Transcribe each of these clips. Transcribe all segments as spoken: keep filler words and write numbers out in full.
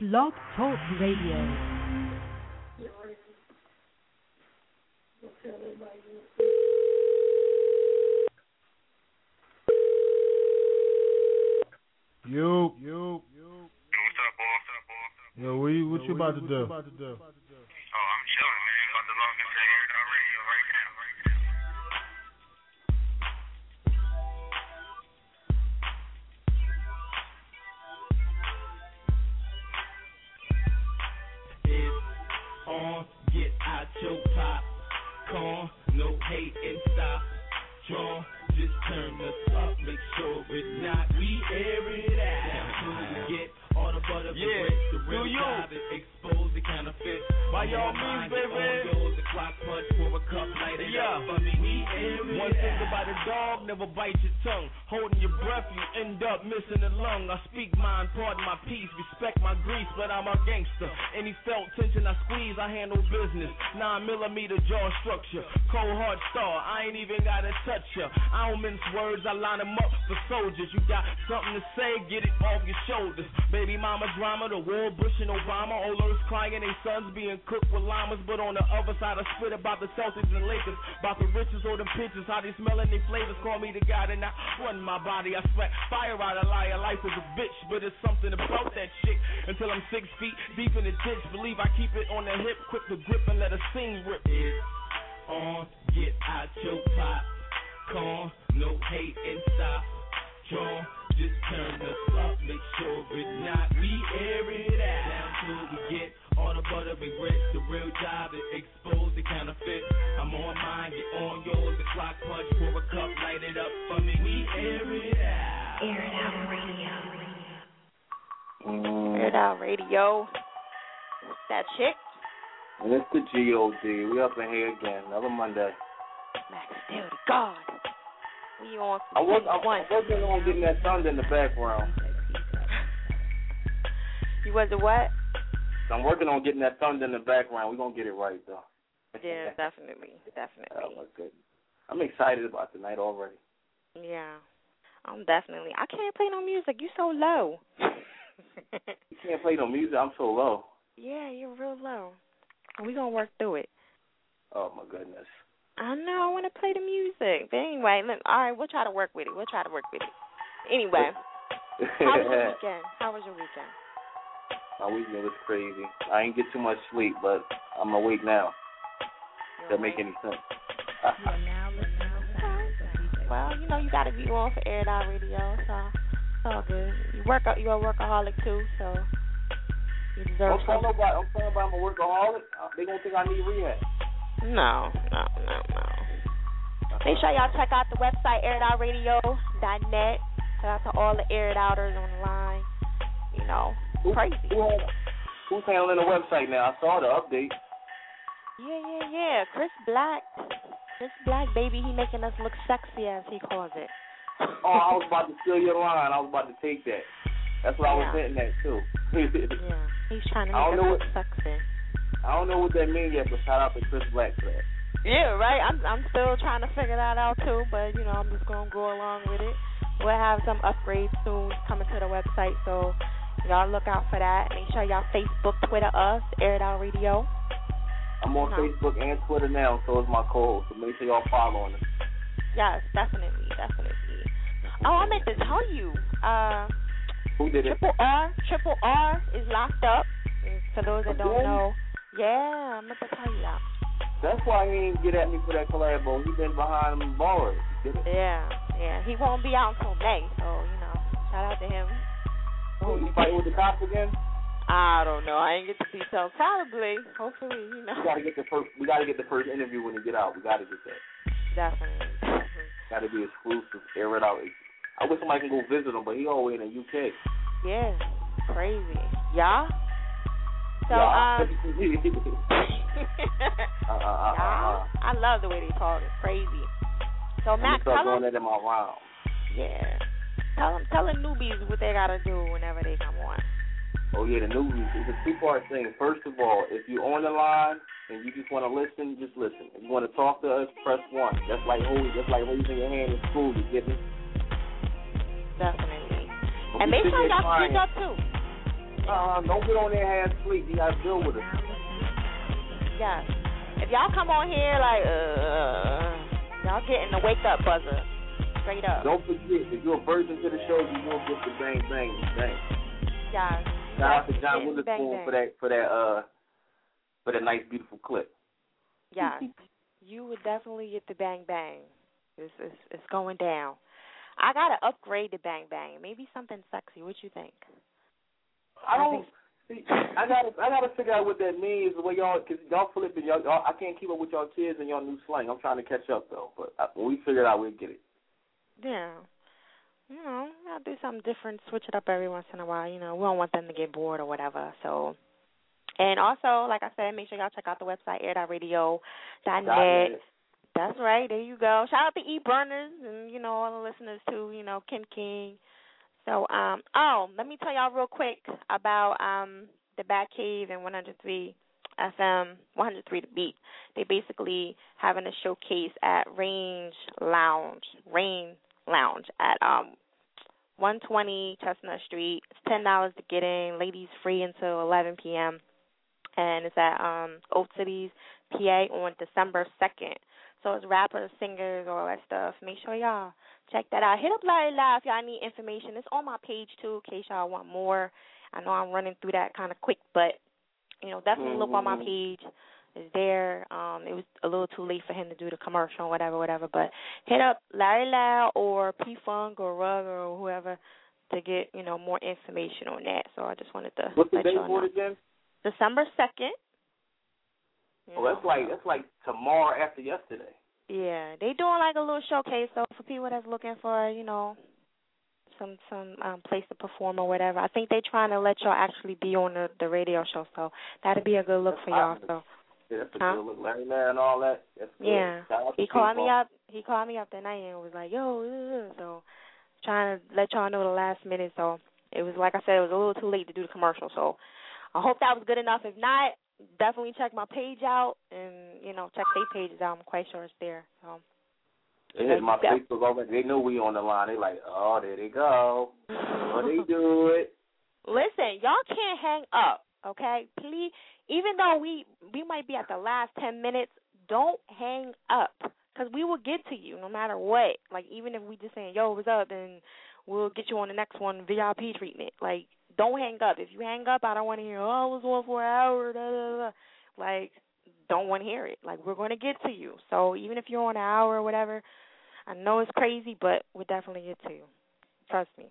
Blog Talk Radio. Yo, yo, yo. What's up, boy? Yo, what you, what you about to do? Oh, I'm chilling, man. About to log into Air Dot Radio right now. It's on, get out your popcorn, no hate and stop, draw, just turn us up, make sure it's not, we air it out, until we get all the butter, yeah, the real job, and expose the counterfeit, by y'all means, baby, the clock punch for a cup, light it up, for me, we air it out. One thing about a dog, never bite your tongue, holding your breath, you end up missing a lung, I speak mine, pardon my peace, respect my grease, but I'm a gangster, any felt tension I squeeze, I handle business, nine millimeter jaw structure, cold hard star, I ain't even gotta touch ya, I don't mince words, I line them up for soldiers, you got something to say, get it off your shoulders, baby mama drama, the war, Bush and Obama, all those crying, they sons being cooked with llamas, but on the other side I spit about the Celtics and Lakers, about the riches or the pitches, how they smelling their flavors, call me the guy and I run my body, I sweat fire out a liar, life is a bitch, but it's something about that shit, until I'm six feet deep in the ditch, believe I keep it on the hip, quick to grip and let a scene rip. It's on, get out your popcorn, no hate and stop, draw, just turn us up, make sure it's not, we air it out, until we get all the butter and grits, the real job, and expose the counterfeit, I'm on mine, get on yours, the clock punch, pour a cup, light it up for me, we air it out. Air it out radio. Mm. Air it out radio. That chick? And it's the G O D. We up in here again, another Monday. Max Steel to God. We on I was, I, I'm working on getting that thunder in the background. You was a what? I'm working on getting that thunder in the background. We're going to get it right, though. Yeah, definitely. Definitely. Oh, my goodness. I'm excited about tonight already. Yeah. I'm definitely. I can't play no music. You so low. You can't play no music? I'm so low. Yeah, you're real low. We're going to work through it. Oh, my goodness. I know. I want to play the music. But anyway, look, all right, we'll try to work with it. We'll try to work with it. Anyway, how was your weekend? How was your weekend? My weekend was crazy. I didn't get too much sleep, but I'm awake now. Does that make any sense? Well, you know, you got to be on for Air It Out Radio, so it's all good. You work, you're a workaholic, too, so you deserve Don't tell nobody, I'm saying about I'm a workaholic. They don't think I need rehab. No, no, no, no. Make sure y'all check out the website, air it out radio dot net. Shout out to all the Air It Outers on the line. You know, who, crazy. Who, who's handling the website now? I saw the update. Yeah, yeah, yeah. Chris Black. Chris Black, baby, he making us look sexy, as he calls it. Oh, I was about to steal your line. I was about to take that. That's what yeah. I was hitting at, too. Yeah, he's trying to make us look what, sexy. I don't know what that means yet, but shout out to Chris Black for that. Yeah, right. I'm I'm still trying to figure that out, too, but, you know, I'm just going to go along with it. We'll have some upgrades soon coming to the website, so y'all look out for that. Make sure y'all Facebook, Twitter us, Air It Out Radio. I'm on uh-huh. Facebook and Twitter now, so is my co-host, so make sure y'all following us. Yes, definitely, definitely. Oh, I meant to tell you. Uh, Who did it? Triple R, Triple R is locked up. For those that don't know. Yeah, I meant to tell you that. That's why he didn't get at me for that collabo. He been behind them bars. Yeah, yeah. He won't be out until May, so, you know, shout out to him. Oh, you fighting with the cops again? I don't know. I ain't get the details. Probably. Hopefully, you know. We gotta get the first. We gotta get the first interview when he get out. We gotta get that. Definitely. Definitely. Gotta be exclusive. Air it out. I wish somebody can go visit him, but he always in the U K. Yeah. Crazy. Yeah. So yeah. um. uh, uh, uh, uh, uh. I love the way they talk. It's crazy. So Max, tell them. That in my round. Yeah. Tell them, tell the newbies what they gotta do whenever they come on. Oh, yeah, the newbies. It's a two-part thing. First of all, if you're on the line and you just want to listen, just listen. If you want to talk to us, press one. That's like holding, just like raising your hand in school, you get me? Definitely. And make sure y'all speak up, too. Uh, don't get on there half asleep. You gotta deal with it. Yes. If y'all come on here like, uh, y'all getting the wake up buzzer. Straight up. Don't forget, if you're a virgin to the show, you will get the bang bang bang. Yes. Shout out to John Bang, Witherspoon bang. for that for that uh for that nice beautiful clip. Yes. You would definitely get the bang bang. It's, it's, it's going down. I gotta upgrade the bang bang. Maybe something sexy. What you think? I don't. See, I gotta, I gotta figure out what that means. The way y'all, cause y'all flipping, y'all, y'all, I can't keep up with y'all kids and y'all new slang. I'm trying to catch up though, but I, when we figure it out, we'll get it. Yeah. You know, I'll do something different, switch it up every once in a while. You know, we don't want them to get bored or whatever. So, and also, like I said, make sure y'all check out the website air dot radio dot net. That's right. There you go. Shout out to E Burners and you know all the listeners too. You know, Kim King. So, um, oh, let me tell y'all real quick about um the Batcave and one oh three F M, one oh three The Beat. They basically having a showcase at Range Lounge, Rain Lounge at um one twenty Chestnut Street. It's ten dollars to get in. Ladies free until eleven p.m. And it's at um Old Cities, P A on December second. So it's rappers, singers, all that stuff. Make sure y'all check that out. Hit up Larry Live if y'all need information. It's on my page, too, in case y'all want more. I know I'm running through that kind of quick, but, you know, definitely look on my page. It's there. Um, it was a little too late for him to do the commercial or whatever, whatever. But hit up Larry Loud or P-Funk or Rug or whoever to get, you know, more information on that. So I just wanted to What's the let date y'all for know. it again? December second. Oh, that's like that's like tomorrow after yesterday. Yeah, they doing like a little showcase though for people that's looking for, you know, some some um, place to perform or whatever. I think they trying to let y'all actually be on the, the radio show, so that'd be a good look that's for y'all. So yeah, that's a huh? good look, Larry Man and all that. That's good. Yeah, he called me people. up. He called me up that night and was like, "Yo," uh, so trying to let y'all know the last minute. So it was like I said, it was a little too late to do the commercial. So I hope that was good enough. If not, definitely check my page out and, you know, check their pages out. I'm quite sure it's there. So they hit my Facebook already. They know we on the line. They like, oh, there they go. Oh, they do it. Listen, y'all can't hang up, okay? Please, even though we we might be at the last ten minutes, don't hang up because we will get to you no matter what. Like, even if we just saying, yo, what's up, and we'll get you on the next one, V I P treatment. Like, don't hang up. If you hang up, I don't want to hear, oh, I was on for an hour, da, da, da. Like, don't want to hear it. Like, we're going to get to you. So even if you're on an hour or whatever, I know it's crazy, but we'll definitely get to you. Trust me.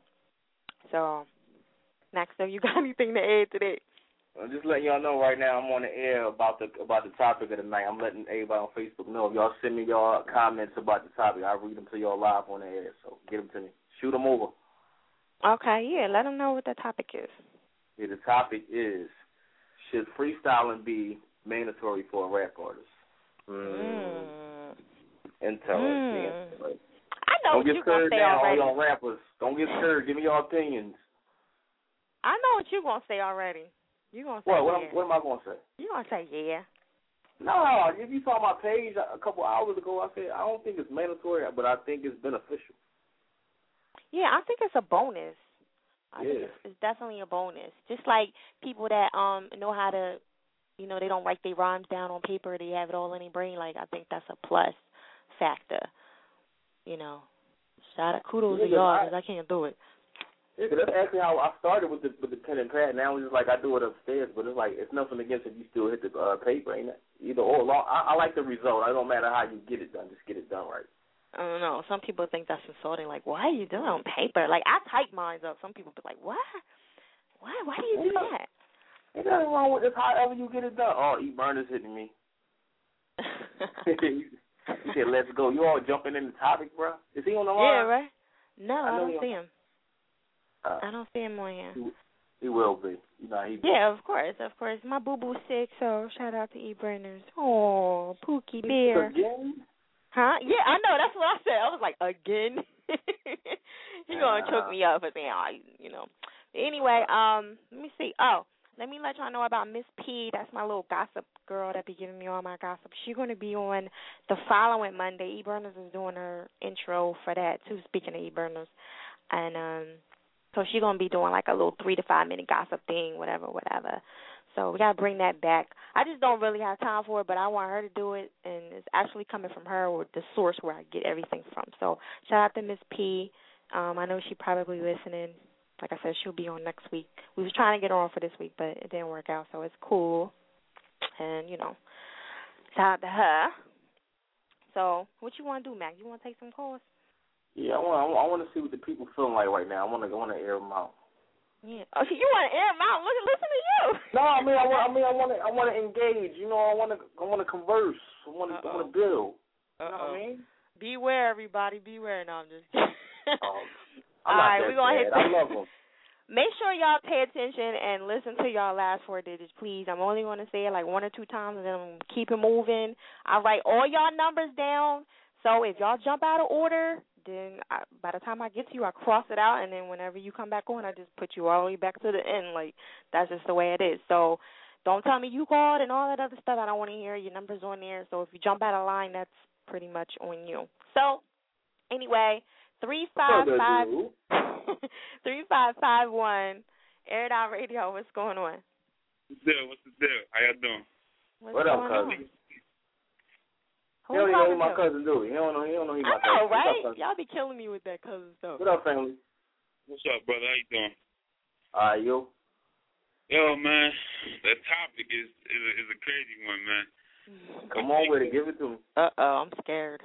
So, next up, you got anything to add today? I'm just letting y'all know right now I'm on the air about the about the topic of the night. I'm letting everybody on Facebook know. If y'all send me y'all comments about the topic, I'll read them to y'all live on the air. So get them to me. Shoot them over. Okay, yeah, let them know what the topic is. Yeah, the topic is, should freestyling be mandatory for a rap artist? Mm. Mm. Interesting. Mm. I know Don't what get you're going to scared say now, already. all y'all rappers. Don't get scared. Give me your opinions. I know what you're going to say already. You're going to say What? What, yeah. am, what am I going to say? You're going to say yeah. No, if you saw my page a couple hours ago, I said I don't think it's mandatory, but I think it's beneficial. Yeah, I think it's a bonus. I yeah. think it's, it's definitely a bonus. Just like people that um know how to, you know, they don't write their rhymes down on paper. They have it all in their brain. Like, I think that's a plus factor. You know, shout out, kudos yeah, to y'all I, because I can't do it. Yeah, cause that's actually how I started with the with the pen and pad. Now it's just like I do it upstairs, but it's like it's nothing against if you still hit the uh, paper, ain't it? Either or. I, I like the result. It don't matter how you get it done. Just get it done right. I don't know. Some people think that's insulting. Like, why are you doing it on paper? Like, I type mine up. Some people be like, what? Why? Why do you do that? Ain't nothing wrong with this. However you get it done. Oh, E Burner's hitting me. He said, let's go. You all jumping in the topic, bro? Is he on the line? Yeah, right? No, I, I don't see him. Uh, I don't see him on here. He, he will be. You know, he yeah, of course, of course. My boo-boo's sick, so shout out to E Burners. Oh, Pookie Bear. Again? Huh? Yeah, I know. That's what I said. I was like, again? He going to choke me up for saying, oh, you know. Anyway, um, let me see. Oh, let me let y'all know about Miss P. That's my little gossip girl that be giving me all my gossip. She's going to be on the following Monday. E Burners is doing her intro for that, too, speaking of E Burners. And, um, So she's going to be doing like a little three to five minute gossip thing, whatever, whatever. So we got to bring that back. I just don't really have time for it, but I want her to do it, and it's actually coming from her or the source where I get everything from. So shout out to Miss P. Um, I know she's probably listening. Like I said, she'll be on next week. We was trying to get her on for this week, but it didn't work out, so it's cool. And, you know, shout out to her. So what you want to do, Mac? You want to take some calls? Yeah, I want. I want to see what the people feeling like right now. I want to. I want to air them out. Yeah. Oh, you want to air them out? Look, listen to you. No, I mean, I want. I mean, I want to. I want to engage. You know, I want to. I want to converse. I want to. I want to build. You know what I mean? Beware, everybody. Beware. No, I'm just kidding. Oh, All I'm not right, that we're gonna bad. hit. I love them. Make sure y'all pay attention and listen to y'all last four digits, please. I'm only going to say it like one or two times, and then I'm gonna keep it moving. I write all y'all numbers down, so if y'all jump out of order, then I, by the time I get to you, I cross it out, and then whenever you come back on, I just put you all the way back to the end. Like, that's just the way it is. So don't tell me you called and all that other stuff. I don't want to hear your numbers on there. So if you jump out of line, that's pretty much on you. So anyway, three five five three five five one Air It Out Radio. What's going on? What's the deal? What's the deal? How y'all doing? What's what up, going cousin? On? He don't even know who my cousin do. He don't know. He don't know who my I know, cousin. right? Up, y'all be killing me with that cousin stuff. What up, family? What's up, brother? How you doing? All right, you. Yo, man, that topic is is a, is a crazy one, man. Come on with it. Give it to me. Uh oh, I'm scared.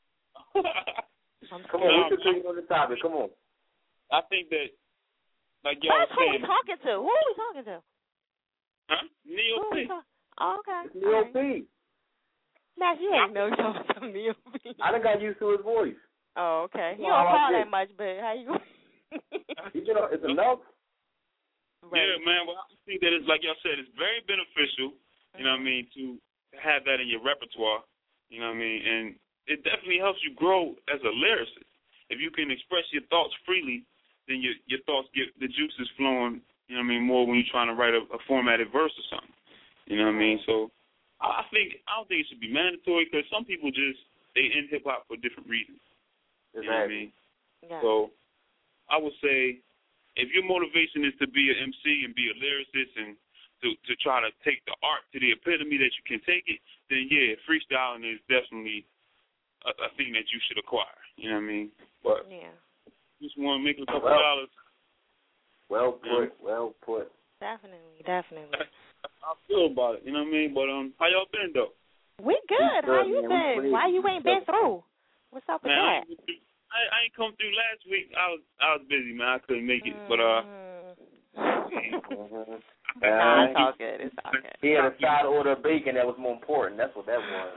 I'm Come on, No, what's your opinion on the topic? Come on. I think that, like y'all That's who we saying, talking to. Who are we talking to? huh? Neo Who are we P. talking? Oh, okay. It's Neo P. Max, you ain't know you're talking to Neo P. I done got used to his voice. Oh, okay. You Well, don't I call did. that much, but how you? You know, it's enough. Right. Yeah, man. Well, I think that it's like y'all said, it's very beneficial. You know what I mean, to have that in your repertoire. You know what I mean, and it definitely helps you grow as a lyricist. If you can express your thoughts freely, then your your thoughts get the juices flowing. You know what I mean, more when you're trying to write a, a formatted verse or something. You know what I mean? So I think I don't think it should be mandatory because some people just they in hip hop for different reasons. You know what I mean? Yeah. So I would say if your motivation is to be an M C and be a lyricist and to to try to take the art to the epitome that you can take it, then yeah, freestyling is definitely a, a thing that you should acquire. You know what I mean? But yeah. just want to make a couple Well, dollars. Well put. Well put. Definitely, definitely. I feel about it. You know what I mean? But um, how y'all been though? We good. How you man. been? We Why you ain't been through? What's up with Man, I that? ain't, through, I, I ain't come through last week. I was I was busy, man. I couldn't make it. But uh, Mm-hmm. Nah, it's Uh, all good. It's all good. he had a side order of bacon that was more important. That's what that was.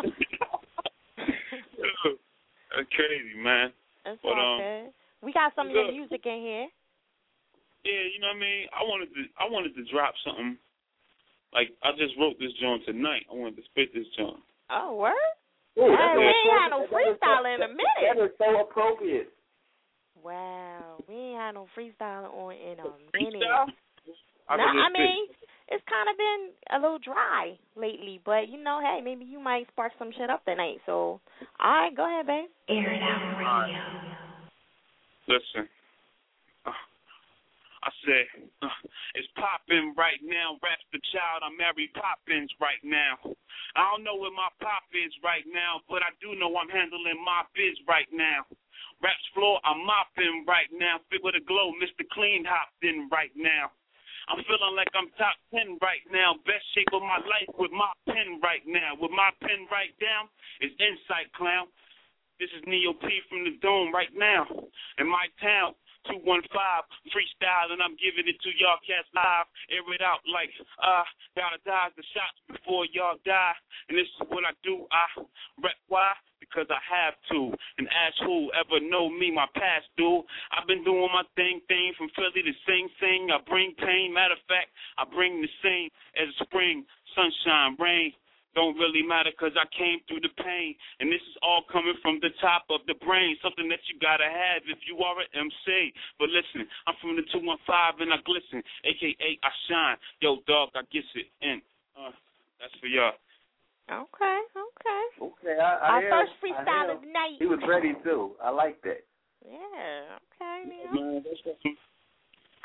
That's crazy, man. It's But, all um, good. We got some of your good. music in here. Yeah, you know what I mean. I wanted to I wanted to drop something. Like I just wrote this joint tonight. I wanted to spit this joint. Oh, word? Ooh, Hey, that's we so ain't had no appropriate. freestyle That is in a so- minute. That is so appropriate. Wow, we ain't had no freestyle on in a minute. Freestyle? No, can just I mean, it's kind of been a little dry lately, but, you know, hey, maybe you might spark some shit up tonight. So, all right, go ahead, babe. Air It Out Radio. Listen, uh, I said, uh, it's poppin' right now. Raps the child, I'm Mary Poppins right now. I don't know where my pop is right now, but I do know I'm handling my biz right now. Raps floor, I'm mopping right now. Fit with a glow, Mister Clean hopped in right now. I'm feeling like I'm top ten right now. Best shape of my life with my pen right now. With my pen right down is Insight Clown. This is Neo P from the Dome right now. In my town, two one five, freestyle, and I'm giving it to y'all cats live. Air it out like, uh, gotta dodge the shots before y'all die. And this is what I do, I rep why? Because I have to. And ask who ever know me, my past dude. I've been doing my thing, thing from Philly to sing, sing. I bring pain. Matter of fact, I bring the same as spring, sunshine, rain. Don't really matter because I came through the pain. And this is all coming from the top of the brain, something that you got to have if you are an M C. But listen, I'm from the two one five and I glisten, a k a. I shine. Yo, dog, I guess it. And uh, that's for y'all. Okay, okay. Okay, I, I Our hear first him. I freestyle hear is him. night. He was ready, too. I like that. Yeah, okay, Neo. Man, that's,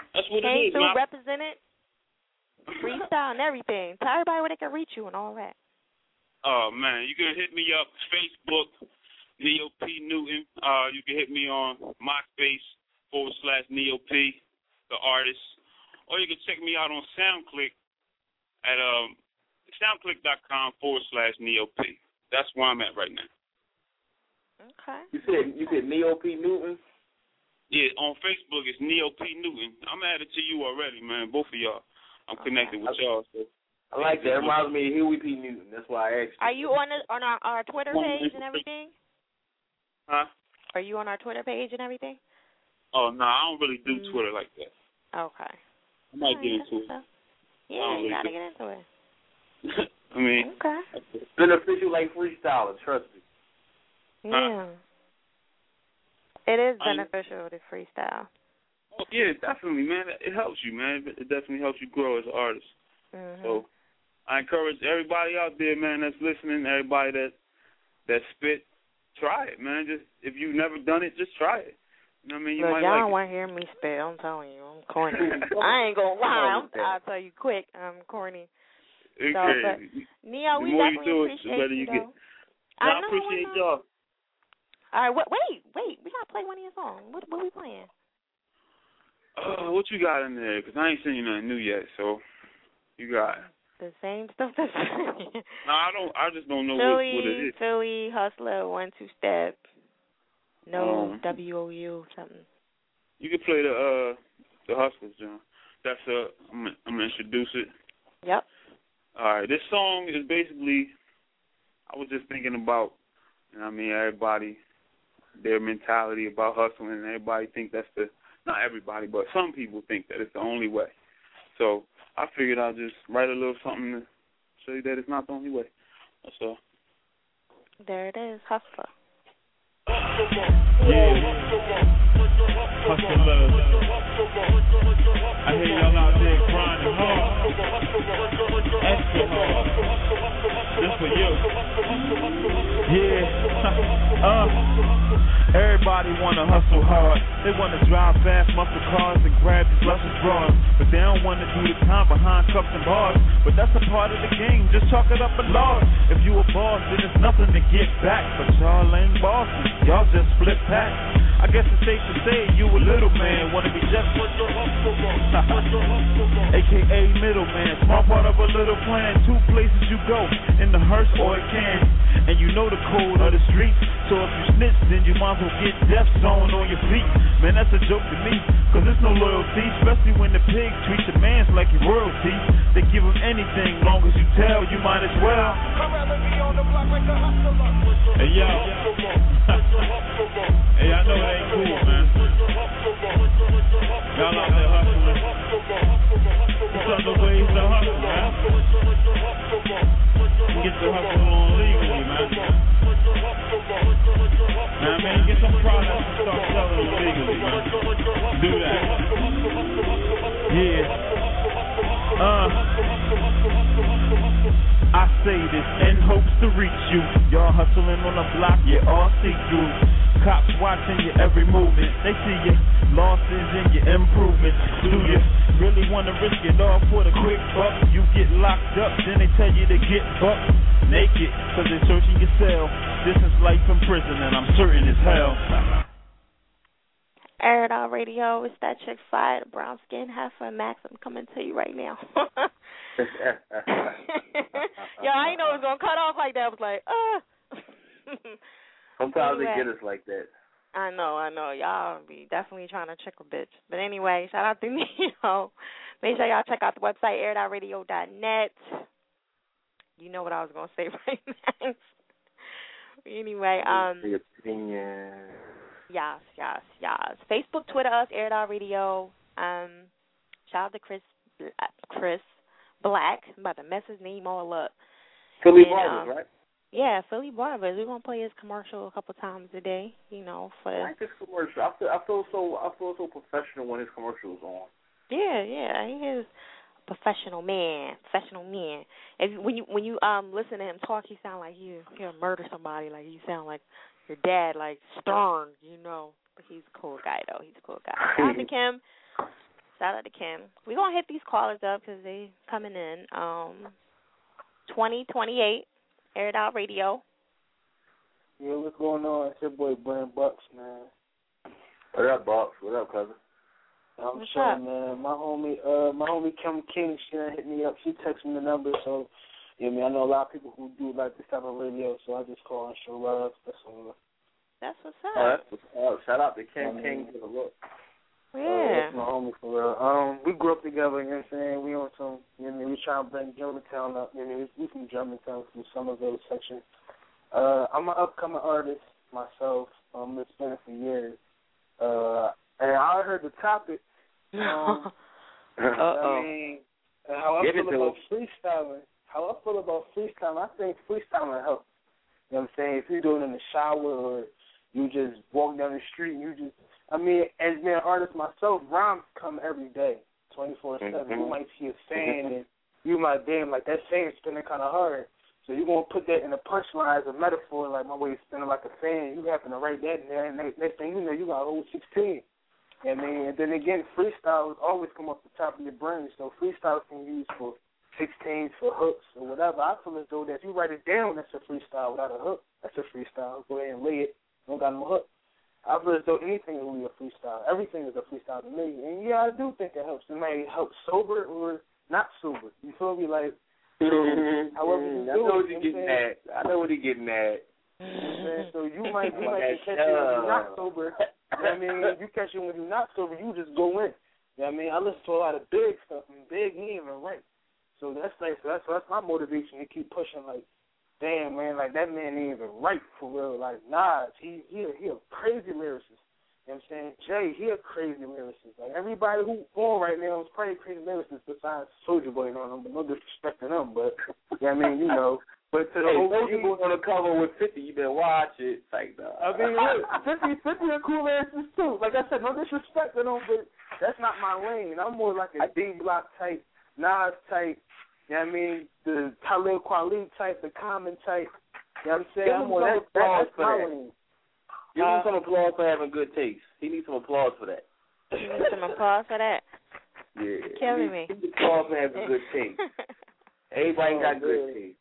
That's what Came it is, through, man. represented, freestyle and everything. Tell everybody where they can reach you and all that. Oh, man, you can hit me up, Facebook, Neo P. Newton. Uh, you can hit me on MySpace forward slash Neo P, the artist. Or you can check me out on SoundClick at um, soundclick.com forward slash Neo P. That's where I'm at right now. Okay. You said you said Neo P. Newton? Yeah, on Facebook it's Neo P. Newton. I'm added to you already, man, both of y'all. I'm connected with y'all. So. I like that. It reminds me of Huey P. Newton. That's why I asked you. Are you on the, on our, our Twitter page and everything? Huh? Are you on our Twitter page and everything? Oh, no, I don't really do Mm. Twitter like that. Okay. I might All get right, into it. so. Yeah, really you got to do. get into it. I mean, Okay. It's beneficial like freestyling, trust me. Yeah. It is I- beneficial to freestyle. oh, yeah, definitely, man. It helps you, man. It definitely helps you grow as an artist. Mm-hmm. So I encourage everybody out there, man, that's listening, everybody that that spit, try it, man. Just if you've never done it, just try it. You know what I mean? You Look, might y'all like don't want to hear me spit. I'm telling you, I'm corny. I ain't gonna lie. I'm, I'll tell you quick. I'm corny. it. So, Okay. but Nia, The we more you definitely do it, the appreciate better you, you though. get. I No, I know, appreciate I know. y'all. All right, wait, wait, wait. We gotta play one of your songs. What, what we playing? Uh, what you got in there? Because I ain't seen you nothing new yet. So you got. The same stuff that's No, I don't. I just don't know what, Philly, what it is. Philly, Hustler, One Two Step, No Um, W O U something. You can play the uh the Hustlers, John. That's uh I'm gonna, I'm gonna introduce it. Yep. All right, this song is basically. I was just thinking about, you know what I mean, everybody, their mentality about hustling, and everybody think that's the, not everybody, but some people think that it's the only way. So I figured I'd just write a little something to show you that it's not the only way. That's all. There it is, Hustler. Yeah. Hustlers. I hear y'all out there grinding hard. Extra hard. This for you. Yeah. uh. Everybody wanna hustle hard. They wanna drive fast muscle cars and grab these luscious bras, but they don't wanna do the time behind cuffs and bars. But that's a part of the game. Just chalk it up a loss. If you a boss, then it's nothing to get back. But y'all ain't bosses. Y'all just flip packs. I guess it's safe to say you a little man, wanna be just A K A middleman, small part of a little plan. Two places you go, in the hearse or a can. And you know the code of the streets, so if you snitch, then you might as well get death zone on your feet. Man, that's a joke to me, cause there's no loyalty, especially when the pigs treat your mans like your royalty. They give them anything, long as you tell, you might as well. Hey, yo. Hey, I know it ain't cool, man. Y'all out there hustling. There's other ways to hustle, man. You get the hustle on legally, man. Now, man, get some products and start selling them legally, man. Do that. Yeah. Uh. I say this in hopes to reach you. Y'all hustling on the block, you all see through. Cops watching your every movement. They see your losses and your improvements. Do you really want to risk it all for the quick buck? You get locked up, then they tell you to get bucked naked, cause they're searching your cell. This is life in prison, and I'm certain as hell. Air It Out Radio, it's that chick Fly, the brown skin heifer Max. I'm coming to you right now. Yo, I didn't know it was gonna cut off like that. I was like, uh. Sometimes anyway, they get us like that. I know, I know. Y'all be definitely trying to trick a bitch. But anyway, shout out to Neo. Make sure y'all check out the website, air it out radio dot net. You know what I was gonna say right now. Anyway, um. The opinion. Yes, yes, yes. Facebook, Twitter, us, Air It Out Radio. Um, shout out to Chris, Chris Black. I'm about to mess his name all up. Philly And, Barbers, um, right? Yeah, Philly Barbers. We're gonna play his commercial a couple times a day. You know, for I like this commercial. I feel, I feel so, I feel so professional when his commercial is on. yeah, yeah. He is a professional man, professional man. If when you when you um listen to him talk, he sound like he he'll murder somebody. Like he sound like your dad, like stern, you know. But he's a cool guy though. He's a cool guy. Shout out to Kim. Shout out to Kim. We're going to hit these callers up because they coming in. Um, twenty twenty-eight, Aired Out Radio. Yeah, what's going on? It's your boy, Brand Bucks, man. What up, Bucks? What up, cousin? I'm What's sure, up? man. My homie, uh, my homie Kim King, she done hit me up. She texted me the number, so, yeah, I mean, I know a lot of people who do like this type of radio, so I just call and show love. That's all. That's what's up. Oh, that's what's up. Shout out to Kim I King mean, for the look. Yeah. Uh, that's my homie for real. Um, we grew up together, you know what I'm saying? We on some, you know what I mean? We trying to bring Germantown up. You know what I mean? We from Germantown, from Somerville section. Uh, I'm an upcoming artist myself. Um, it's been for years. Uh, and I heard the topic. Um, Uh-oh. I mean, and how I Give feel it to about us. freestyling. How I feel about freestyling, I think freestyling helps. You know what I'm saying? If you do it in the shower or you just walk down the street, you just, I mean, as being an artist myself, rhymes come every day, twenty-four seven. Mm-hmm. You might see a saying and you might, damn, like that saying's spinning kind of hard. So you're going to put that in a punchline as a metaphor, like my way is spinning like a fan. You happen to write that in there, and next thing you know, you got a whole sixteen. I mean, and then again, freestyles always come off the top of your brain, so freestyles can be used for sixteens, for hooks, or whatever. I feel as though that if you write it down, that's a freestyle. Without a hook, that's a freestyle. Go ahead and lay it. Don't got no hook. I feel as though anything is really a freestyle. Everything is a freestyle to me. And, yeah, I do think it helps. It may help sober or not sober. You feel me? Like, however you do I know what it, you're you know getting what I'm at. I know what you're getting at. You know what I'm saying? So you might, you might Like catch that it when you're shove. not sober. You know what I mean? You catch it when you're not sober, you just go in. You know what I mean? I listen to a lot of big stuff, and big he ain't even right. So that's like, so that's, so that's my motivation to keep pushing. Like, damn man, like that man ain't even right for real. Like Nas, he he a, he a crazy lyricist. You know what I'm saying? Jay, he a crazy lyricist. Like everybody who on right now is probably crazy lyricists besides Soulja Boy and all them, but no disrespect to them. But you know what I mean, you know. But to the Hey, whole Soulja Boy on the cover with fifty, you better watch it. It's like, nah. I mean, look, fifty, fifty are cool lyricists too. Like I said, no disrespect to them, but that's not my lane. I'm more like a D Block type, Nas type. You know what I mean? The Talib Kweli type, the Common type. You know what I'm saying? Give I'm him more some that, that, applause that's for my that. lane. Give him Uh, some applause for having good taste. He needs some applause for that. You need some applause for that. Yeah. Killing he me. needs some applause for having good taste. Everybody Oh, got good man. taste.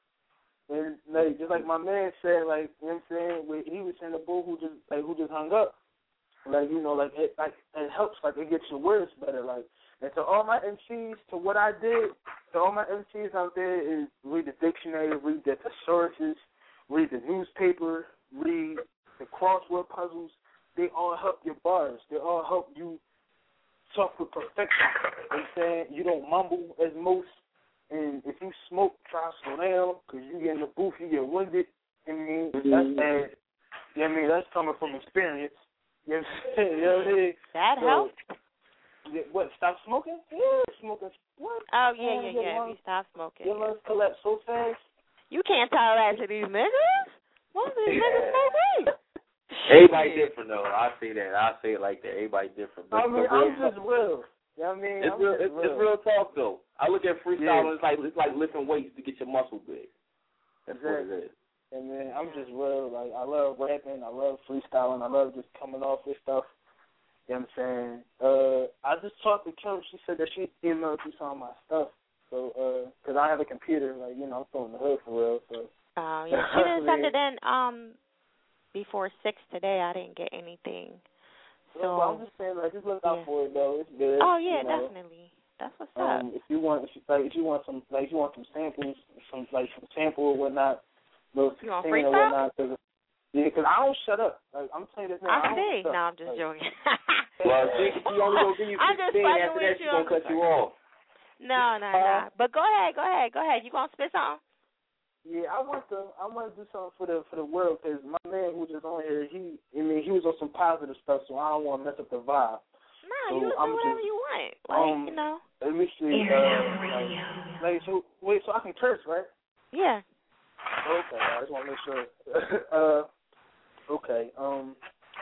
And like just like my man said, like you know what I'm saying, when he was saying the bull who just like who just hung up. Like, you know, like it like it helps, like it gets your words better. Like, and to all my M Cs, to what I did, to all my M Cs out there is read the dictionary, read the thesaurus, read the newspaper, read the crossword puzzles. They all help your bars. They all help you talk with perfection. You know what I'm saying? You don't mumble as most. And if you smoke, try to slow down, because you get in the booth, you get winded. I mean, Mm-hmm. that's bad. You know what I mean? That's coming from experience. You know what I'm saying? You know what I mean? That So, helps. yeah, what, stop smoking? Yeah, smoking. What? Oh, yeah, Man, yeah, your yeah. lungs- We stop smoking. Your lungs collapse so fast. You can't tell that to these niggas. Most of these niggas smoke weed. Everybody Shit. different, though. I say that. I say it like that. Everybody different. I But mean, the I'm real- just real. You know what I mean? It's I'm real, just it's, it's real talk, though. I look at freestyling, Yeah. it's like it's like lifting weights to get your muscle big. That's what Exactly. it is. And man, I'm just real. Like, I love rapping. I love freestyling. I love just coming off this stuff. You know what I'm saying? Uh, I just talked to Kim. She said that she emailed you some of my stuff. So, uh, because I have a computer, like, you know, I'm from the hood for real. So. Oh, yeah. She didn't send it in um, before six today. I didn't get anything. So, Well, I'm just saying, like, just look out yeah. for it though. It's good. oh, yeah, you know. definitely. That's what's up. Um, if you want, if you, like, if you want some, like, if you want some samples, some like some sample or whatnot, little You want singing or freestyle? whatnot. Cause, yeah, because I don't shut up. Like, I'm telling you this now. I I don't see. shut No, up. I'm just Like, joking. Well, see, she only gonna give you I'm just fifteen. fucking After with that, you. she's gonna cut you off. No, no, Uh, no. But go ahead, go ahead, go ahead. You gonna spit something? Yeah, I want to. I want to do something for the for the world because my man who just on here, he, I mean, he was on some positive stuff, so I don't want to mess up the vibe. No, So you do I'm whatever just- you want. Like, um, you know. Let me see. Uh, like, like, so wait, so I can curse, right? Yeah. Okay, I just want to make sure. uh, okay. Um.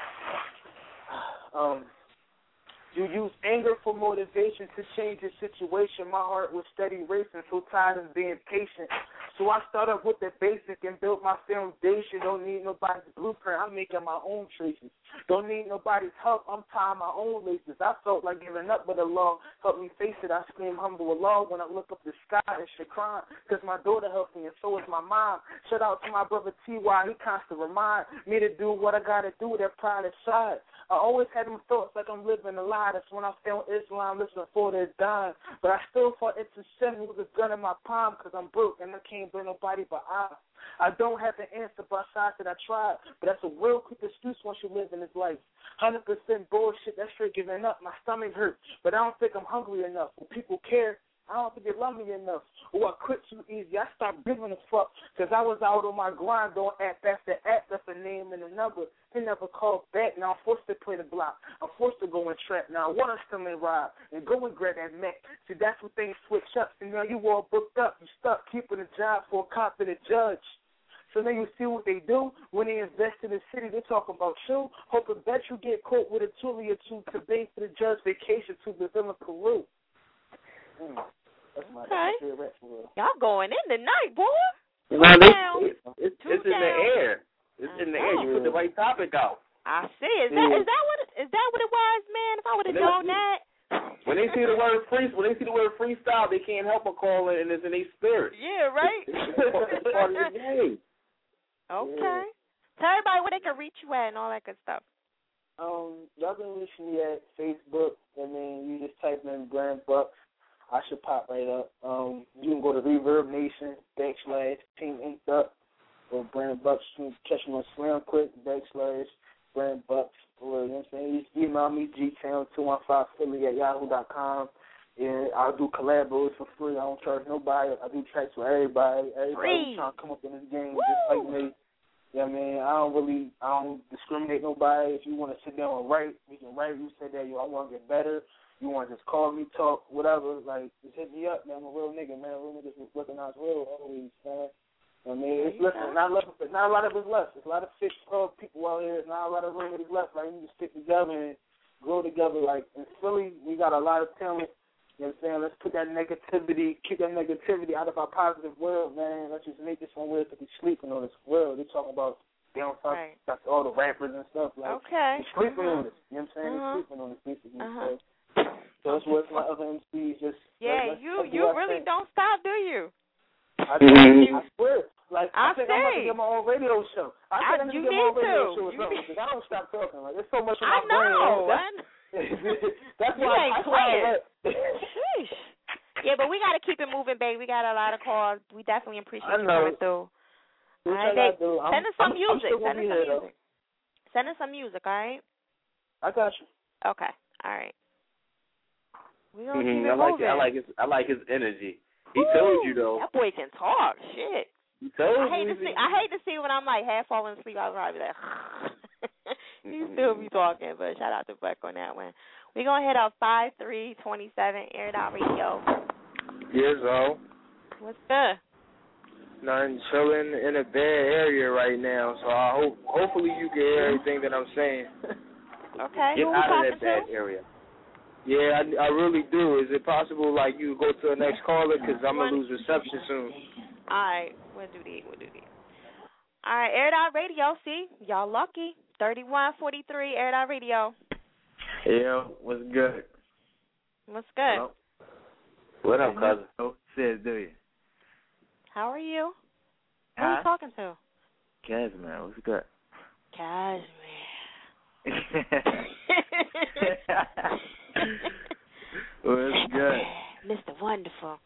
Um. You use anger for motivation to change your situation. My heart was steady racing, so tired of being patient. So I start up with the basic and build my foundation. Don't need nobody's blueprint. I'm making my own traces. Don't need nobody's help. I'm tying my own laces. I felt like giving up, but the law helped me face it. I scream humble Allah when I look up the sky and shit crying, because my daughter helped me and so is my mom. Shout out to my brother T Y. He constantly remind me to do what I got to do, that pride aside. I always had them thoughts like I'm living a lie. That's when I found Islam, listening for their dying. But I still fought into sin with a gun in my palm, because I'm broke and I can't bring nobody but I. I don't have the answer, but I that I tried. But that's a real quick excuse once you live in this life. one hundred percent bullshit, that's straight giving up. My stomach hurt, but I don't think I'm hungry enough. When people care, I don't think they love me enough. Or I quit too easy. I stopped giving a fuck because I was out on my grind. Don't act after act. That's a name and a number. He never called back. Now I'm forced to play the block. I'm forced to go and trap. Now I want to still and ride and go and grab that Mac. See, that's when things switch up. See, now you all booked up. You stuck keeping a job for a competent judge. So then you see what they do when they invest in the city. They talk about you. Hoping that you get caught with a toolie or two to pay for the judge vacation to Brazil and Peru. Mm. That's my okay. favorite for real. Y'all going in tonight, boy. No, they, it's it's, Two it's in the air. It's in the air. You put the right topic out. I see. Is that is that what is that what it was, man? If I would have known that. When they see the word free, when they see the word freestyle, they can't help but call it, and it's in their spirit. Yeah, right. It's part of the game. Okay. Yeah. Tell everybody where they can reach you at and all that good stuff. Um, y'all can reach me at Facebook, and then you just type in Brand Bucks. I should pop right up. Um, you can go to Reverb Nation, backslash, Team Inked Up, or Brand Bucks. You can catch me on Slam Quick, backslash, Brand Bucks. Or, you know what I'm saying? Just email me, G Town two one five Philly at yahoo dot com. And I'll do collabos for free. I don't charge nobody. I do tracks for everybody. Everybody trying to come up in this game Woo! just like me. Yeah, man, I don't really, I don't discriminate nobody. If you want to sit down and write, we can write. You say that, yo, I want to get better. You want to just call me, talk, whatever. Like, just hit me up, man. I'm a real nigga, man. Real niggas recognize real always, man. I mean, it's listen, not a lot of, not a lot of us left. There's a lot of fake uh, people out here. There's not a lot of real niggas left. Like, we need to stick together and grow together. Like, in Philly, we got a lot of talent. You know what I'm saying? Let's put that negativity, keep that negativity out of our positive world, man. Let's just make this one world to be sleeping on this world. They're talking about down south, right. That's all the rappers and stuff. Like, okay. They're sleeping uh-huh. on this. You know what I'm saying? Uh-huh. They're sleeping on this, basically. Uh-huh. So, so that's what my other M Cs just. Yeah, like, you do you really think. don't stop, do you? I, I swear. Like, I, I think see. I'm about to get my own radio show. I think I, I'm going to you get my own radio to. show or You something, need... because I don't stop talking. Like, there's so much in I my know. brain. That's, that's you why ain't I playing. Sheesh. Yeah, but we got to keep it moving, babe. We got a lot of calls. We definitely appreciate I you know. coming through. What all right, I babe. do? Send I'm, us some I'm, music. I'm Send us some here, music. Though. Send us some music, all right? I got you. Okay. All right. We're going to Mm-hmm. keep it I like moving. it. I like his. I like his energy. He Woo! told you though. That boy can talk. Shit. He told I hate you. to see. I hate to see when I'm like half falling asleep. I'll probably be like, he still be talking. But shout out to Buck on that one. We're gonna hit up five three twenty seven Air Dot Radio. Yes, so. What's good? Nothing, chilling in a bad area right now. So I hope, hopefully, you can hear everything that I'm saying. Okay. Get Who out we of that bad to? area. Yeah, I, I really do. Is it possible, like, you go to the next caller? Because I'm going to lose reception soon. All right. We'll do that. We'll do that. All right. Air Dot Radio. See? Y'all lucky. thirty-one forty-three Air Dot Radio. Yeah, what's good? What's good? Hello? What up, cousin? Oh, says, do you? How are you? Who Huh? are you talking to? Cashman, what's good? Cashman. What's good? Mister Wonderful.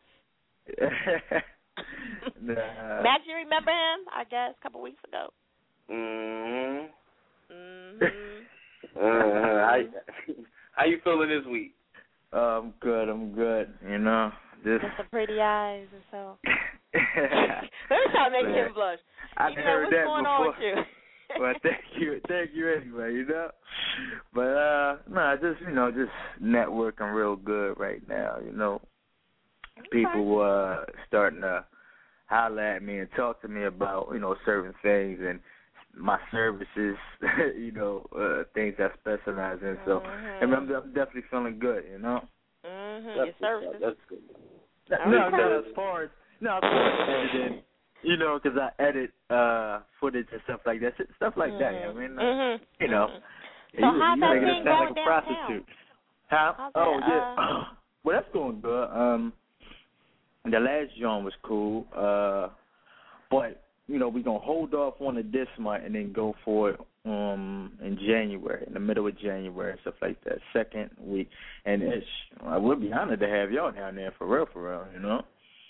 Nah. Max, you remember him? I guess a couple weeks ago. Mm-hmm. Mm-hmm. Uh, how, how you feeling this week? Uh, I'm good, I'm good, you know. Just With the pretty eyes and so. Let me try to make him blush. I you know, heard what's that going before. on with you? Well, thank you, thank you anyway, you know. But uh, no, just you know, just networking real good right now, you know. Okay. People uh starting to holler at me and talk to me about you know certain things and my services, you know, uh, things I specialize in. So mm-hmm. and I'm, I'm definitely feeling good, you know. Mm-hmm. That's Your services. That's good. No, no, as far as no, as far as editing, you know, because I edit uh, footage and stuff like that, stuff like that. I mean, uh, mm-hmm. you know, so you, how's you that make it thing sound going like a downtown? prostitute. How? How's oh that, yeah. uh... Well, that's going good. Um, the last joint was cool, uh, but you know, we're gonna hold off on it this month and then go for it um in January, in the middle of January, stuff like that, second week. And it's I would be honored to have y'all down there for real, for real, you know.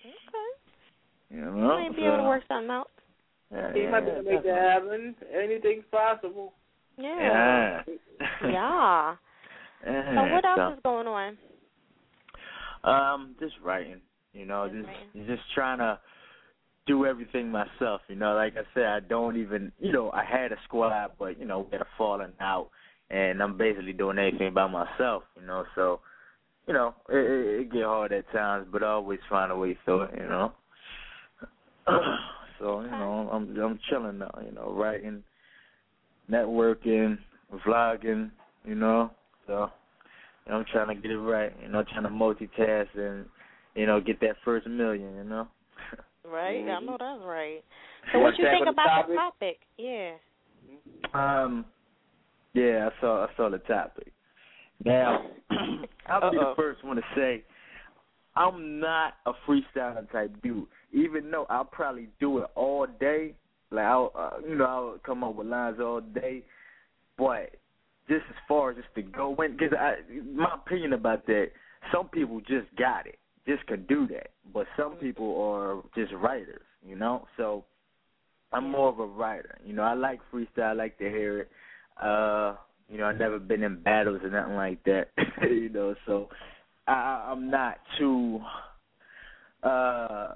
Okay. You know, you might be so, able to work something out. Yeah, He yeah, might be able to make that happen. Anything's possible. Yeah. Yeah. yeah. yeah. So what else so, is going on? Um, just writing. You know, just just writing. just trying to do everything myself. You know, like I said, I don't even. You know, I had a squad, but you know, we had a falling out, and I'm basically doing everything by myself. You know, so you know, it, it, it get hard at times, but I always find a way through it. You know. So you know, I'm I'm chilling now. You know, writing, networking, vlogging. You know, so you know, I'm trying to get it right. You know, trying to multitask and you know get that first million. You know. Right, mm-hmm. I know that's right. So what you think about the topic? Yeah. Um. Yeah, I saw I saw the topic. Now, I'll be the first one to say I'm not a freestyling type dude. Even though I'll probably do it all day, like I'll, uh, you know, I'll come up with lines all day. But just as far as just to go in, because my opinion about that, some people just got it, just can do that. But some people are just writers, you know. So I'm more of a writer. You know, I like freestyle, I like to hear it. Uh, you know, I've never been in battles or nothing like that, you know. So I, I'm not too. Uh,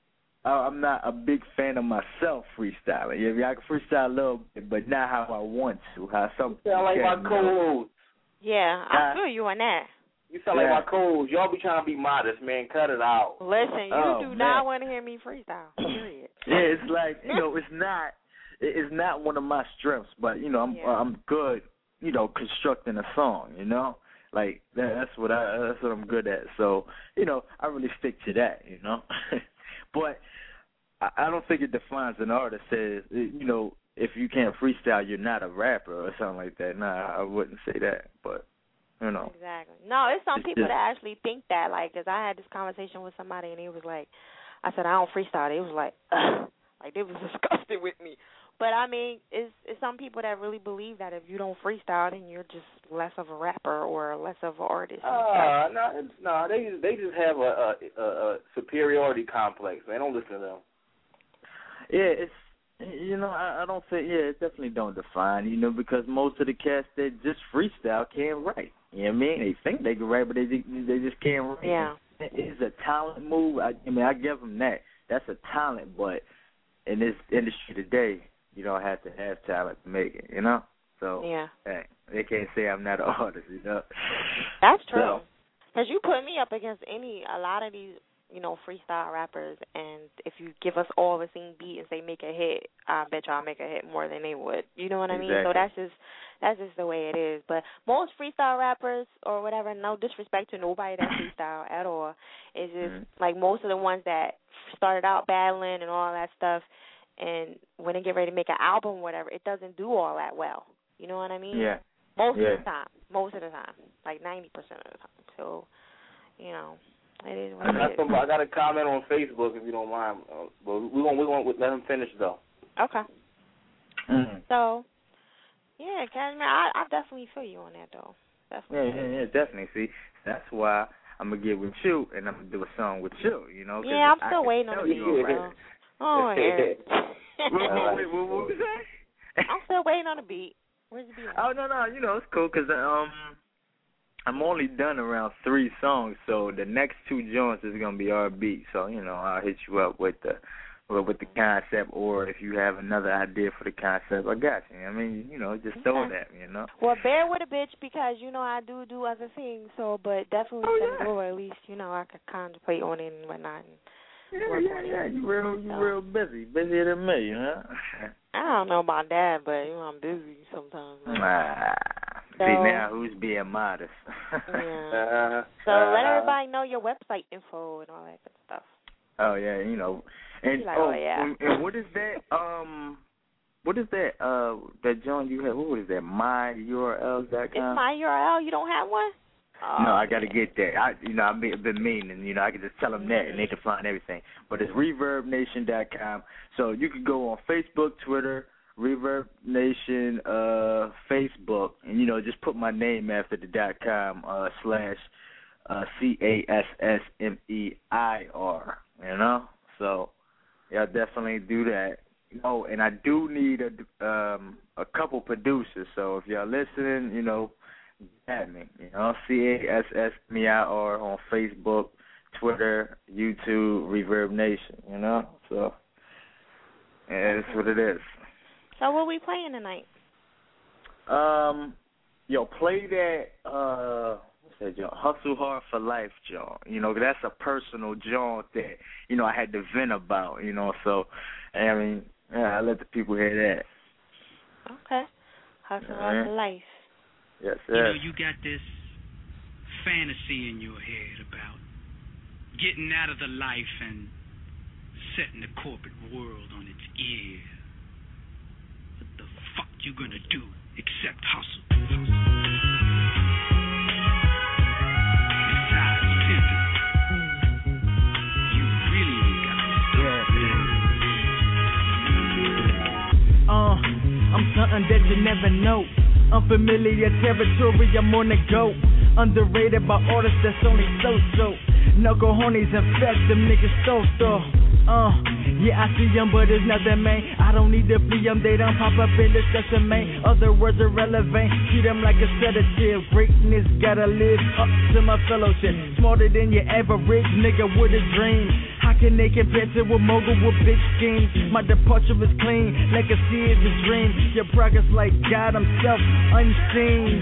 I'm not a big fan of myself freestyling. Yeah, I, mean, I can freestyle a little bit, but not how I want to. How some people sound like can, my co-host. Yeah, I uh, feel you on that. You sound yeah. like my co-host. Y'all be trying to be modest, man. Cut it out. Listen, you oh, do man. not want to hear me freestyle. Period. Yeah, it's like you know, it's not. It's not one of my strengths, but you know, I'm yeah. I'm good. You know, constructing a song. You know, like that, that's what I that's what I'm good at. So you know, I really stick to that. You know, but. I don't think it defines an artist. Says you know if you can't freestyle, you're not a rapper or something like that. Nah, I wouldn't say that. But you know, exactly. No, it's some it's people just, that actually think that. Like, cause I had this conversation with somebody, and he was like, "I said I don't freestyle." They was like, ugh. Like they was disgusted with me. But I mean, it's it's some people that really believe that if you don't freestyle, then you're just less of a rapper or less of an artist. Uh, no, it's, no, they they just have a, a, a superiority complex. Man, don't listen to them. Yeah, it's you know I, I don't think yeah it definitely don't define you know because most of the cats that just freestyle can't write. You know what I mean? They think they can write, but they they just can't write. Yeah, it's a talent move. I, I mean I give them that. That's a talent, but in this industry today, you don't have to have talent to make it. You know? So yeah, hey, they can't say I'm not an artist. You know? That's true. So, Cause you put me up against any a lot of these. You know, freestyle rappers, and if you give us all the same beat and say make a hit, I bet y'all make a hit more than they would. You know what I mean? Exactly. So that's just that's just the way it is. But most freestyle rappers or whatever, no disrespect to nobody that freestyle at all, is just mm-hmm. like most of the ones that started out battling and all that stuff, and when they get ready to make an album or whatever, it doesn't do all that well. You know what I mean? Yeah. Most yeah. of the time. Most of the time. Like ninety percent of the time. So, you know. It is what I got it some, is. I got a comment on Facebook if you don't mind, uh, but we're gonna we're gonna let him finish though. Okay. Mm-hmm. So, yeah, Cashmere, I, I definitely feel you on that though. Definitely. Yeah, yeah, yeah, definitely. See, that's why I'm gonna get with you and I'm gonna do a song with you. You know? Yeah, I'm still waiting on the beat. Bro. Oh, Eric. what, wait, what, what was that? I'm still waiting on the beat. Where's the beat? Oh no, no, you know it's cool because um. I'm only done around three songs, so the next two joints is gonna be R and B. So you know, I'll hit you up with the with the concept, or if you have another idea for the concept, I got you. I mean, you know, just okay. throw it at me, you know. Well, bear with a bitch because you know I do do other things. So, but definitely oh, send yeah. it over. At least you know I could contemplate on it and whatnot. And yeah, yeah, yeah. You real, you so. real busy, busier than me, you know. I don't know about that, but you know I'm busy sometimes. Nah. So, see now who's being modest. Yeah. So uh, let everybody know your website info and all that good stuff. Oh yeah, you know, and like, oh, oh, yeah. and, and what is that? Um, what is that? Uh, that joint you have? What was that? my U R Ls dot com. It's My U R L. You don't have one? Oh, no, I got to get that. I, you know, I've been meaning, you know, I can just tell them that and they can find everything. But it's reverb nation dot com. So you can go on Facebook, Twitter, Reverb Nation, uh, Facebook, and, you know, just put my name after the dot com uh, slash uh, C A S S M E I R, you know? So, yeah, definitely do that. Oh, and I do need a, um, a couple producers. So if y'all listening, you know, at me, you know, C A S S M E I R on Facebook, Twitter, YouTube, Reverb Nation, you know? So, yeah, that's what it is. So what we playing tonight? Um, yo, play that, uh, what's that, John? Hustle Hard for Life, John. You know, that's a personal John that, you know, I had to vent about, you know, so, I mean, yeah, I let the people hear that. Okay. Hustle Hard right. for Life. Yes, sir. You know, you got this fantasy in your head about getting out of the life and setting the corporate world on its ear. What the fuck you gonna do except hustle? Hustle. Besides pimping, you really ain't got to stop. Yeah, yeah. Uh, I'm something that you never know. Unfamiliar territory, I'm on the go. Underrated by artists that's only so-so. No cojones, in fact, them niggas so-so. Uh, yeah, I see them, but it's nothing, man. I don't need to flee them, they don't pop up in discussion, man. Other words are relevant, treat them like a sedative. Greatness gotta live up to my fellowship. Smarter than your average nigga with a dream. How can they compare to a mogul with big schemes? My departure is clean, legacy is a dream. Your progress like God himself, unseen.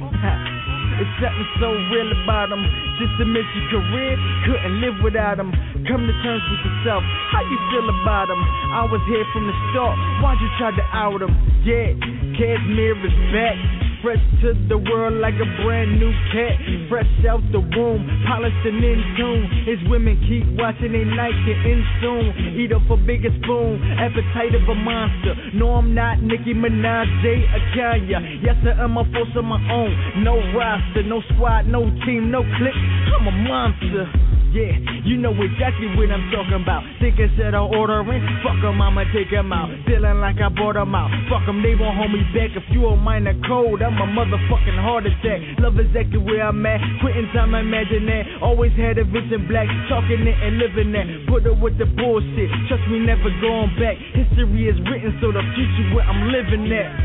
It's something so real about them. Just to miss your career, couldn't live without them. Come to terms with yourself, how you feel about them? I was here from the start, why'd you try to out them? Yeah, Casimir is back. Fresh to the world like a brand new cat. Fresh out the womb, polished and in tune. His women keep watching, they night getting soon. Eat up a bigger spoon, appetite of a monster. No, I'm not Nicki Minaj, Jay or Kanye. Yes, I am a force of my own. No roster, no squad, no team, no clique. I'm a monster. Yeah, you know exactly what I'm talking about. Think instead of ordering, fuck 'em, I'ma take 'em out. Feeling like I bought 'em out. Fuck 'em, they won't hold me back. If you a minor code, I'm a motherfucking heart attack. Love exactly where I'm at. Quitting time, imagine that. Always had a vision black. Talking it and living that. Put up with the bullshit. Trust me, never going back. History is written, so the future where I'm living at.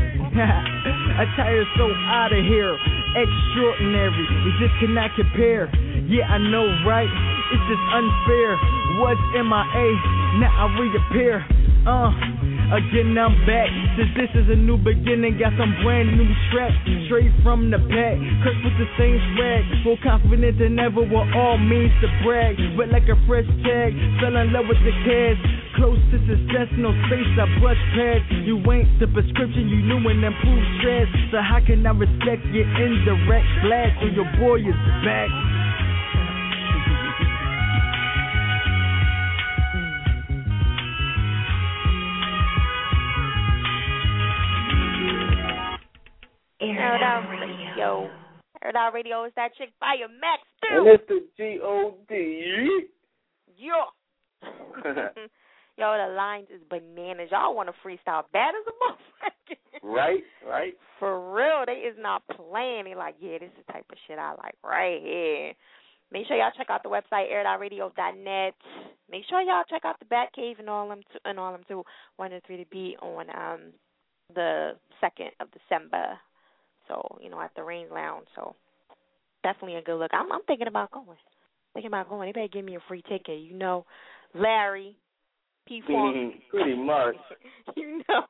Attire so out of here. Extraordinary. We just cannot compare. Yeah, I know, right? It's just unfair. Was M I A, now I reappear. Uh, again I'm back. Since this is a new beginning, got some brand new tracks straight from the pack. Cursed with the same swag, more confident than ever. What all means to brag, wet like a fresh tag. Fell in love with the cash. Close to success, no space, I brush past. You ain't the prescription, you knew and improved stress. So how can I respect your indirect blast when your boy is back? Air Out Radio. Air Out Radio is that chick Fire Max too. And it's the G O D. Yeah. Yo, the lines is bananas. Y'all want to freestyle bad as a motherfucker. Right, right. For real, they is not playing. They like, yeah, this is the type of shit I like right here. Make sure y'all check out the website, air dot radio dot net. Make sure y'all check out the Batcave and all them, t- and all them too. One and three to be on um the second of December. So, you know, at the Rain Lounge. So, definitely a good look. I'm, I'm thinking about going. Thinking about going. They better give me a free ticket. You know, Larry, P Funk. Mm, pretty much. You know.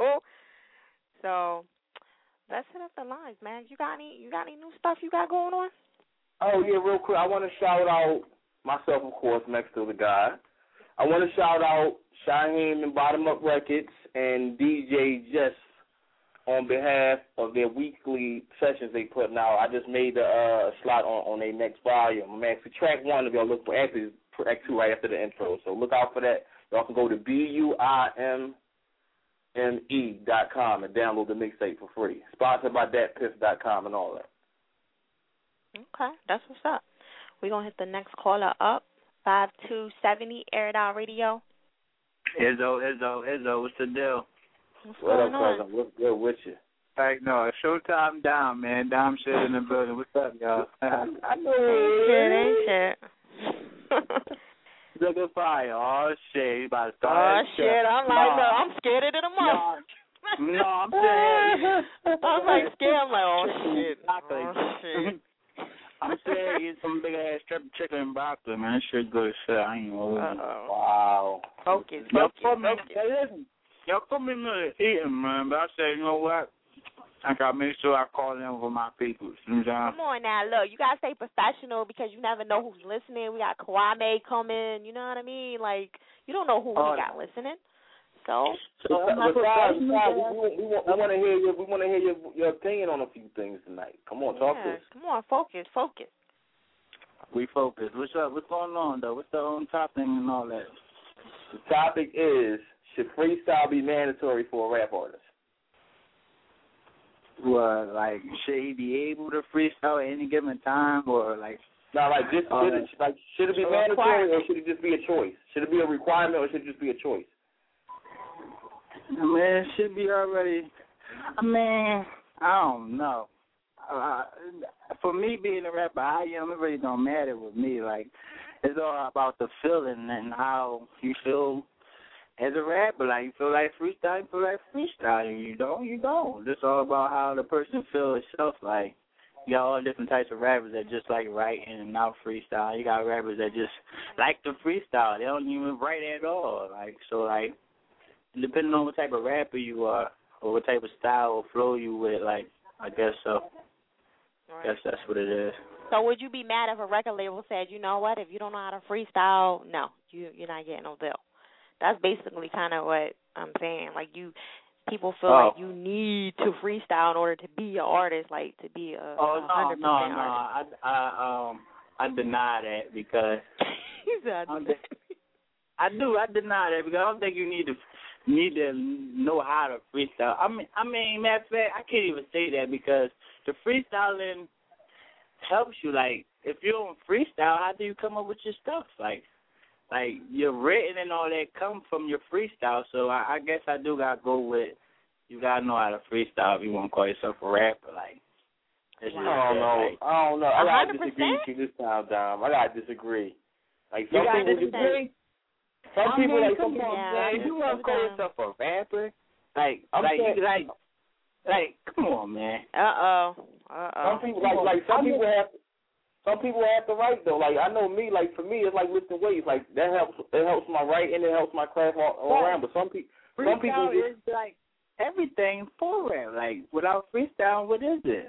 So, let's hit up the lines, man. You got any? You got any new stuff you got going on? Oh yeah, real quick. I want to shout out myself, of course, next to the guy. I want to shout out Shyheim and Bottom Up Records and D J Jess on behalf of their weekly sessions they put out. I just made a uh, slot on, on their next volume. I'm actually track one if y'all look for. Actually, Act two right after the intro. So look out for that. Y'all can go to B U I M M E dot com and download the mixtape for free. Sponsored by dat piff dot com and all that. Okay, that's what's up. We're going to hit the next caller up. five two seven zero, Air It Out Radio. Izzo, Izzo, Izzo, what's the deal? What's what going up, on? cousin? What's good with you? Hey, no, Showtime down, man. Dom shit in the building. What's up, y'all? I know Ain't shit, ain't shit. Looking fire. Oh, shit. You about to Oh, start. shit. I'm like, no, I'm scared of it a month. No, no I'm saying. I'm like scared. I'm like, oh, shit. Broccoli. Oh, shit. I'm saying get some big ass strip chicken and broccoli, man. That shit good as shit. I ain't gonna lie. Wow. Focus, Y'all focus, put me, focus. hey, listen, y'all put me in the eating, man. But I said, you know what? I gotta make sure I call them for my people. You know what I'm Come on now, look, you gotta stay professional because you never know who's listening. We got Kwame coming, you know what I mean? Like, you don't know who Oh, we got listening. So, So, besides, besides, we, we, we, want, we want to hear your we want to hear your your opinion on a few things tonight. Come on, talk to yeah, us. come on, focus, focus. We focus. What's up? What's going on, though? What's the on top thing and all that? The topic is, should freestyle be mandatory for a rap artist? What, like, should he be able to freestyle at any given time, or like? Now, like, just uh, should it, like, should it be mandatory or should it just be a choice? Should it be a requirement or should it just be a choice? I mean, it should be already. I mean, I don't know. Uh, for me being a rapper, I am. It really don't matter with me. Like, it's all about the feeling and how you feel as a rapper. Like, you feel like freestyle, you feel like freestyle. You don't, you don't. It's all about how the person feels itself. Like, you got all different types of rappers that just like writing and not freestyle. You got rappers that just like to freestyle. They don't even write at all. Like, so, like, depending on what type of rapper you are or what type of style or flow you with, like, I guess so. Right. I guess that's what it is. So would you be mad if a record label said, you know what, if you don't know how to freestyle, no, you, you're not getting no deal? That's basically kind of what I'm saying. Like, you, people feel oh. like you need to freestyle in order to be an artist, like to be a oh, one hundred percent no, no, no. artist. I, I, um, I deny that because I, think, I do. I deny that because I don't think you need to need to know how to freestyle. I mean, I mean, matter of fact, I can't even say that because the freestyling helps you. Like, if you don't freestyle, how do you come up with your stuff? Like, like your written and all that come from your freestyle. So I, I guess I do gotta go with you gotta know how to freestyle if you want to call yourself a rapper. Like, I don't know. Like, I don't know. I gotta one hundred percent? disagree with you this time, Dom. I gotta disagree. Like, some you gotta people disagree. Some I people mean, like come some on, Yeah, man. If you want to call yourself a rapper, like, I'm like, saying, you, like, like, come on, man. Uh oh. Uh oh. some people like like some people have some people have to write though. Like, I know me. Like, for me, it's like lifting weights. Like, that helps. It helps my writing. It helps my craft all, all around. But some people, some people Freestyle just is like everything for rap. Like, without freestyle, what is it?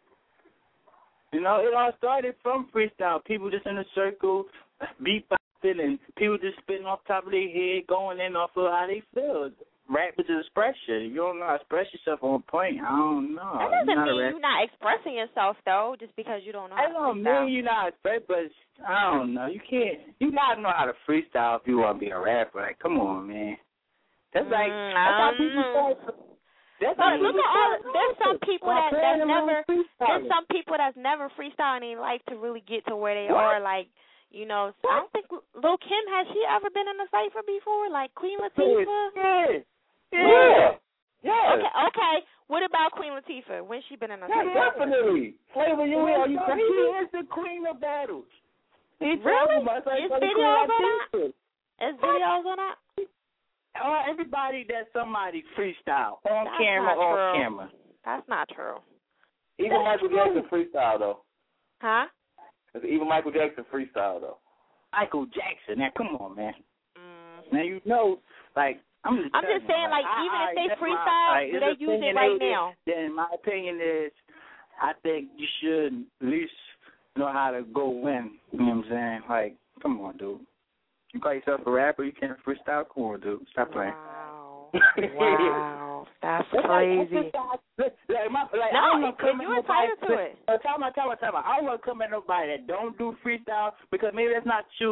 You know, it all started from freestyle. People just in a circle, beatboxing, and people just spitting off the top of their head, going in off of how they feel. Rap is expression. If you don't know how to express yourself on point, I don't know. That doesn't you're mean not you're not expressing yourself, though, just because you don't know I how to don't freestyle. mean you're not express, but I don't know. You can't. You gotta know how to freestyle if you want to be a rapper. Like, come on, man. That's like Mm, that's how I people don't know. start. That's But how look people at all. start There's some rapping. people My that that's parents never. were There's freestyling. some people that's never freestyled in their life to really get to where they What? are. Like, you know, I don't think Lil Kim, has she ever been in a cipher before? Like Queen Latifah. Yeah. yeah, yeah. Okay, okay. What about Queen Latifah? When she been in a Yeah, cipher? definitely. Flavor, you are you She crazy? is the queen of battles. He Really? talking about Is like videos on Queen that? Is videos on that? Uh, everybody that somebody freestyle on That's camera, not off true. camera. That's not true. Even Michael Jackson freestyle though. Huh? Even Michael Jackson freestyle though. Michael Jackson. Now, come on, man. Mm. Now you know, like I'm just. I'm telling just saying, you, like, I, even I, if they that's my- freestyle, like, do his they use it opinion right is- now? Then my opinion is, I think you should at least know how to go win. You know what I'm saying? Like, come on, dude. You call yourself a rapper, you can't freestyle. Come on, dude. Stop playing. Wow. Wow. That's crazy. Like, like, my, like, I No, don't want to come you're at nobody. entitled to it. Uh, time out, time out, time out. I don't want to come at nobody that don't do freestyle because maybe that's not you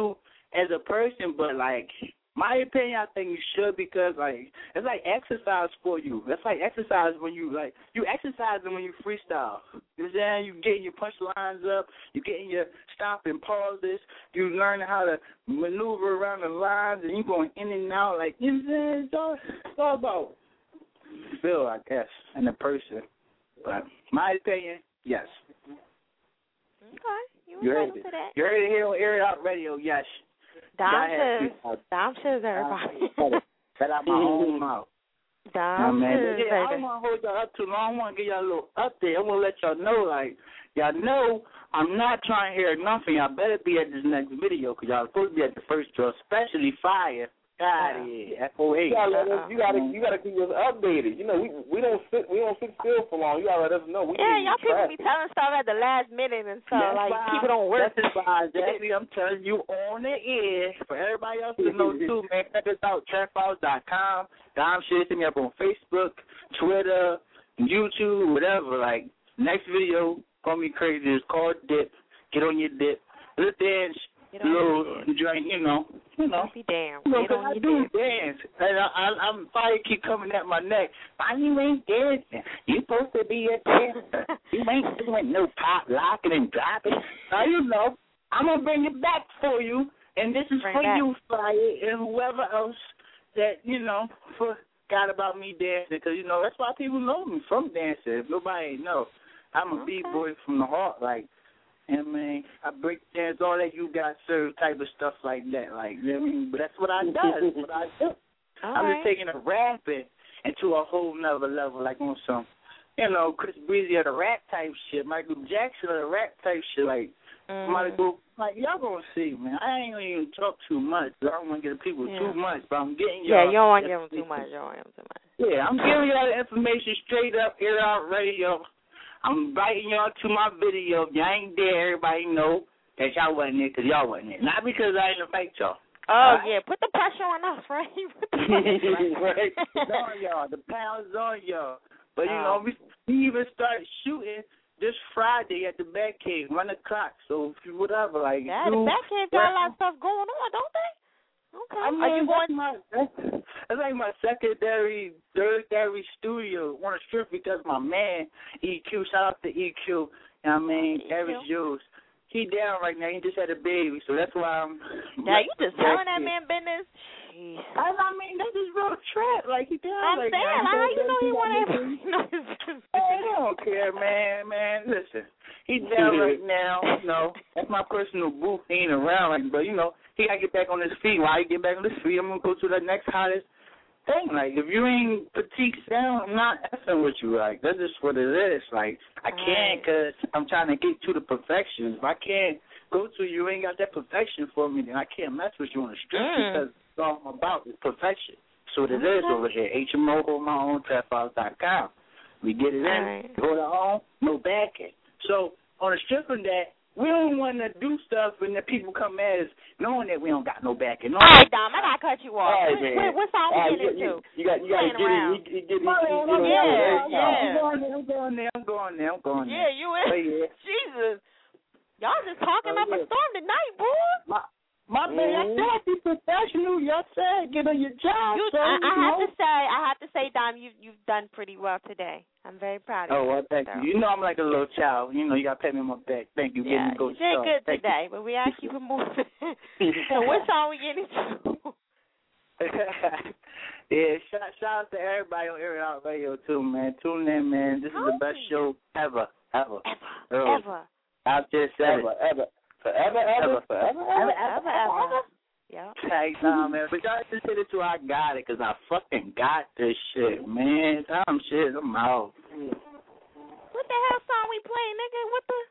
as a person, but like my opinion, I think you should because like it's like exercise for you. It's like exercise when you like you exercising when you freestyle. You know what I'm saying? You getting your punchlines up, you getting your stop and pauses, you learning how to maneuver around the lines, and you going in and out. Like you know what I'm saying? It's all, it's all about feel, I guess, and the person. But my opinion, yes. Okay, you You heard entitled it. to that. You heard it here on Air It Out Radio, yes. Dom says, Dom says everybody. Set out my own mouth. Dom yeah, says, yeah, I don't want to hold y'all up too long. I want to give y'all a little update. I want to let y'all know, like, y'all know I'm not trying to hear nothing. Y'all better be at this next video because y'all supposed to be at the first draw, especially Fire. God, yeah, F O A. You gotta, let us, you gotta, you gotta keep us updated. You know, we we don't sit, we don't sit still for long. You gotta let us know. We yeah, y'all people traffic. be telling stuff at the last minute and stuff. That's like fine. people don't work. That's fine, Jackie. I'm telling you on the air for everybody else to know too, man. Check us out, trap house dot com. Dom shit, hit me up on Facebook, Twitter, YouTube, whatever. Like next video, call me crazy. It's called Dip. Get on your dip. Let's dance. Little joint, you know, you know. Be damn. You know, Get 'cause on I your do dip. dance, and I, I, I'm fire keep coming at my neck. Why you ain't dancing? You supposed to be a dancer. You ain't doing no pop locking and dropping. Now you know, I'm gonna bring it back for you, and this is Bring for back. you, Fire, and whoever else that you know forgot about me dancing, because you know that's why people know me from dancing. If nobody ain't know, I'm a Okay. b-boy from the heart, like. And man, I break dance, all that you got served type of stuff like that. Like, you know what I mean? But that's what I do. That's what I do. All I'm right. just taking a rapping into a whole nother level, like on some, you know, Chris Breezy or the rap type shit, Michael Jackson or the rap type shit. Like, Mm. somebody go, like, y'all gonna see, man. I ain't gonna even talk too much. I don't want to get the people Yeah. too much, but I'm getting Yeah, y'all. you don't want to give them too much. You don't want to give them too much. Yeah, I'm giving y'all the information straight up, Air Out Radio. I'm inviting y'all to my video. If y'all ain't there, everybody know that y'all wasn't there because y'all wasn't there. Not because I didn't invite y'all. Oh, Right? yeah. Put the pressure on us, right? Put the Right. pressure. It's on y'all. The pound's on y'all. But, you Oh. know, we, we even started shooting this Friday at the Batcave, one o'clock. So, if you whatever, like, Yeah, the you, Batcave got a lot of stuff going on, don't they? Okay. I mean, Are you that's going? my, that's, that's like my secondary, tertiary studio on the strip because my man, E Q, shout out to E Q, you know what I mean, E Q. Eric Jules, he down right now, he just had a baby, so that's why I'm... Yeah, you just telling that it. man business? Jeez. I, I mean, that's his real trap, like, he down I'm right saying, now. how you know he got want baby. everybody to know his business? Hey, I don't care, man, man, listen, he down right now, you know, that's my personal booth, he ain't around, like, but, you know, he got to get back on his feet. While he get back on his feet, I'm going to go to the next hottest thing. Like, if you ain't petite sound, I'm not effing with you. Like, that's just what it is. Like, I can't because I'm trying to get to the perfection. If I can't go to you, ain't got that perfection for me, then I can't mess with you on the street Mm. because it's all I'm about is perfection. So what it is over here. H M O, hold my own, trap house dot com. We get it in, Right. hold it on, no backing. So, on the strip of that, we don't want to do stuff when the people come at us knowing that we don't got no backing. All right, Dom, I got to cut you off. All right, what, man. what, what song we All right, getting you, into? you, you got, you got to Playing get around. it. You, you get it. Oh, You, you, yeah, yeah, yeah. yeah. I'm going there, I'm going there, I'm going there, I'm going there. Yeah, you is. Oh, yeah. Jesus. Y'all just talking Oh, up a yeah. storm tonight, boy. My, my man, I Mhm. said be professional. Y'all said get on your job. You, so, I, you I have know. to say, I have to say, Dom, you you've done pretty well today. I'm very proud of Oh, you. well, thank So. you. You know I'm like a little child. You know, you got to pat me on my back. Thank you. Yeah, Give me go you did start. good Thank today, but we gotta keep it moving. So what song we getting into? Yeah, shout, shout out to everybody on Air It Out Radio, too, man. Tune in, man. This is the best show ever, ever. Ever, Early. ever, I just said Ever, it. ever, forever, ever, forever, ever, ever. ever, ever. Yep. Hey, nah, man. But y'all just hit it till I got it, because I fucking got this shit, man. Time shit, I'm out. What the hell song we play, nigga? What the?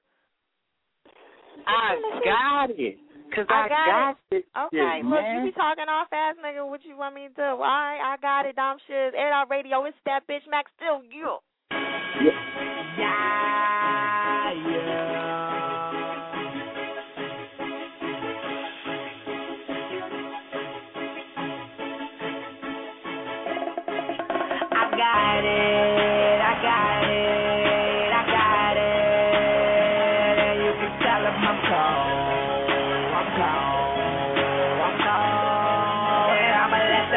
I got it. Because I, I got, got this Okay, shit, look, man. you be talking off ass, nigga. What you want me to do? Why? I got it, Dom shit. Air It Out Radio. It's that bitch Max still you. Yeah. Yeah, yeah. I got it, I got it, I got it. And you can tell him I'm cold, I'm cold,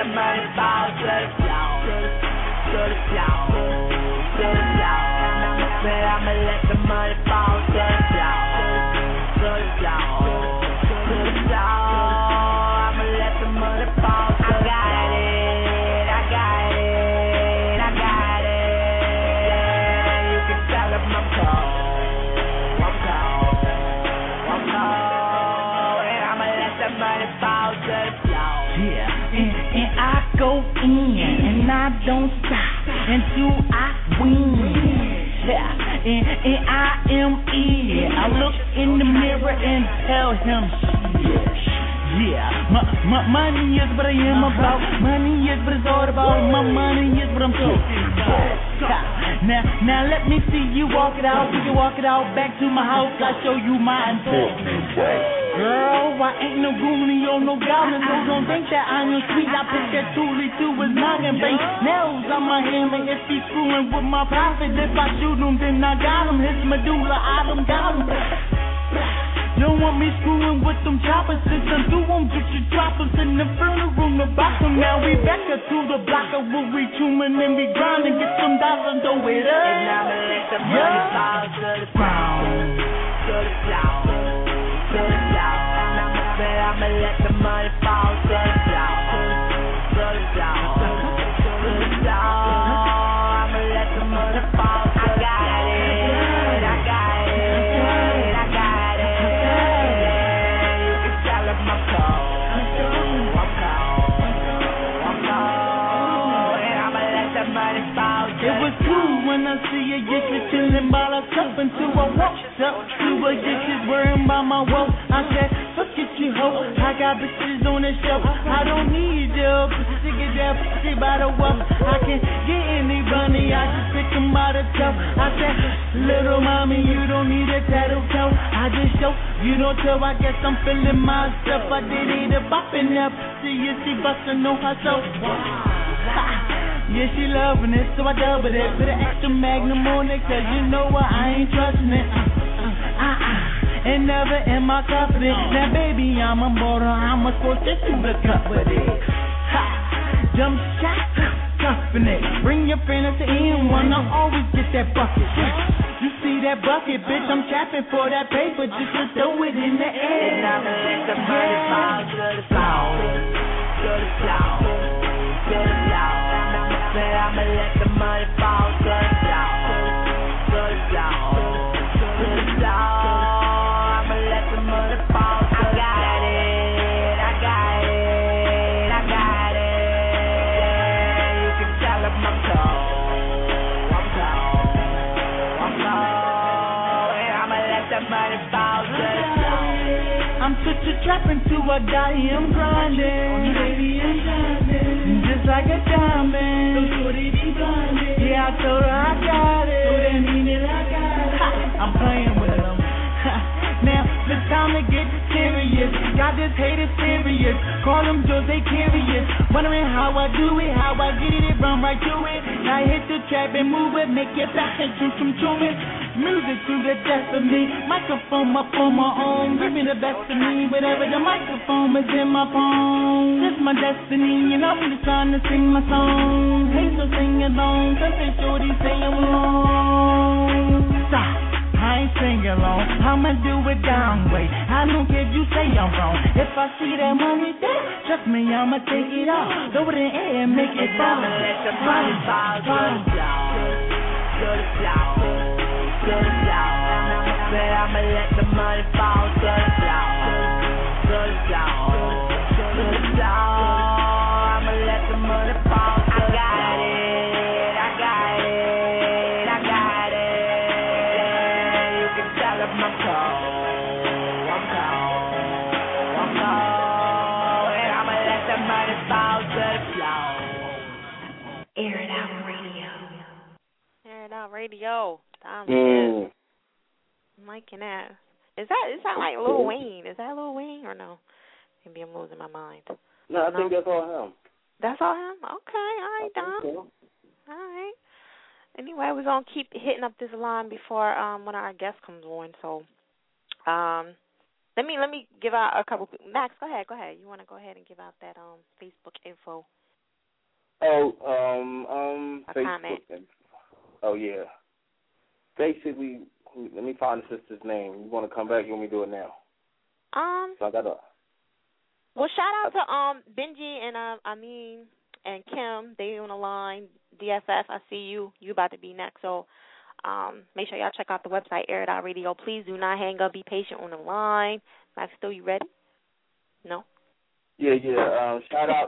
the money fall to the floor, to the floor, to the floor. Said I'ma let the money fall to the floor, to the floor, to the floor. I'ma let the money fall to the floor. I got it, I got it, I got it. Yeah, you can tell them I'm cold, I'm cold, I'm cold. And I'ma let the money fall to the floor. Yeah, and, and I go in and I don't stop until I win. Yeah, and, and I am it. I look in the mirror and tell him shit. Yeah, my, my money is what I am about. Money is what it's all about. My money is what I'm talking about. Now, now let me see you walk it out. We can walk it out back to my house. I show you my important way. Girl, I ain't no goonie or no goblin, so don't think that I am sweet. I put that toolie to his noggin, bang nails on my hammer. If he's screwing with my profit, if I shoot him, then I got him. His medulla, I done got him. Don't want me screwing with them choppers, since I'm through them, just you drop us in the inferno room to box them. Now we back up to the block of we'll reach human and we grind and get some dollars and throw it up. And I'ma let the money fall to the ground, to the floor, to the floor. Said I'ma let the money fall to the floor, to the floor, to the floor. I'ma let the money fall. I got it, I got it, I got it. Yeah, you can tell them I'm cold, I'm cold, I'm cold. And I'ma let the money fall. It was cool when I see you get to chillin' by the cup until I walked up to a dishes worrying about my woe. I said, fuck it, you hoe. I got bitches on the shelf. I don't need your pussy, get that pussy by the wealth. I can get any bunny, I just pick them by the toe. I said, little mommy, you don't need a tattoo toe. I just show, you don't tell, I guess I'm feeling myself. I did it a bopping up, see you, she bustin' on herself. Yeah, she loving it, so I double it. Put an extra magnum on it, cause you know what, I ain't trusting it. Uh, uh, uh, and never am I confident. Now, baby, I'm a mortal, I'm a supposed to shoot the cup with it. Ha! Jump shot, cuffing it. Bring your friend at the end one, I always get that bucket. You see that bucket, bitch, I'm trapping for that paper, just to throw it in the air. And I'ma let the money fall to the floor, to the floor, to the floor. Said I'ma let the money fall to the floor, to the floor, to the floor. I'ma let the money fall. I got it, I got it, I got it. Yeah, you can tell them I'm cold, I'm cold, I'm cold. And I'ma let the money fall to the floor. I'm such a trapping to a guy, I'm grinding, baby, I'm grinding, just like a diamond. Yeah, I told her I got it. So that mean that I got it. I'm playing with them. Now, the time to get serious. Got this hater serious. Call them Jose Curious. Wondering how I do it, how I get it, it run right to it. I hit the trap and move it, make it back and shoot some trumpets. Music to the death of me. Microphone up on my own. Give me the best of me. Whatever the microphone is in my phone. It's my destiny, and I'm just trying to sing my song. Hey, so sing along. Something shorty say along. Stop. I ain't singing along. I'ma do it down way. I don't care if you say I'm wrong. If I see that money there, trust me, I'ma take it off. Throw it in the air and make it fall. I'ma let the money fall to the floor, to the floor, to the floor. Said I'ma let the money fall to the floor, to the floor, to the floor. I'ma let the money fall. I got it, I got it, I got it. Yeah, you can tell them I'm cold, I'm cold, I'm cold. And I'ma let the money fall to the floor. Air It Out Radio. Air It Out Radio. Tom Mm. I'm liking that. Is that is that like Lil Wayne? Is that Lil Wayne or no? Maybe I'm losing my mind. No, I no? think that's all him. That's all him? Okay, all right, Dom. So. All right. Anyway, we're gonna keep hitting up this line before um one of our guests comes on. So, um, let me let me give out a couple. Max, go ahead, go ahead. You want to go ahead and give out that um Facebook info Oh, um, um, A Facebook. comment. And, oh yeah. Basically, let me find the sister's name. You want to come back? You want me to do it now? Um. So I got a. Well, shout out to um Benji and um I mean and Kim. They on the line. D F F. I see you. You about to be next. So um, make sure y'all check out the website Air It Out Radio. Please do not hang up. Be patient on the line. Max, still you ready? No. Yeah, yeah. Um, shout out.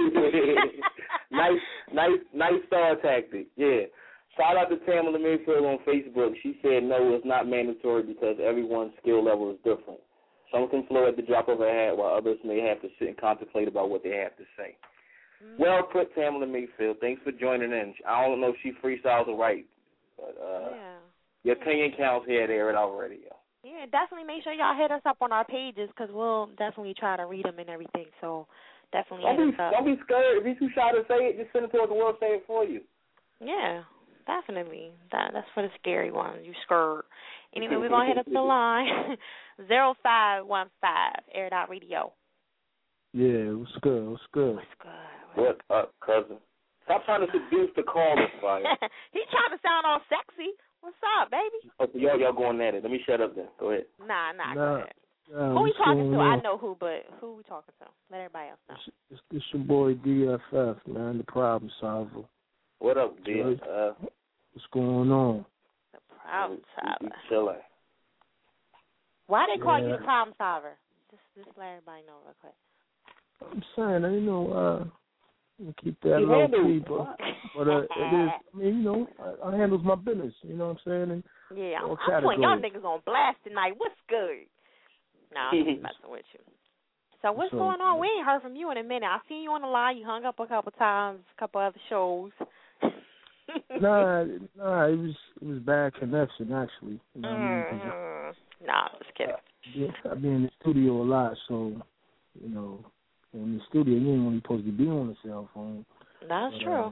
nice, nice, nice star tactic. Yeah. Shout out to Tamala Mayfield on Facebook. She said no, it's not mandatory because everyone's skill level is different. Some can flow at the drop of a hat, while others may have to sit and contemplate about what they have to say. Mm-hmm. Well put, Tamala Mayfield. Thanks for joining in. I don't know if she freestyles or right, but uh, yeah. your opinion counts here at Air It Out Radio. Yeah, definitely make sure y'all hit us up on our pages because we'll definitely try to read them and everything. So definitely don't hit be, us up. Don't be scared. If you're too shy to say it, just send it toward the world, say it for you. Yeah, definitely. That That's for the scary ones. You scared. Anyway, we're going to hit up the line. zero five one five, Air It Out Radio. Yeah, what's good? What's good? What's good? What up, cousin? Stop trying to seduce the caller, Fire. He trying to sound all sexy. What's up, baby? Oh, y'all, y'all going at it. Let me shut up then. Go ahead. Nah, nah, nah go ahead. nah, who we talking to? On? I know who, but who we talking to? Let everybody else know. It's, it's, it's your boy D F F, man, the problem solver. What up, D F F? What's going on? The problem solver. Chilling. Why they call yeah. you the problem solver? Just, just let everybody know real quick. I'm saying, you know, uh, keep that you low handle, key, but, but uh, it is. I mean, you know, I, I handles my business. You know what I'm saying? And yeah, I'm, I'm putting y'all niggas on blast tonight. What's good? Nah, I'm just messing with you. So what's so, going on? Yeah. We ain't heard from you in a minute. I seen you on the line. You hung up a couple times, a couple other shows. nah, nah, it was it was bad connection actually. You know what mm-hmm. I mean? Nah, I'm just kidding. I, I be in the studio a lot, so you know. In the studio, you ain't really supposed to be on the cell phone. That's but, true. Uh,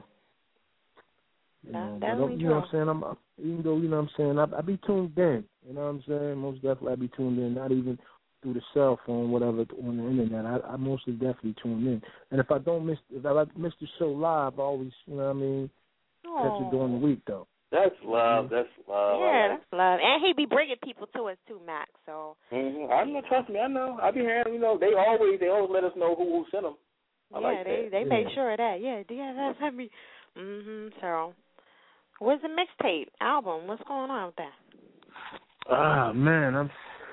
you That's know, definitely you true. know what I'm saying? I'm, even though, you know what I'm saying, I, I be tuned in. You know what I'm saying? Most definitely I be tuned in, not even through the cell phone, whatever, on the internet. I, I mostly definitely tune in. And if I don't miss, if I miss the show live, I always, you know what I mean, Aww. catch it during the week, though. That's love. That's love. Yeah, that's love. And he be bringing people to us too, Max. So. Mm-hmm. I know. Trust me. I know. I be hearing. You know, they always they always let us know who who sent them. I yeah, like they that. they yeah. make sure of that. Yeah, D F S me. Mhm. So, where's the mixtape album? What's going on with that? Ah man, I'm.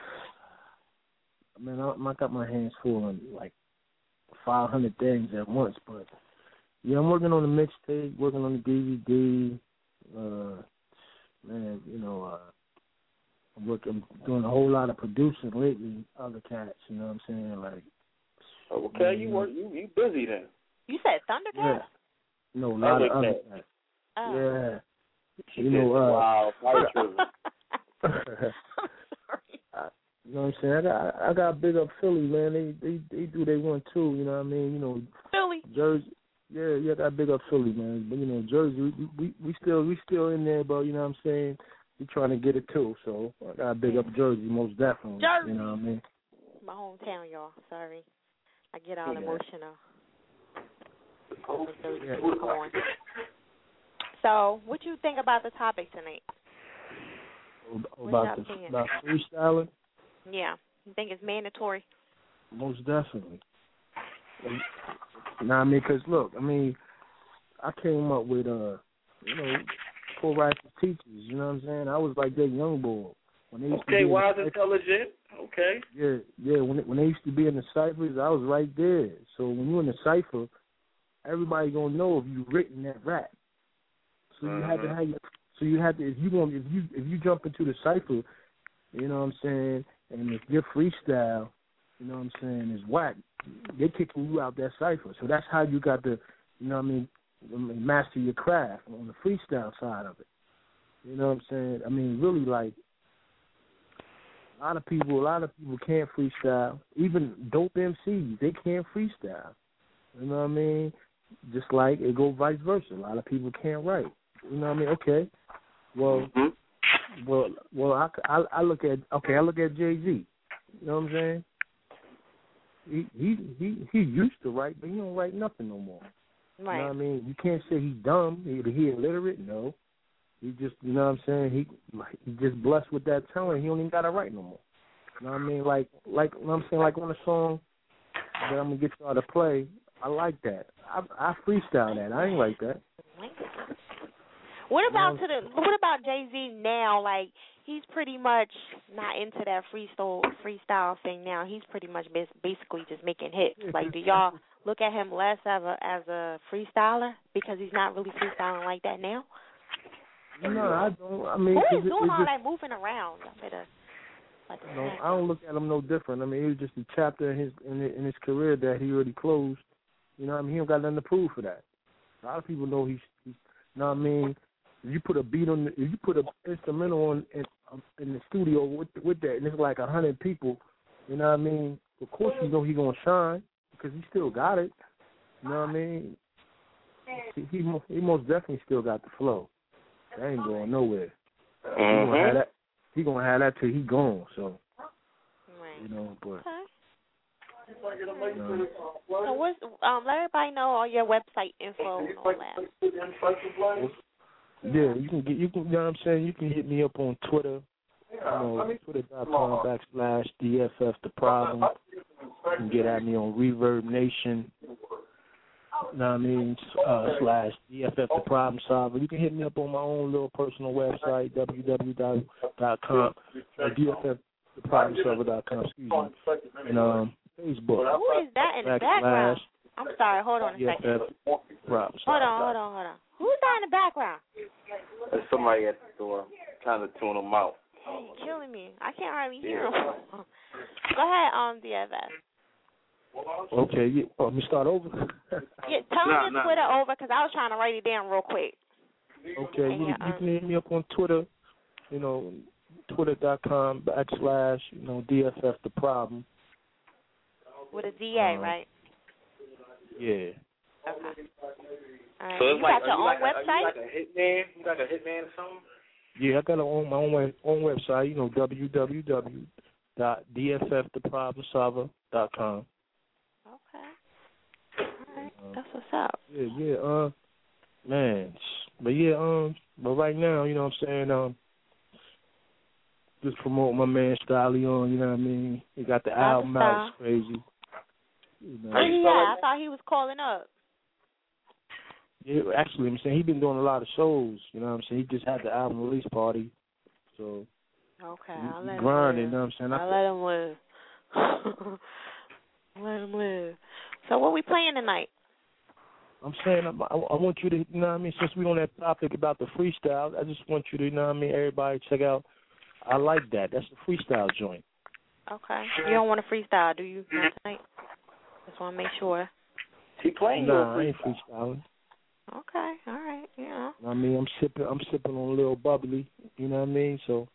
Man, I, I got my hands full on like five hundred things at once, but yeah, I'm working on the mixtape, working on the D V D. Uh, man, you know, uh, I'm working, doing a whole lot of producing lately. Other cats, you know what I'm saying? Like, okay, you work, you you busy then? You said Thundercats? Yeah. No, a lot other of other cats. cats. Oh. Yeah. She you know, uh, wow, I'm sorry. I, you know what I'm saying? I got I got big up Philly, man. They they they do they want too. You know what I mean? You know, Philly. Jersey. Yeah, yeah, I got big up Philly, man. But you know, Jersey, we we we still we still in there, but you know what I'm saying? We trying to get it too. So I got big up Jersey, most definitely. Jersey. You know what I mean? My hometown, y'all. Sorry, I get all yeah. emotional. Oh, yeah. So, what you think about the topic tonight? About the about freestyling? Yeah, you think it's mandatory? Most definitely. You know what I mean? Because, look, I mean, I came up with, uh, you know, full rights teachers, you know what I'm saying? I was like that young boy. When they used okay, to be wise, in intelligent. Okay. Yeah, yeah. When it, when they used to be in the ciphers, I was right there. So when you're in the cipher, everybody gonna know if you written that rap. So you mm-hmm. had to have your, so you had to if you going if you if you jump into the cipher, you know what I'm saying, and if your freestyle, you know what I'm saying, is whack, they kicking you out that cipher. So that's how you got to, you know what I mean, master your craft on the freestyle side of it. You know what I'm saying? I mean, really, like, a lot of people, a lot of people can't freestyle. Even dope M Cs, they can't freestyle. You know what I mean? Just like it go vice versa. A lot of people can't write. You know what I mean? Okay. Well, mm-hmm. well, well. I, I, I look at okay. I look at Jay-Z. You know what I'm saying? He he he he used to write, but he don't write nothing no more. Right. You know what I mean? You can't say he's dumb. He, he illiterate. No. He just, you know what I'm saying? He he just blessed with that talent. He don't even got to write no more. You know what I mean? Like, like you know what I'm saying? Like on a song that I'm going to get y'all to play, I like that. I, I freestyle that. I ain't like that. What about to the? What about Jay-Z now? Like, he's pretty much not into that freestyle freestyle thing now. He's pretty much basically just making hits. Like, do y'all look at him less as a as a freestyler because he's not really freestyling like that now? No, I don't. I mean, who is it, doing it all just, that moving around? I better. No, I don't look at him no different. I mean, it was just a chapter in his in, in his career that he already closed. You know what I mean? He don't got nothing to prove for that. A lot of people know he's, he's you know what I mean? If you put a beat on, the, if you put an instrumental on in, in the studio with with that, and it's like a hundred people, you know what I mean? Of course, you know he gonna shine because he still got it. You know what I mean? He he, he most definitely still got the flow. That ain't going nowhere. Mm-hmm. He gonna have that. He gonna have that till he gone. So, right. you know, but. Okay. You know, so what's um? Let everybody know all your website info and all that. Yeah, you can get you can you know what I'm saying. You can hit me up on Twitter. You know, twitter.com backslash DFF the problem. You can get at me on Reverb Nation. You know what I mean? Uh, slash D F F the problem solver. You can hit me up on my own little personal website, w w w dot com or D F F the problem solver dot com. Excuse me. And um, Facebook. Who is that in the background? I'm sorry. Hold on a D F F second. Problem hold on, hold on, hold on. Who's that in the background? There's somebody at the door trying to tune them out. Hey, you're killing me. I can't hardly hear him. Go ahead, um, D F F. Okay, yeah. Oh, let me start over. Yeah, tell nah, me your nah. Twitter over because I was trying to write it down real quick. Okay, you, you can hit me up on Twitter, you know, twitter.com backslash, you know, D F F the problem. With a D A, um, right? Yeah. Okay. All right. So it's you like, got your you own like website? A, are you like a hitman? You like a hitman or something? Yeah, I got a own, my own, web, own website, you know, w w w dot d f f the problem solver dot com. Okay. All right. That's what's up. Yeah, yeah, uh, man. But yeah, um, but right now, you know what I'm saying, um, just promote my man Stylion, you know what I mean? He got the That's album out, it's style. crazy. You know. Where he at? I thought he was calling up. Yeah, actually, I'm saying he's been doing a lot of shows. You know what I'm saying? He just had the album release party, so Okay, he, I'll he let grinding. him live. You know what I'm saying? I'll let him live. Let him live. So what we playing tonight? I'm saying I, I, I want you to, you know what I mean? Since we're on that topic about the freestyle, I just want you to, you know what I mean? Everybody check out. I like that. That's the freestyle joint. Okay. You don't want to freestyle, do you? Not tonight. Just want to make sure. He playing Nah, your I ain't freestyling. Okay, all right, yeah. I mean, I'm sipping, I'm sipping on a little bubbly. You know what I mean? So.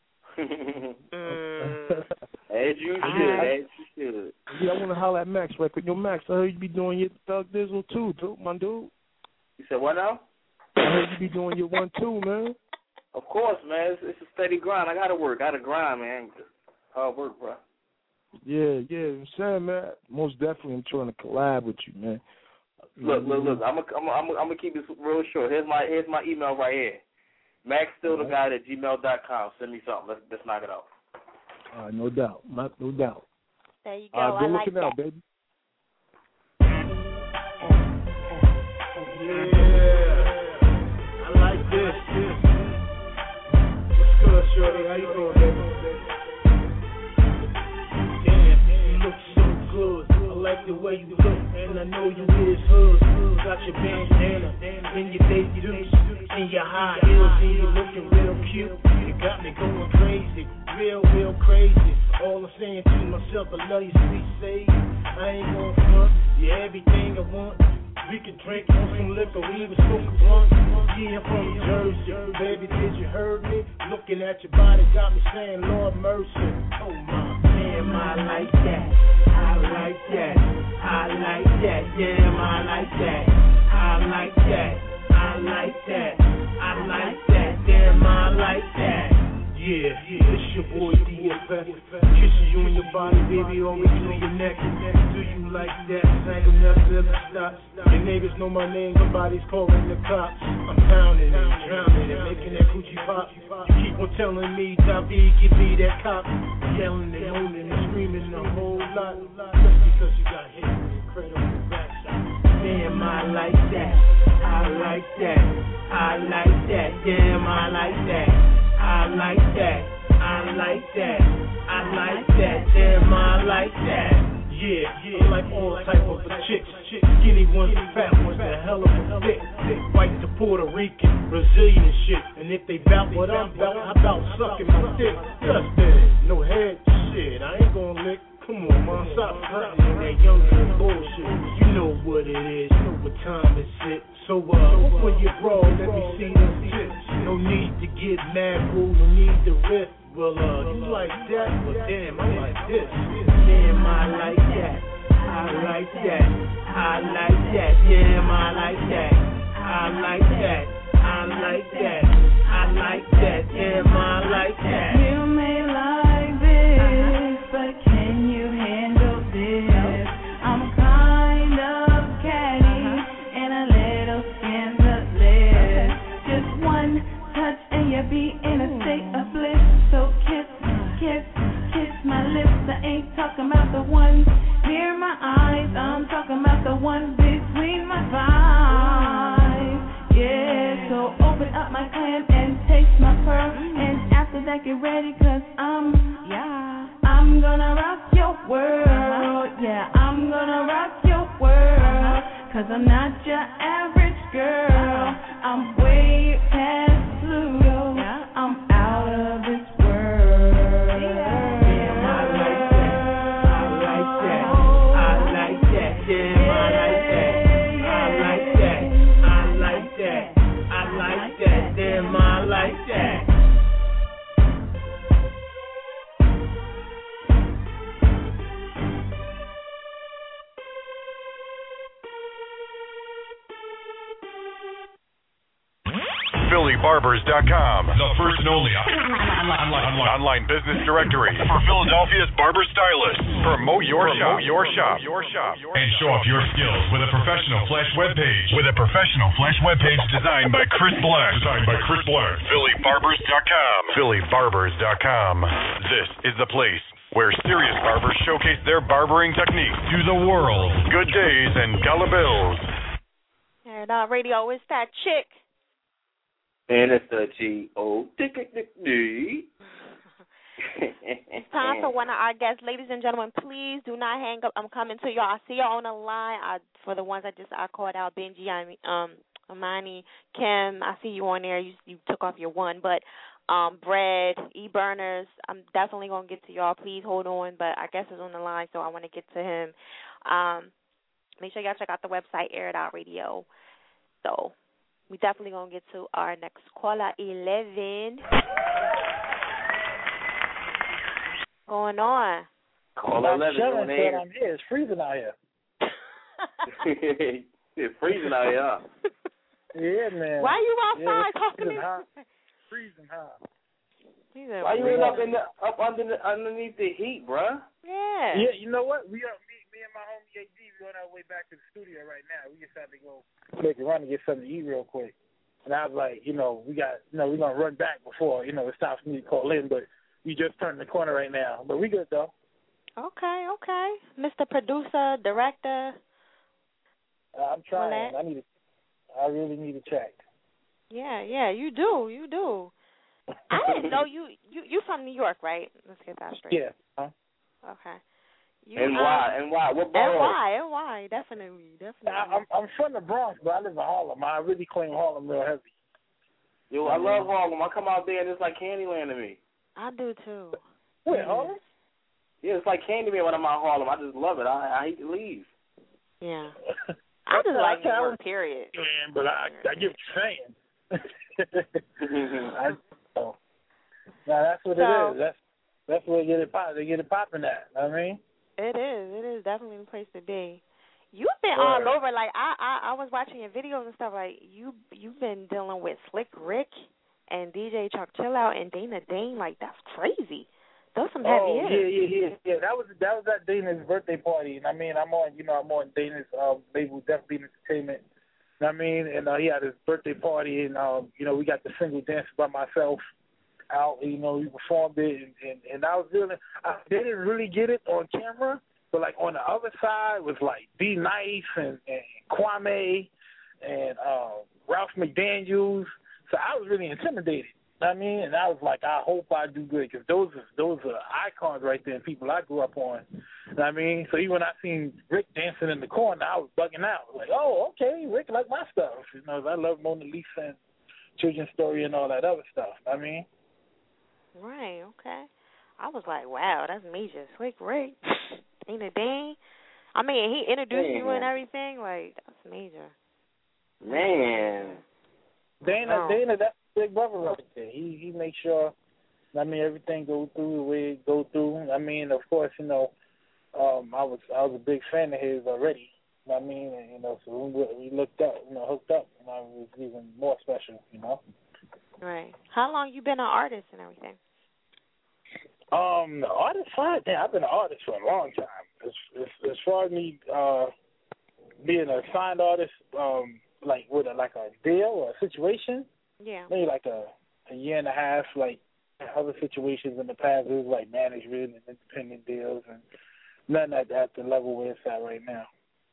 mm. As you should, as you should. Yeah, I want to holler at Max right quick. Yo, Max, I heard you be doing your Thug Dizzle too, dude, my dude. You said what now? I heard you be doing your one too, man. Of course, man. It's, it's a steady grind. I gotta work. I gotta grind, man. Hard work, bro. Yeah, yeah. I'm saying, man. Most definitely, I'm trying to collab with you, man. Look, look, look. I'm gonna, I'm gonna, I'm gonna, I'm gonna keep this real short. Here's my, here's my email right here. Max still the guy at gmail dot com. Send me something. Let's, let's knock it out. All right, no doubt, no, no doubt. There you go. All right, I good like looking that. out, baby. Yeah, I like this. What's good, shorty? How you doing, baby? Damn, you look so good. I like the way you look, and I know you is hood. Got your bandana, and your Daisy Dukes, and your high heels, and you looking real cute. You got me going crazy, real, real crazy. All I'm saying to myself, I love you, sweet sage. I ain't gon' front, you everything I want. We can drink on some liquor, we even smoke a blunt. Yeah, I'm from Jersey, baby, did you heard me? Looking at your body got me saying, Lord mercy. Oh my, damn, I like that. I like that. I like that. Damn, I like that. I like that. I like that. I like that. Damn, I like that. Yeah, yeah, it's your boy D F S. Kisses you in your body, baby, always through your neck. Do you like that? I ain't never ever stop. Your neighbors know my name, somebody's calling the cops. I'm pounding and drowning and making that coochie pop. You keep on telling me, David, give me that cop. Yelling and moaning and screaming a whole lot. Just because you got hit with incredible backside. Damn, I like that. I like that. I like that. Damn, I like that. I like that. I like that. I like that. Damn, I like that. Yeah, yeah, I like all type of chicks. Skinny ones, fat ones, the hell of a thick, thick, white to Puerto Rican, Brazilian shit. And if they bout what I'm bout, I bout sucking my dick. Just that, no head shit. I ain't gonna lick. Come on, man, stop frontin' on that young girl bullshit. You know what it is, you know what time it's it. So, uh, open your bra, let me see them tits. No need to get mad, boo, no need to rip. Well, uh, you like that? Well, damn, I like this. Damn, I like that. I like that. I like that. Damn, I like that. I like that. I like that. I like that. Damn, I like that. You may like this, but can you handle this? I'm kind of catty and a little scandalous. Just one touch and you'll be in a state of bliss. So kiss, kiss, kiss my lips. I ain't talking about the one near my eyes. I'm talking about the one between my thighs. Yeah, so open up my clam and taste my pearl. And after that get ready, cause I'm, yeah, I'm gonna rock your world. Yeah, I'm gonna rock your world. Cause I'm not your average girl. I'm way past Pluto. I'm out of this world. Damn, I like that. I like that. I like that. Damn, I like that. I like that. I like that. I like that. Damn, I like that. Philly Barbers dot com, the first and only online, online, online business directory for Philadelphia's barber stylists. Promote your shop, your shop, your shop, and show off your skills with a professional flash webpage. With a professional flash webpage designed by Chris Black. Designed by Chris Black. Philly Barbers dot com. Philly Barbers dot com. This is the place where serious barbers showcase their barbering techniques to the world. Good days and dollar bills. And uh, radio, it's that chick. And it's the G O D D. It's time for one of our guests. Ladies and gentlemen, please do not hang up. I'm coming to y'all. I see y'all on the line. I, for the ones I just I called out, Benji, I mean, um, Amani, Kim, I see you on there. You you took off your one, but um, Brad, E-Burners, I'm definitely going to get to y'all. Please hold on, but I guess it's on the line, so I want to get to him. Um, make sure y'all check out the website, Air It Out Radio. So we definitely going to get to our next caller, eleven. Going on? Call eleven. I'm here. I'm here. It's freezing out here. It's freezing out here. Yeah, man. Why you outside yeah, talking to me? Hot. Freezing hot. Why you ain't up in the up under the, underneath the heat, bruh? Yeah. Yeah, you know what? We are me, me and my homie A D. We on our way back to the studio right now. We just had to go make a run and get something to eat real quick. And I was like, you know, we got, you know, we're gonna run back before, you know, it's time for me to call in. But we just turned the corner right now. But we good though. Okay, okay, Mister Producer, Director. Uh, I'm trying. I need to. I really need to check. Yeah, yeah, you do, you do. I didn't know you. You you from New York, right? Let's get that straight. Yeah. Huh? Okay. You, and why? Um, and why? What borough? And why? And why? Definitely, definitely. I, I'm I'm from the Bronx, but I live in Harlem. I really claim Harlem real heavy. Yo, I love Harlem. I come out there and it's like Candyland to me. I do too. Wait, Harlem? Yeah, it's like Candyland when I'm out Harlem. I just love it. I I hate to leave. Yeah. I just like New York, period. Man, but I I get what you're saying. I, oh. Now that's what so, it is. That's that's where they get it pop. They get it popping at. I mean. It is. It is definitely the place to be. You've been all over. Like I, I, I was watching your videos and stuff. Like you, you've been dealing with Slick Rick and D J Chuck Chill Out and Dana Dane, like that's crazy. Those some heavy Oh hitters. yeah, yeah, yeah, yeah. That was that was at Dana's birthday party, and I mean, I'm on, you know, I'm on Dana's um, label, Deaf Beat Entertainment. And I mean, and uh, he had his birthday party, and um, you know, we got the single dance by myself out. You know, we performed it, and, and, and I was really, I didn't really get it on camera, but like on the other side was like D Nice and, and Kwame and uh, Ralph McDaniels. So I was really intimidated. I mean, and I was like, I hope I do good, because those are, those are icons right there, and people I grew up on. I mean, so even when I seen Rick dancing in the corner, I was bugging out. Like, oh, okay, Rick like my stuff. You know, I love Mona Lisa and Children's Story and all that other stuff. I mean. Right, okay. I was like, wow, that's major. Slick Rick. Dana Dane. I mean, he introduced Man. you and everything. Like, that's major. Man. Dana, Oh. Dana, that's big brother right there. He he makes sure, I mean, everything go through the way it go through. I mean, of course, you know, um, I was I was a big fan of his already. I mean, and, you know, so when we, we looked up, you know, hooked up, you know, it was even more special, you know. Right. How long you been an artist and everything? Um, the artist side, damn, I've been an artist for a long time. As as, as far as me uh, being a signed artist, um, like with a, like a deal or a situation. Yeah. Maybe like a, a year and a half, like other situations in the past, it was like management and independent deals, and nothing at, at the level where it's at right now.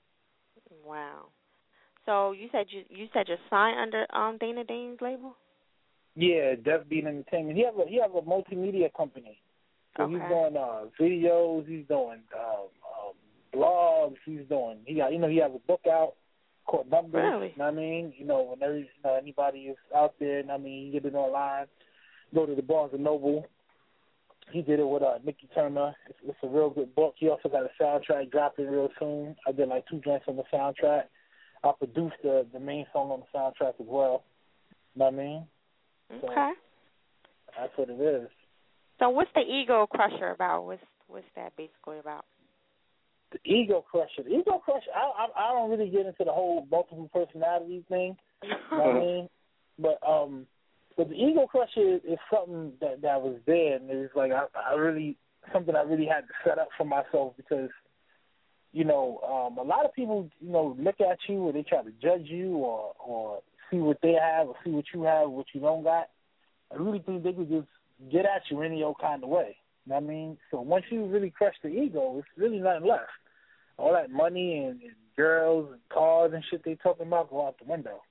Wow. So you said you you said you're signed under um Dana Dane's label? Yeah, Deaf Beat Entertainment. He have a he have a multimedia company. So Okay. he's doing uh, videos, he's doing um, um, blogs, he's doing he got you know he has a book out called Numbers. Really? You know what I mean? You know, whenever you know, anybody is out there, I mean, you get it online. Go to the Barnes and Noble. He did it with uh, Nicky Turner. It's, it's a real good book. He also got a soundtrack dropping real soon. I did like two joints on the soundtrack. I produced the the main song on the soundtrack as well. You know what I mean? So Okay. that's what it is. So what's the Ego Crusher about? What's what's that basically about? The Ego Crusher. The Ego Crusher, I, I I don't really get into the whole multiple personality thing. You know what I mean? But um, but the Ego Crusher is, is something that that was there, and it was like I, I really something I really had to set up for myself, because you know um, a lot of people you know look at you or they try to judge you or or see what they have or see what you have, what you don't got. I really think they could just get at you any old kind of way. You know what I mean? So once you really crush the ego, it's really nothing left. All that money and, and girls and cars and shit they talking about go out the window.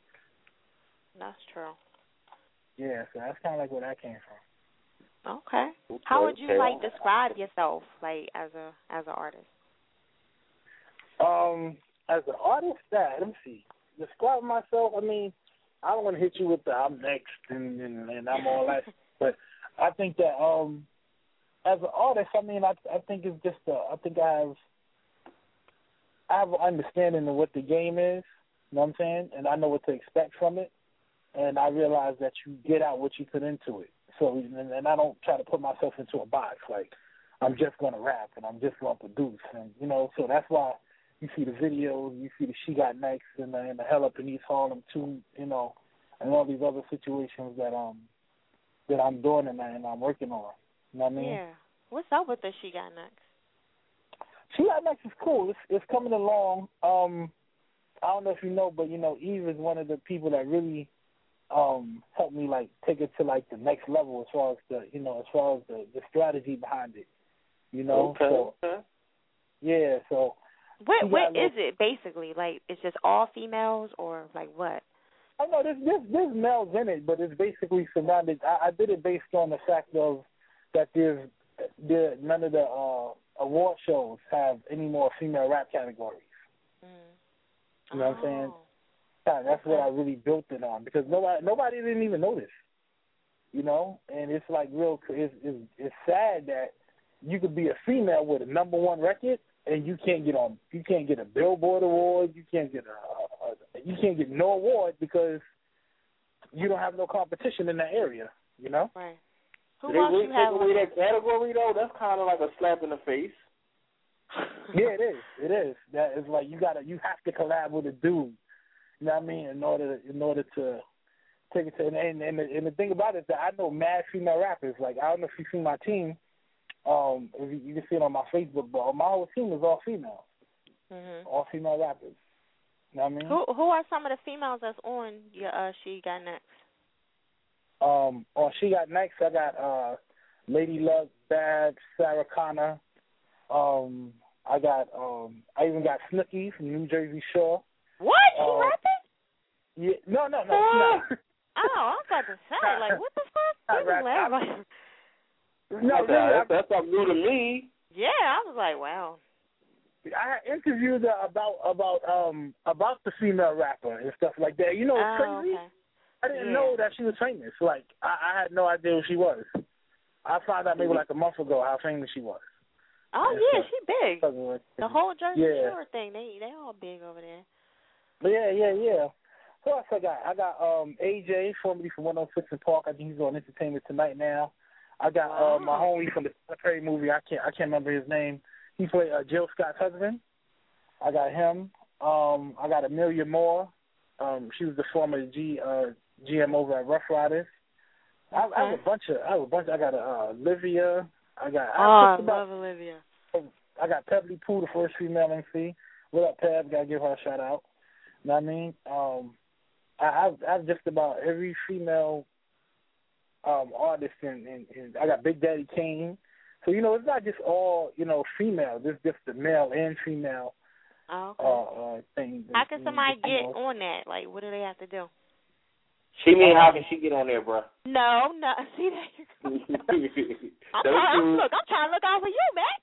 That's true. Yeah, so that's kind of like where that came from. Okay. How would you like describe yourself, like as a as an artist? Um, as an artist, that let me see. Describe myself. I mean, I don't want to hit you with the I'm next and and, and I'm all that, but I think that um, as an artist, I mean, I I think it's just uh, I think I have I have an understanding of what the game is. You know what I'm saying? And I know what to expect from it. And I realize that you get out what you put into it. So, and, and I don't try to put myself into a box like I'm just going to rap and I'm just going to produce. And, you know, so that's why you see the videos, you see the She Got Next and the, and the Hell Up in East Harlem too, you know, and all these other situations that um that I'm doing and, and I'm working on. You know what I mean? Yeah. What's up with the She Got Next? She Got Next is cool. It's, it's coming along. Um, I don't know if you know, but, you know, Eve is one of the people that really um helped me, like, take it to, like, the next level as far as the, you know, as far as the, the strategy behind it, you know? Okay. So, yeah, so. What what is it basically? Like, it's just all females or, like, what? I know there's, there's, there's males in it, but it's basically surrounded. I, I did it based on the fact of that there's there, none of the uh, award shows have any more female rap categories. Mm. You know what I'm saying? Yeah, that's what I really built it on, because nobody nobody didn't even notice. You know, and it's like real. It's, it's it's sad that you could be a female with a number one record and you can't get on. You can't get a Billboard award. You can't get a, a you can't get no award because you don't have no competition in that area. You know. Right. Who Did they else really you have? take away that category though? That's kind of like a slap in the face. Yeah, it is. It is. That is like you gotta. You have to collab with a dude. You know what I mean? In order, in order to take it to and and and the, and the thing about it is that I know mad female rappers. Like I don't know if you see my team. Um, if you, you can see it on my Facebook, but my whole team is all females, mm-hmm. all female rappers. You know what I mean? Who who are some of the females that's on your uh, She Got Next? Um, on She Got Next, I got uh, Lady Luck, Bad, Sarah Connor. Um, I got um, I even got Snooki from New Jersey Shore. What? She uh, rapping? Yeah, no, no, no. Oh, no. I was about to say, like, what the fuck? Rap, Like, no, really, that's, that's not new to me. yeah, I was like, wow. I interviewed her about about um about the female rapper and stuff like that. You know, it's Oh, crazy. okay. I didn't Yeah. know that she was famous. Like I, I had no idea who she was. I found out maybe like a month ago how famous she was. Oh, And yeah, stuff. she big. The whole Jersey Yeah. Shore thing, they they all big over there. Yeah, yeah, yeah. Who else I got? I got um A J, formerly from one oh six and Park. I think he's on Entertainment Tonight now. I got Wow. uh, my homie from the Perry movie. I can't I can't remember his name. He played uh, Jill Scott's husband. I got him. Um, I got Amelia Moore. Um, she was the former G uh, G M over at Rough Riders. I, I have a bunch of. I have a bunch. I got uh, Olivia. I got. Oh, I, I just about, love Olivia. I got Pebbly Pooh, the first female M C. What up, Peb? Gotta give her a shout out. You know what I mean? Um, I, I've, I've just about every female um, artist, and in, in, in, I got Big Daddy Kane. So you know, it's not just all you know female. It's just the male and female Oh, okay. uh, uh, thing. How can and, somebody you get know. on that? Like, what do they have to do? She mean, how can she get on there, bro? No, no. See that? I'm, trying, I'm, look, I'm trying to look out for you, Max.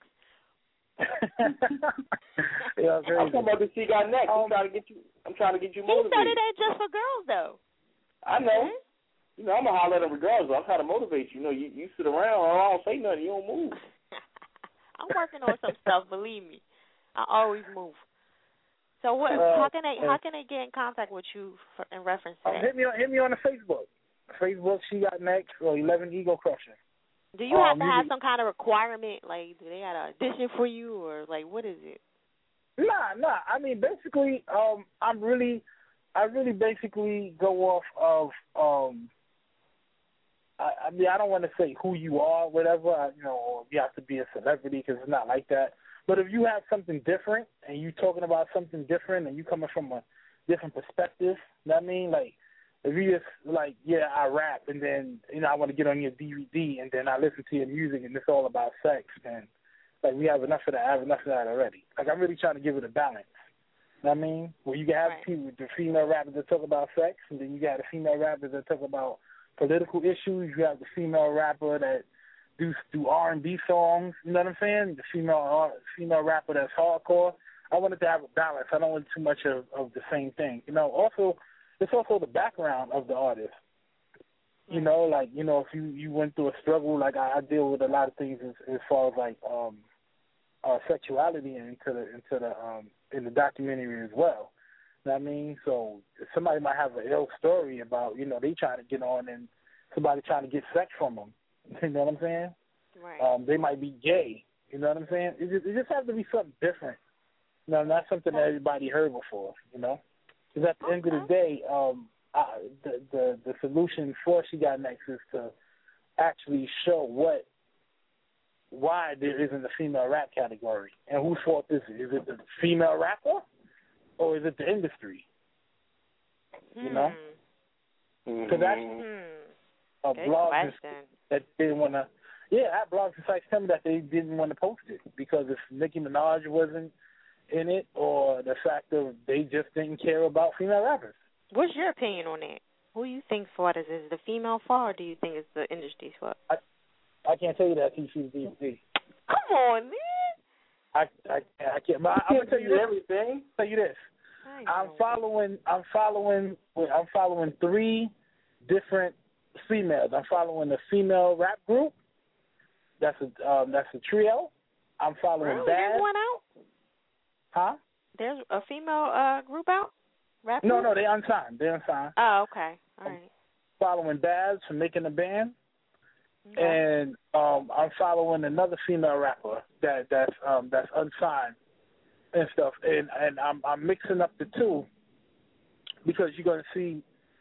Yeah, I'm talking about the She Got Next. I'm trying to get you. I'm trying to get you He motivated. said it ain't just for girls, though. I know. You know, I'm gonna holler at them regardless. I'm trying to motivate you. You know, you you sit around, I don't say nothing. You don't move. I'm working on some stuff. Believe me, I always move. So what? Uh, how can they? How can they get in contact with you for, in reference to Um, that? hit me on hit me on the Facebook. Facebook, She Got Next, or eleven Ego Crusher. Do you have um, to you have can- some kind of requirement? Like, do they got to audition for you, or like, what is it? Nah, nah. I mean, basically, um, I'm really, I really basically go off of, um, I, I mean, I don't want to say who you are, whatever. I, you know, or you have to be a celebrity because it's not like that. But if you have something different and you talking about something different and you coming from a different perspective, you know what I mean? Like, if you just like, yeah, I rap and then, you know, I want to get on your D V D and then I listen to your music and it's all about sex, then, like, we have enough of that. I have enough of that already. Like, I'm really trying to give it a balance. You know what I mean? Where you can have Right. people, the female rappers that talk about sex, and then you got the female rappers that talk about political issues. You have the female rapper that do do R and B songs. You know what I'm saying? The female female rapper that's hardcore. I wanted to have a balance. I don't want too much of, of the same thing. You know, also, it's also the background of the artist. You know, like, you know, if you, you went through a struggle, like I, I deal with a lot of things as, as far as like um uh sexuality into the into the um in the documentary as well. You know what I mean? So somebody might have an ill story about, you know, they trying to get on and somebody trying to get sex from them. You know what I'm saying? Right. Um, they might be gay. You know what I'm saying? It just, it just has to be something different. You know, not something that everybody heard before, you know? Because at the end of the day, um, I, the, the the solution for She Got Next is to actually show what, why there isn't a female rap category. And whose fault is it? Is it the female rapper or is it the industry? You know? Because that's a Good blog question. that didn't want to, yeah, I blogs and sites tell me that they didn't want to post it because if Nicki Minaj wasn't in it or the fact of they just didn't care about female rappers. What's your opinion on that? Who do you think's fault is? Is it the female fault, or do you think it's the industry's fault? I I can't tell you that T C's D V D. Come on, man. I I, I can't. But I, I'm gonna tell you this. everything. Tell you this. I'm following. I'm following. I'm following three different females. I'm following a female rap group. That's a um, that's a trio. I'm following Really? Bad. There's one out? Huh? There's a female uh, group out? Rap No, group? no, they unsigned. They unsigned. Oh, okay. All right. Following Baz from making a band, Okay. and um, I'm following another female rapper that that's um, that's unsigned and stuff. And and I'm I'm mixing up the two because you're gonna see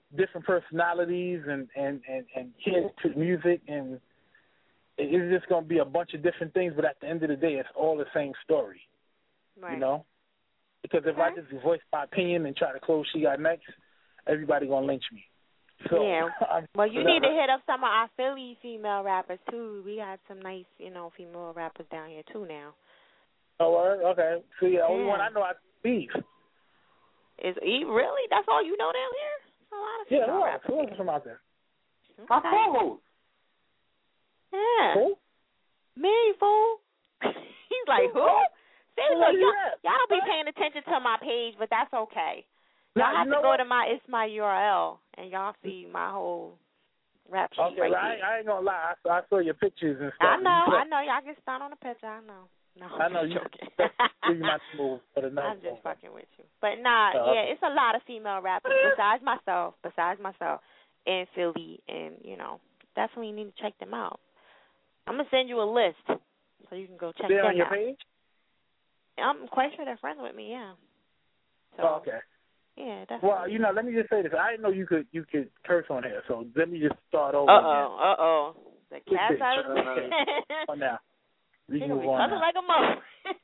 different personalities and and and, and kids to music, and it's just going to be a bunch of different things. But at the end of the day, it's all the same story. Right. You know, because if okay. I just voice my opinion and try to close She Got Next, everybody gonna lynch me. So, yeah. I'm, well, you need to hit up some of our Philly female rappers too. We got some nice, you know, female rappers down here too now. Oh, word? Okay. So yeah, the only yeah. one I know I Beef. Is Eve really? That's all you know down here? A lot of yeah, female who rappers. Who else is from out there? Okay. My co-host. Yeah. Who? Me, fool. He's like, who? See, look, y'all, y'all don't be paying attention to my page, but that's okay. Y'all now, have you to know go what? to my It's My U R L, and y'all see my whole rap sheet Okay, right well, here. I, I ain't gonna lie. I, I saw your pictures and stuff. I know, You I know. Y'all get stunned on the picture. I know. No, I know I'm you. joking. You might move for the night. I'm just fucking with you. But nah, Uh, yeah, it's a lot of female rappers besides myself, besides myself, in Philly, and you know, definitely need to check them out. I'm gonna send you a list so you can go check They're them on your out. page? I'm quite sure they're friends with me. Yeah. So, oh, okay. Yeah, definitely. Well, you know, let me just say this. I didn't know you could you could curse on here, so let me just start over Uh again. oh, uh oh. The cat's out of the bag. on now. We She can gonna be move on buzzing now. like a mother.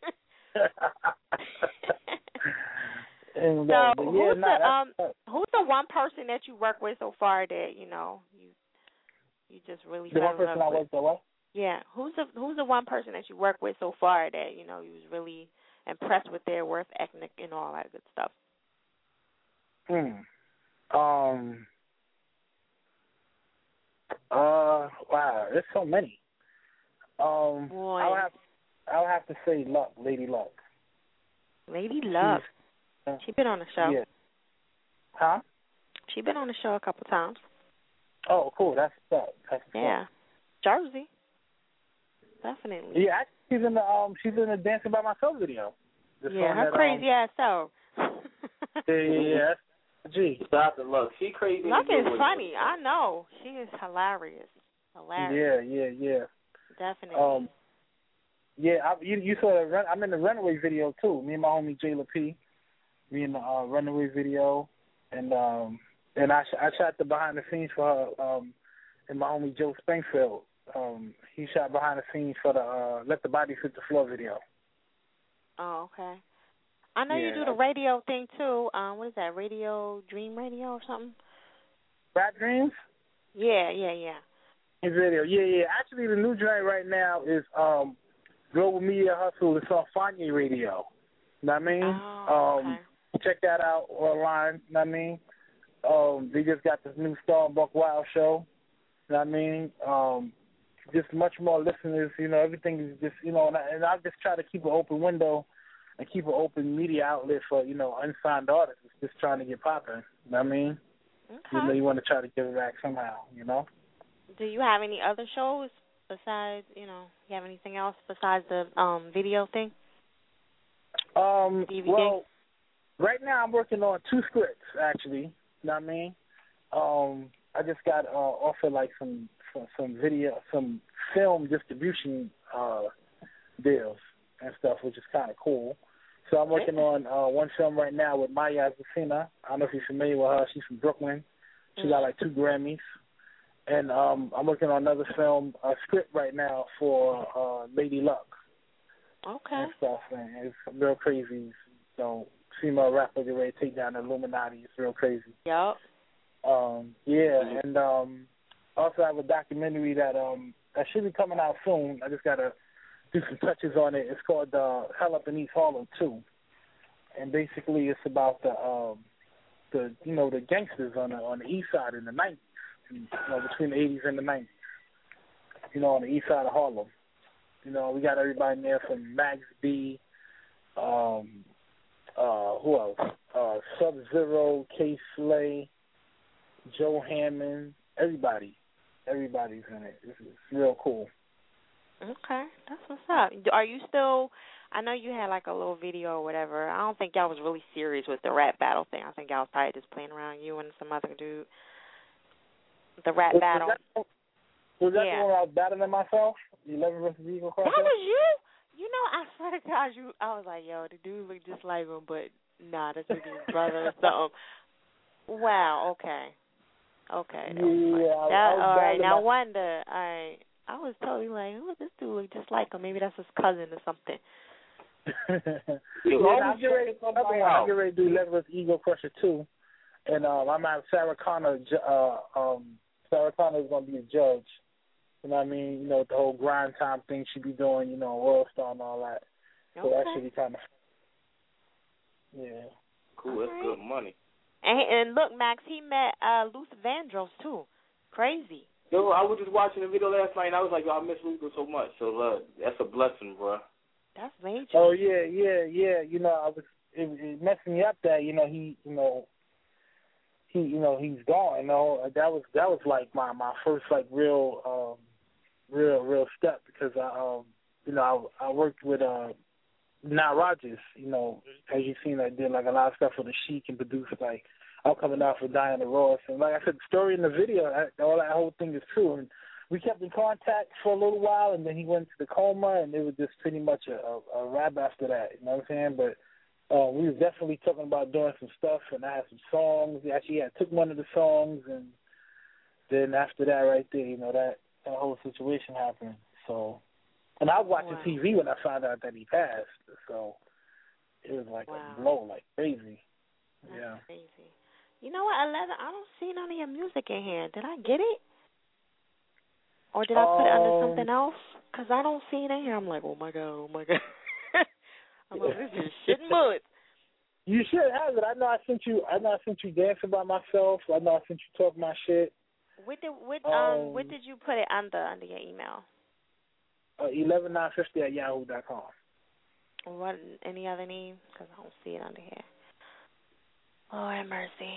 and, so uh, but yeah, who's nah, the um that's, who's the one person that you work with so far that you know you you just really the fell one in person love I with? worked with, what? Yeah, who's the who's the one person that you work with so far that you know you was really impressed with their work ethic and all that good stuff? Hmm. Um. Uh. Wow. There's so many. Um. Boy. I'll have I'll have to say Luck, Lady Luck. Lady Luck. Uh, She been on the show. Yeah. Huh? She been on the show a couple times. Oh, cool. That's that. That's Yeah. Jersey. Definitely. Yeah, actually, she's in the um, she's in the Dancing by Myself video. The Yeah, song her that, crazy um, ass self. Yeah, yeah, yeah. Gee. Shout out to Luck. She crazy. Luck to is do with funny. it. I know. She is hilarious. Hilarious. Yeah, yeah, yeah. Definitely. Um, yeah, I, you you saw the run. I'm in the Runaway video too. Me and my homie Jayla P. Me in the uh, Runaway video, and um, and I sh- I shot the behind the scenes for her. Um, and my homie Joe Springfield. Um, he shot behind the scenes for the uh, Let the Bodies Hit the Floor video. Oh, okay. I know Yeah. you do the radio thing too. Um, what is that? Radio Dream Radio or something? Rap Dreams? Yeah, yeah, yeah. His video. Yeah, yeah. Actually, the new joint right now is um, Global Media Hustle. It's on Fanye Radio. You know what I mean? Oh, um, okay. Check that out online. You know what I mean? Um, they just got this new Star and Buck Wild show. You know what I mean? Um, just much more listeners. You know, everything is just, you know, and I, and I just try to keep an open window and keep an open media outlet for, you know, unsigned artists just trying to get popping. You know what I mean? Okay. You know, you want to try to give it back somehow, you know? Do you have any other shows besides, you know, you have anything else besides the um video thing? Um, D V D? well, right now I'm working on two scripts, actually. You know what I mean? Um, I just got uh, offered, like, some, some, some video, some film distribution uh, deals and stuff, which is kind of cool. So I'm working on uh, one film right now with Maya Azafina. I don't know if you're familiar with her. She's from Brooklyn. She got like two Grammys. And um, I'm working on another film, a script right now for uh, Lady Luck. Okay. And stuff. And it's real crazy. So female rapper get ready to take down the Illuminati. It's real crazy. Yep. Um, yeah, and um, also I have a documentary that um that should be coming out soon. I just gotta do some touches on it. It's called uh, Hell Up in East Harlem two, and basically it's about the um, the you know the gangsters on the on the east side in the nineties, you know, between the eighties and the nineties. You know, on the east side of Harlem. You know, we got everybody in there from Max B, um, uh, who else? Uh, Sub Zero, K Slay, Joe Hammond, everybody. Everybody's in it. It's, it's real cool. Okay, that's what's up. Are you still, I know you had like a little video or whatever. I don't think y'all was really serious with the rap battle thing. I think y'all was probably just playing around, you and some other dude. The rap Was, battle. Was that, was that Yeah. the one where I was battling myself? The eleven versus Eagle crossover? That was you? You know, I swear to God, you, I was like, yo, the dude looked just like him, but nah, that's his brother or something. Wow, okay. Okay. Yeah, I, that, I was all right. down Now about- wonder. All right. I was totally like, oh, this dude look just like him. Maybe that's his cousin or something. yeah, I'm getting ready. I'm getting ready to do Leather's Ego Crusher two, and um, I'm at Sarah Connor. Uh, um, Sarah Connor is going to be a judge. You know what I mean? You know, the whole grind time thing she be doing. You know, World Star and all that. So Okay. that should be kind of yeah. Cool. That's right. good money. And, and look, Max, he met uh, Luther Vandross too. Crazy. Yo, I was just watching the video last night, and I was like, yo, I miss Luther so much. So uh, that's a blessing, bro. That's major. Oh yeah, yeah, yeah. You know, I was it, it messed me up that you know he you know he you know he's gone. You know that was that was like my my first like real um real real step because I um you know I, I worked with uh Nile Rodgers. You know, as you've seen, I did like a lot of stuff for the Sheik and produced like I'm Coming Out for Diana Ross, and like I said, the story in the video, I, all that whole thing is true. And we kept in contact for a little while, and then he went to the coma, and it was just pretty much a, a, a wrap after that. You know what I'm saying? But uh, we was definitely talking about doing some stuff, and I had some songs. Actually, yeah, I took one of the songs, and then after that, right there, you know, that, that whole situation happened. So, and I was watching wow. T V when I found out that he passed. So it was like wow. a blow, like crazy. That's yeah. crazy. You know what, Eleven? I don't see none of your music in here. Did I get it? Or did I put it under something else? Because I don't see it in here. I'm like, oh, my God, oh, my God. I'm like, this is shit and mud. You should have it. I know I sent you I know I sent you Dancing by Myself. I know I sent you Talk My Shit. What did, what, um, um, what did you put it under, under your email? Uh, eleven nine fifty at yahoo dot com. What, any other name? Because I don't see it under here. Lord have mercy.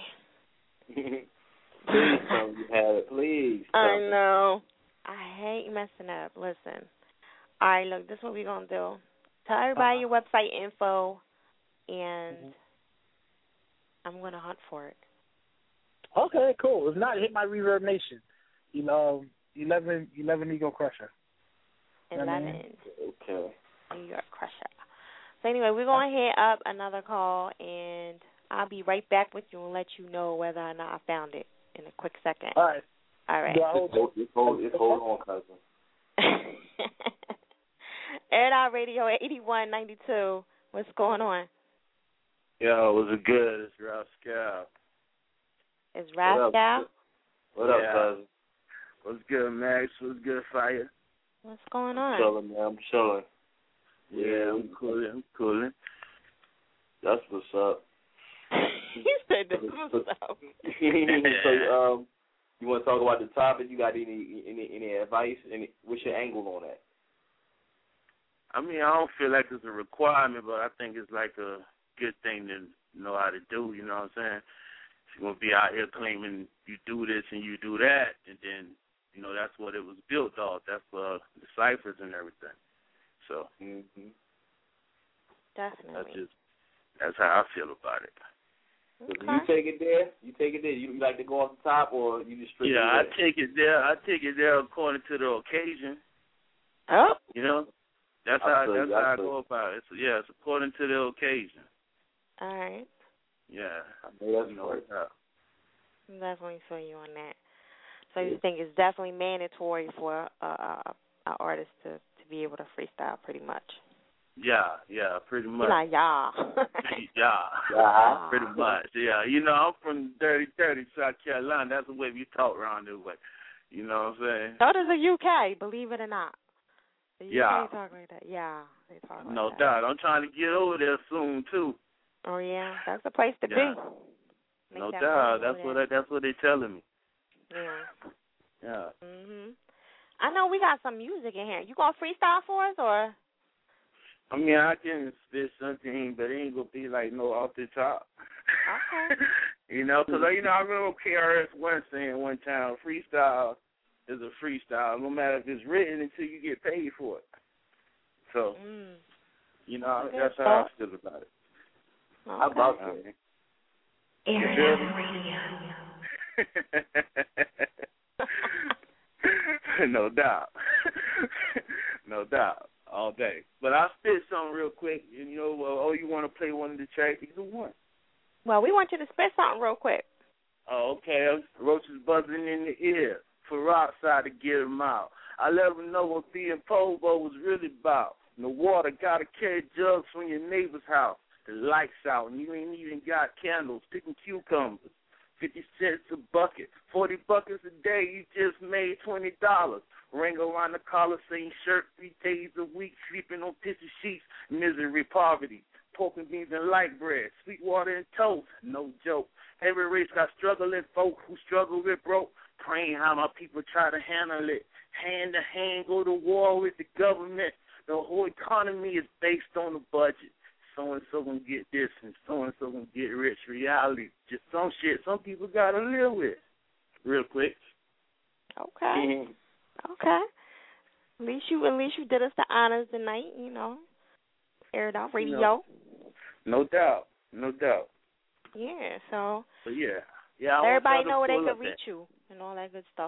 Please tell me you have it. Please. I know. I hate messing up. Listen. All right, look, this is what we're going to do. Tell everybody uh-huh. your website info, and mm-hmm. I'm going to hunt for it. Okay, cool. If not, hit my Reverb Nation. You know, eleven, eleven Ego Crusher. eleven. Okay. Ego Crusher. So anyway, we're going to hit up another call, and I'll be right back with you and let you know whether or not I found it in a quick second. All right. All right. Just hold, just hold, just hold on, cousin. Air Out Radio eighty-one ninety-two. What's going on? Yo, what's it good? It's Rascal. It's Rascal? What up, yeah. cousin? What's good, Max? What's good, Fire? What's going on? I'm chilling, man. I'm chilling. Yeah, I'm cooling. I'm cooling. That's what's up. He said that's what's up. So, um, you want to talk about the topic? You got any any any advice? Any, what's your angle on that? I mean, I don't feel like it's a requirement, but I think it's like a good thing to know how to do. You know what I'm saying? If you're gonna be out here claiming you do this and you do that, and then you know that's what it was built off. That's uh, the ciphers and everything. So, mm-hmm. Definitely. That's just that's how I feel about it. Okay. So you take it there. You take it there. You like to go off the top, or you just strictly yeah, I there? take it there. I take it there according to the occasion. Oh, you know, that's I how see, that's I how I see. go about it. It's, yeah, it's according to the occasion. all right. Yeah, I know that's you know, right. yeah. Definitely feel you on that. So you think it's definitely mandatory for a, a, a artist to, to be able to freestyle, pretty much. Yeah, yeah, pretty much. Like, yeah. yeah, yeah, pretty much. Yeah, you know, I'm from Dirty Thirty, South Carolina. That's the way we talk around this way. You know what I'm saying? So does the U K, believe it or not. The U K Yeah. talk like that. Yeah, they talk like No that. doubt. I'm trying to get over there soon too. Oh yeah, that's the place to Yeah. be. Make No that doubt. move That's over what there. I, that's what they're telling me. Yeah. Yeah. Mhm. I know we got some music in here. You gonna freestyle for us or? I mean, I can spit something, but it ain't gonna be like no off the top. Okay. You know, because you know I remember K R S One saying one time, freestyle is a freestyle, no matter if it's written until you get paid for it. So, mm. you know, Okay, that's how I feel about it. Okay. How about that? No doubt. No doubt. All day. But I'll spit something real quick. And, you know, uh, oh, you want to play one of the tracks? Either one. Well, we want you to spit something real quick. Oh, okay. Roaches buzzing in the ear. For Rockside to get him out. I let him know what being Pobo was really about. No water, gotta carry jugs from your neighbor's house. The lights out, and you ain't even got candles. Picking cucumbers. Fifty cents a bucket. Forty buckets a day, you just made twenty dollars. Ring around the collar, same shirt three days a week. Sleeping on pissy sheets. Misery, poverty. Pork and beans and light bread. Sweet water and toast. No joke. Every race got struggling folk who struggle with broke. Praying how my people try to handle it. Hand to hand, go to war with the government. The whole economy is based on the budget. So-and-so gonna get this and so-and-so gonna get rich. Reality, just some shit some people gotta live with. Real quick. Okay. Mm-hmm. Okay. At least you, at least you did us the honors tonight, you know. Aired out radio. No, no doubt. No doubt. Yeah, so. But yeah. Yeah, I everybody know where they can can reach you and all that good stuff.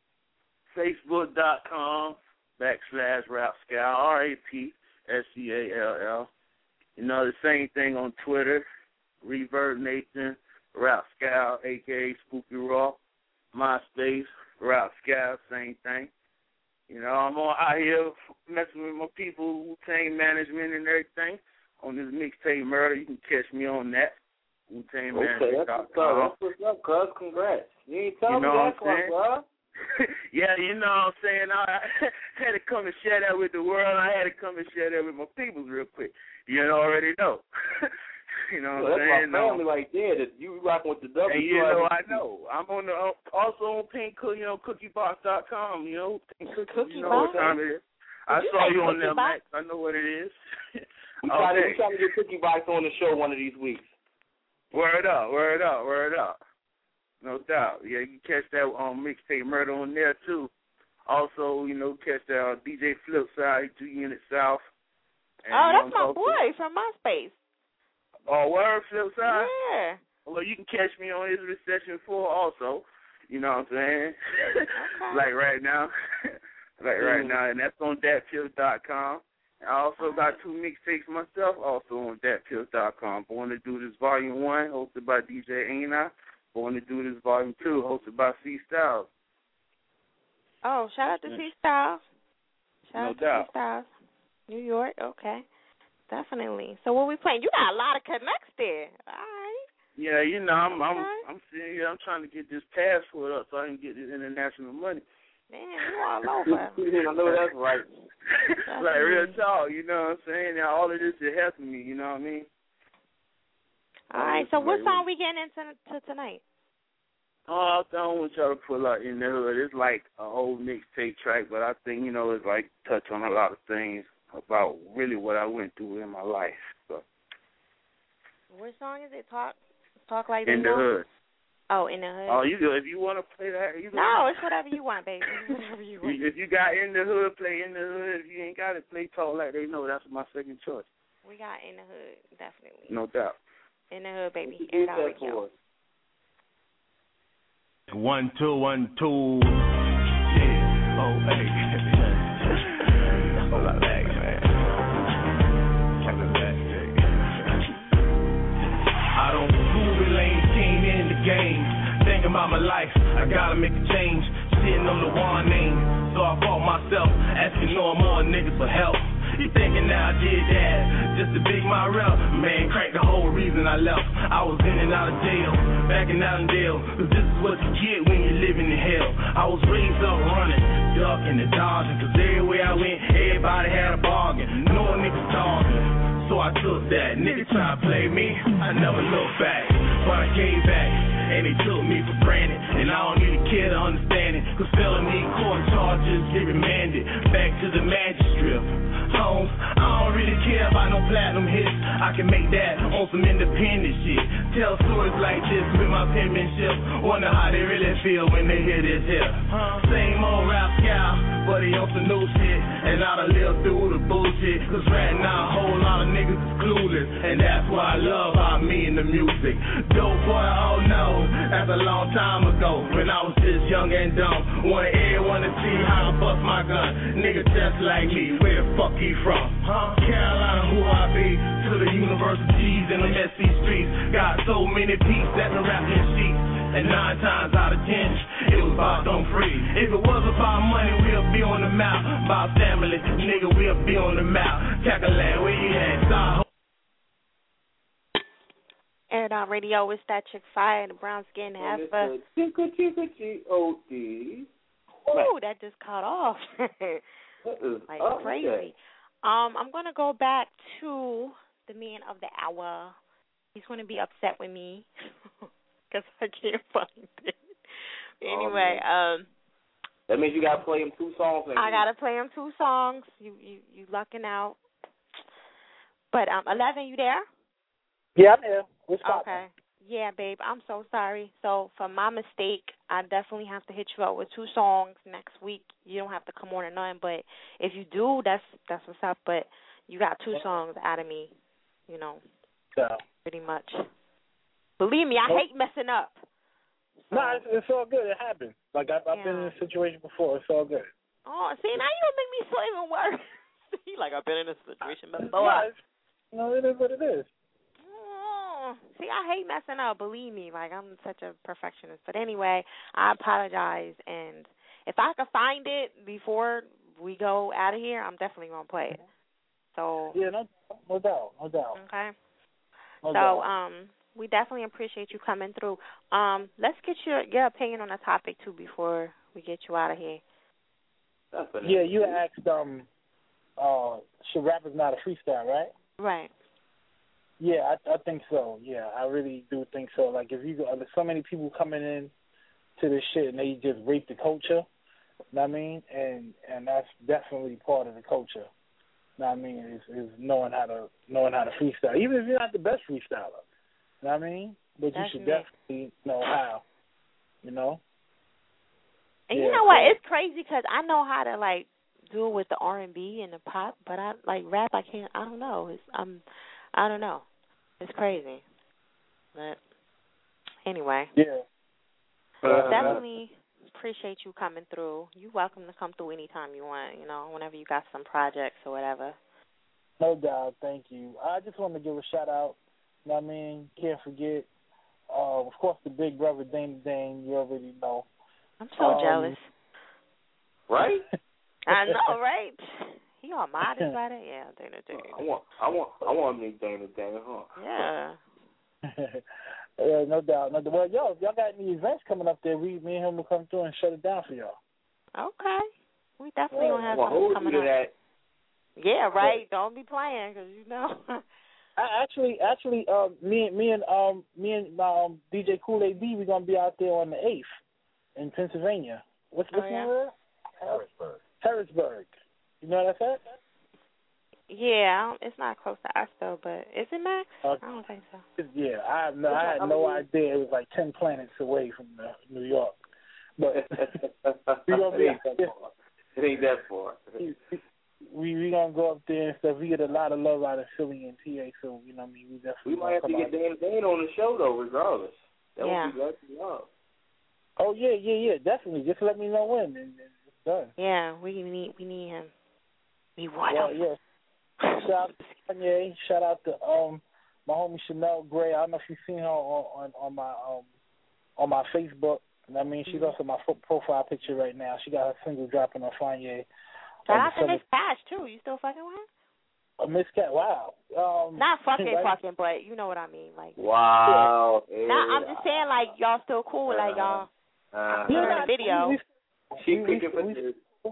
Facebook.com backslash Rap Scout, R A P S C A L L. You know, the same thing on Twitter, Reverb Nathan, Rap Scout, a k a. Spooky Raw. MySpace, Rap Scout, same thing. You know, I'm on out here messing with my people, Wu-Tang management and everything. On this mixtape Murder, you can catch me on that. Wu-Tang okay, that's what's up. That's what's up, cuz. Congrats. You ain't telling you know me that's what, bro. Yeah, you know what I'm saying? I had to come and share that with the world. I had to come and share that with my people real quick. You already know. You know what I'm saying? That's my family no. right there. That you rocking with the W. And you know, I know. I'm on the also on Pink Cook, you know, cookie box dot com. You know, Pink Cookie. Cookie you know box? what time it is. I Did saw you you on there, box? Max. I know what it is. We trying okay. to to get Cookie Box on the show one of these weeks. Word up, word up, word up. No doubt. Yeah, you can catch that on Mixtape Murder on there too. Also, you know, catch that on D J Flipside, two Unit South. And, oh, that's you know, my boy from MySpace. Oh, word, Flipside? Yeah. Well, you can catch me on his Recession four also. You know what I'm saying? Okay. Like right now. like right mm. now. And that's on dat pills dot com. I also got two mixtapes myself, also on dat pills dot com. Born to Do This Volume one, hosted by D J Aina. Born to Do This Volume two, hosted by C Styles. Oh, shout out to C Styles. Shout No out to doubt. C Styles. New York, okay. Definitely. So what we playing? You got a lot of connects there. All right. Yeah, you know, I'm I'm Okay. I'm sitting here, I'm trying to get this passport up so I can get this international money. Man, you all over. I know that's right. Like real talk, you know what I'm saying? Now all of this is helping me, you know what I mean? All right, so what song we getting into to tonight? Oh, I don't want y'all to pull out In the Hood. It's like an old mixtape track, but I think, you know, it's like touch on a lot of things about really what I went through in my life. So. What song is it? Talk Talk Like In They the Know? Hood. Oh, In the Hood. Oh, you if you want to play that, you No, it's whatever you want, baby. Whatever you want. If you got In the Hood, play In the Hood. If you ain't got it, play Talk Like They Know. That's my second choice. We got In the Hood, definitely. No doubt. In the Hood, baby. Air it out radio. One, two, one, two. Yeah. Oh, hey. Hold on, back, man. Hold on, back, I don't fool with lame team in the game. Thinking about my life, I gotta make a change. Sitting on the one name, so I fought myself, asking no more niggas for help. You thinking now I did that just to big my rep? Man, crack the whole reason I left. I was in and out of jail, back and out in jail. Cause this is what you get when you're living in hell. I was raised up running, ducking and dodging. Cause everywhere I went, everybody had a bargain. No niggas talking. So I took that. Nigga try to play me, I never looked back. But I came back, and they took me for granted. And I don't even care to understand it. Cause felony court charges get remanded back to the magistrate. Homes, I don't really care about no platinum hits. I can make that on some independent shit. Tell stories like this with my penmanship. Wonder how they really feel when they hear this here. Huh? Same old rap scout, but he on some new shit. And I done lived through the bullshit. Cause right now a whole lot of niggas is clueless. And that's why I love how me and the music. Dope boy, oh no, that's a long time ago. When I was just young and dumb. Wanted everyone to see how I bust my gun. Nigga just like me, where the fuck he from? Huh? Carolina, who I be? To the universities and the messy streets. Got so many peeps that been rapping sheets. And nine times out of ten, it was about them free. If it was about money, we'll be on the map. About family, nigga, we'll be on the map. Cackleland, where you at? Stop. Air Dot Radio, it's that chick fire, the brown skin heifer. Chicka chicka G O D. Ooh, that just caught off. Like up crazy. there? Um, I'm gonna go back to the man of the hour. He's gonna be upset with me because I can't find it. Anyway, oh, um, that means you gotta play him two songs. Maybe. I gotta play him two songs. You you you lucking out. But um, Eleven, you there? Yeah, I'm here. What's okay. Yeah, babe, I'm so sorry. So for my mistake, I definitely have to hit you up with two songs next week. You don't have to come on or nothing, but if you do, that's that's what's up. But you got two songs out of me, you know, yeah. pretty much. Believe me, I hate messing up. So. No, it's, it's all good. It happens. Like, I've, I've yeah. been in this situation before. It's all good. Oh, see, now you don't make me feel even worse. See, like, I've been in this situation before. No, it is what it is. See, I hate messing up, believe me. Like, I'm such a perfectionist. But anyway, I apologize. And if I could find it before we go out of here, I'm definitely going to play it. So yeah, no, no doubt, no doubt. Okay. No so doubt. um, we definitely appreciate you coming through. Um, let's get your, your opinion on the topic, too, before we get you out of here. Definitely. Yeah, you asked, um, uh, should rappers not a freestyle, right? Right. Yeah, I, I think so. Yeah, I really do think so. Like, if you go, there's so many people coming in to this shit and they just rape the culture. You know what I mean? And and that's definitely part of the culture. You know what I mean? Is is knowing how to knowing how to freestyle, even if you're not the best freestyler. You know what I mean? But that's you should me. definitely know how. You know. And yeah, you know what? It's crazy because I know how to like do it with the R and B and the pop, but I like rap. I can't. I don't know. It's I'm. I don't know. It's crazy. But anyway. Yeah. Uh, definitely appreciate you coming through. You're welcome to come through anytime you want, you know, whenever you got some projects or whatever. No doubt. Thank you. I just want to give a shout out. You know what I mean? Can't forget, uh, of course, the big brother, Dana Dane. You already know. I'm so um, jealous. Right? I know, right? He all modest by that? Yeah, Dana Dane. I want, I want, I want to meet Dana Dane, huh? Yeah. Yeah, no doubt. No doubt. Well, yo, if y'all got any events coming up there, we, me and him will come through and shut it down for y'all. Okay. We definitely yeah. gonna have well, something coming up. That. Yeah, right. Yeah. Don't be playing, cause you know. I actually, actually, uh, me, me and um, me and my um, D J Kool-A D, we're gonna be out there on the eighth in Pennsylvania. What's what's oh, the yeah? name? Harrisburg. Harrisburg. You know what that's at? Yeah, it's not close to us though, but is it, Max? Uh, I don't think so. Yeah, I have no, I had no idea. It was like ten planets away from uh, New York. But we gonna be it, ain't that far. It ain't that far. We we gonna go up there and stuff. We get a lot of love out of Philly and P A, so you know what I mean. We definitely we might have to get Dana Dane on the show though, regardless. That yeah. would be glad to love. Oh yeah, yeah, yeah, definitely. Just let me know when, and, and it's done. Yeah, we need we need him. We want yeah, him. Yeah. Shout out to Kanye. Shout out to um my homie Chanel Gray. I don't know if you've seen her on on, on my um on my Facebook. I mean, she's mm-hmm. also my profile picture right now. She got her single dropping on Kanye. Shout out to Miss Cash too. You still fucking with her? Uh, Miss Cat, wow. Um, Not fucking, right? fucking, but you know what I mean, like. Wow. Yeah. Nah, I'm just saying, like y'all still cool, like y'all. Uh, yeah, the video. We, she we, picking for we, this.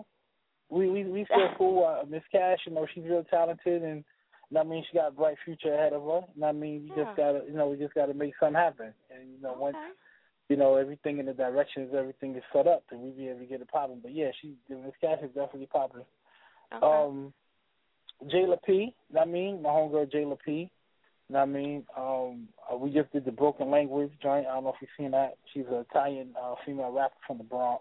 We we we still cool. Uh, Miss Cash, you know, she's real talented, and you know what I mean, she got a bright future ahead of her. You know what I mean, we yeah. just gotta, you know, we just gotta make something happen. And you know, okay. once you know everything in the directions, everything is set up, then we be able to get it popping. But yeah, she Miss Cash is definitely popping. Okay. Um, Jayla P. You know what I mean, my homegirl Jayla P. You know what I mean, um, uh, we just did the Broken Language joint. I don't know if you've seen that. She's an Italian uh, female rapper from the Bronx.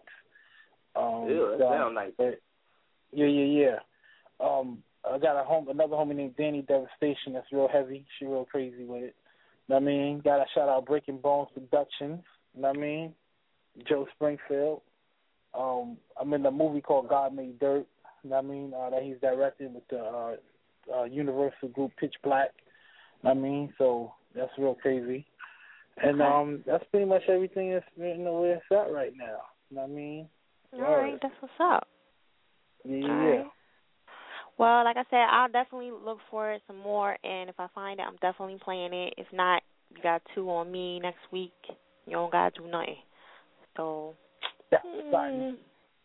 Um, Ew, that so, sounds nice. But, Yeah, yeah, yeah. Um, I got a home, another homie named Danny Devastation that's real heavy. She real crazy with it. You know what I mean? Got to shout out Breaking Bones Productions. You know what I mean? Joe Springfield. Um, I'm in a movie called God Made Dirt. You know what I mean? Uh, that he's directing with the uh, uh, Universal group Pitch Black. You know what I mean? So that's real crazy. And Okay. um, that's pretty much everything that's in the way it's at right now. You know what I mean? All right, that's what's up. Yeah, All yeah. right. Well, like I said, I'll definitely look for it some more, and if I find it, I'm definitely playing it. If not, you got two on me next week. You don't got to do nothing. So, yeah, mm,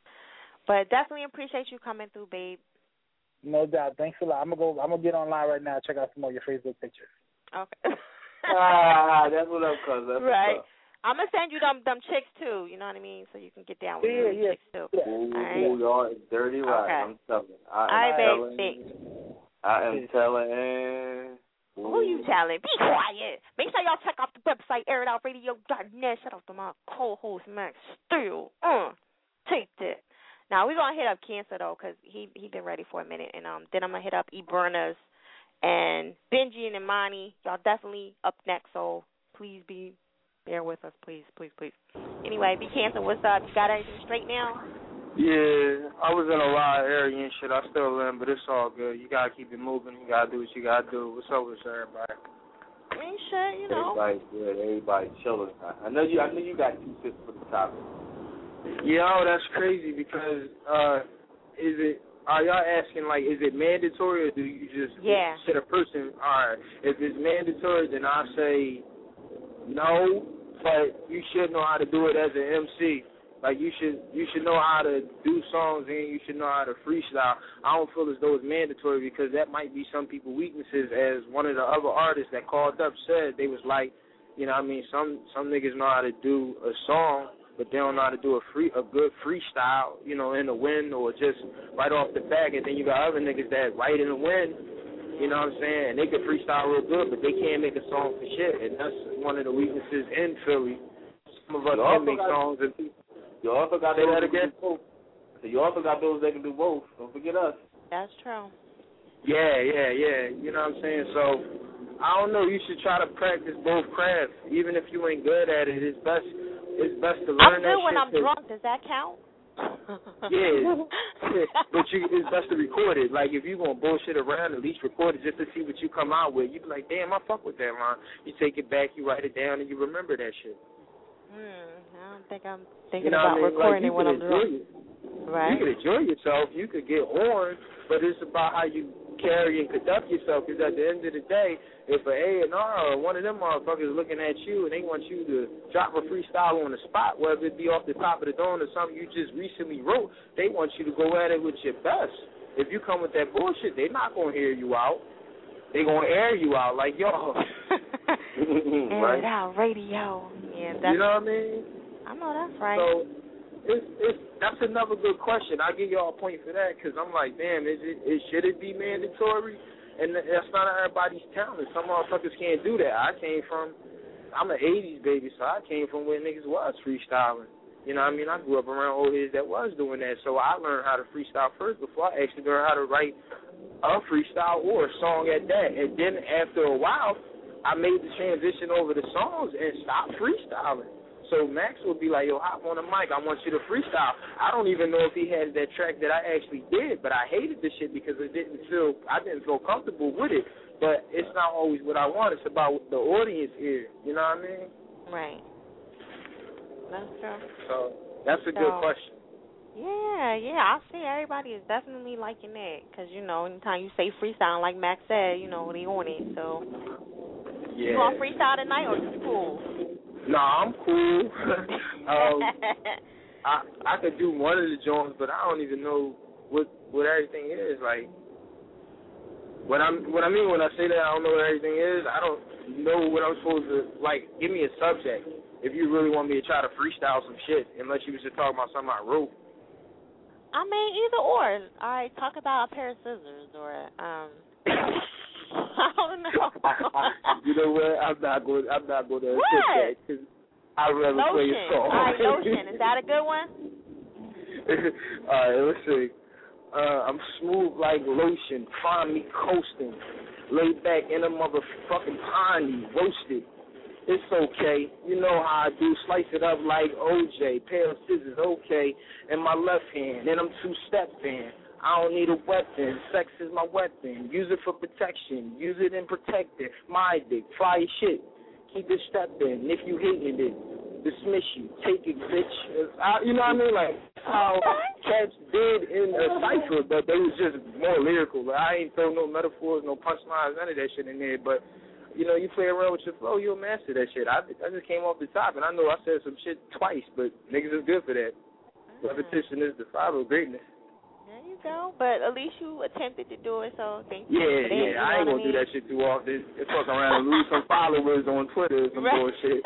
but definitely appreciate you coming through, babe. No doubt. Thanks a lot. I'm gonna go. I'm gonna get online right now and check out some more of your Facebook pictures. Okay. ah, that's what up, cuz. That's right. what's up. I'm gonna send you them them chicks too. You know what I mean? So you can get down with Yeah, them yeah. chicks too. Ooh, All right. ooh, y'all, it's dirty right. Okay. I'm telling. I All am right, telling. babe. I am telling. Who you telling? Be quiet. Make sure y'all check out the website, air it out radio dot net. Shout out to my co-host, Max Steele. Uh, take that. Now, we're going to hit up Cancer, though, because he he been ready for a minute. And um, then I'm going to hit up E-Burners and Benji and Imani. Y'all definitely up next, so please be there with us, please, please, please. Anyway, B Cancer, what's up? You got everything straight now? Yeah, I was in a wild area and shit. I still am, but it's all good. You gotta keep it moving. You gotta do what you gotta do. What's up with everybody? Ain't shit, you know. Everybody's good. Everybody's chilling. I, I know you. I know you got two cents for the topic. Yo, that's crazy because uh, is it? Are y'all asking like, is it mandatory or do you just yeah. sit a person? All right, if it's mandatory, then I say no, but you should know how to do it as an M C. Like you should, you should know how to do songs and you should know how to freestyle. I don't feel as though it's mandatory because that might be some people's weaknesses. As one of the other artists that called up said, they was like, you know, what I mean, some some niggas know how to do a song, but they don't know how to do a free, a good freestyle, you know, in the wind or just right off the back. And then you got other niggas that right in the wind, you know what I'm saying? And they can freestyle real good, but they can't make a song for shit. And that's one of the weaknesses in Philly. Some of us can make songs and people. You also got Say those that again? Can do both. So you also got those that can do both. Don't forget us. That's true. Yeah, yeah, yeah. You know what I'm saying? So, I don't know. You should try to practice both crafts. Even if you ain't good at it, it's best It's best to learn I'm that good when shit. I'm drunk. Does that count? Yeah. yeah. But you, it's best to record it. Like, if you're going to bullshit around, at least record it just to see what you come out with. You be like, damn, I fuck with that line. You take it back, you write it down, and you remember that shit. Hmm. I don't think I'm thinking you know about what I mean? recording like, it when I'm drunk. It. Right. You can enjoy yourself. You could get on, but it's about how you carry and conduct yourself. Because at the end of the day, if an A and R or one of them motherfuckers looking at you and they want you to drop a freestyle on the spot, whether it be off the top of the dome or something you just recently wrote, they want you to go at it with your best. If you come with that bullshit, they're not going to hear you out. They're going to air you out like, yo. Air right? it out, radio. Yeah, that's, you know what I mean? I know that's right. So it's, it's, that's another good question. I give y'all a point for that because I'm like, damn, is it, is, should it be mandatory? And that's not everybody's talent. Some motherfuckers can't do that. I came from, I'm an eighties baby, so I came from where niggas was freestyling. You know what I mean? I grew up around old heads that was doing that. So I learned how to freestyle first before I actually learned how to write a freestyle or a song at that. And then after a while, I made the transition over to songs and stopped freestyling. So Max would be like, yo, hop on the mic. I want you to freestyle. I don't even know if he has that track that I actually did, but I hated the shit because it didn't feel, I didn't feel comfortable with it. But it's not always what I want. It's about what the audience is. You know what I mean? Right. That's true. So that's a so, good question. Yeah, yeah. I see everybody is definitely liking that because, you know, anytime you say freestyle, like Max said, you know, they on it. So yeah. You want freestyle tonight or you cool? No, I'm cool. um, I I could do one of the joints, but I don't even know what what everything is. Like, what I'm what I mean when I say that I don't know what everything is, I don't know what I'm supposed to, like, give me a subject if you really want me to try to freestyle some shit, unless you was just talking about something I wrote. I mean, either or. All right, talk about a pair of scissors or um. I don't know. You know what? I'm not going. I'm not going to what? accept that because I'd rather lotion. play a song. All right, lotion. Is that a good one? All right, let's see. Uh, I'm smooth like lotion. Find me coasting, laid back in a motherfucking piney, roasted. It's okay. You know how I do. Slice it up like O J. Pair of scissors, okay. In my left hand, and I'm two-stepping. I don't need a weapon. Sex is my weapon. Use it for protection. Use it and protect it. My dick. Fire shit. keep it stepped in. And if you hating it, dismiss you, take it, bitch. I, you know what I mean? Like how cats did in a cipher, but they was just more lyrical. Like, I ain't throw no metaphors, no punchlines, none of that shit in there. But you know, you play around with your flow, you'll master that shit. I I just came off the top, and I know I said some shit twice, but niggas is good for that. Mm-hmm. Repetition is the father of greatness. There you go. But at least you attempted to do it, so thank you. Yeah, for yeah. that, I ain't gonna I mean? do that shit too often. They fuck around and lose some followers on Twitter or some right. bullshit.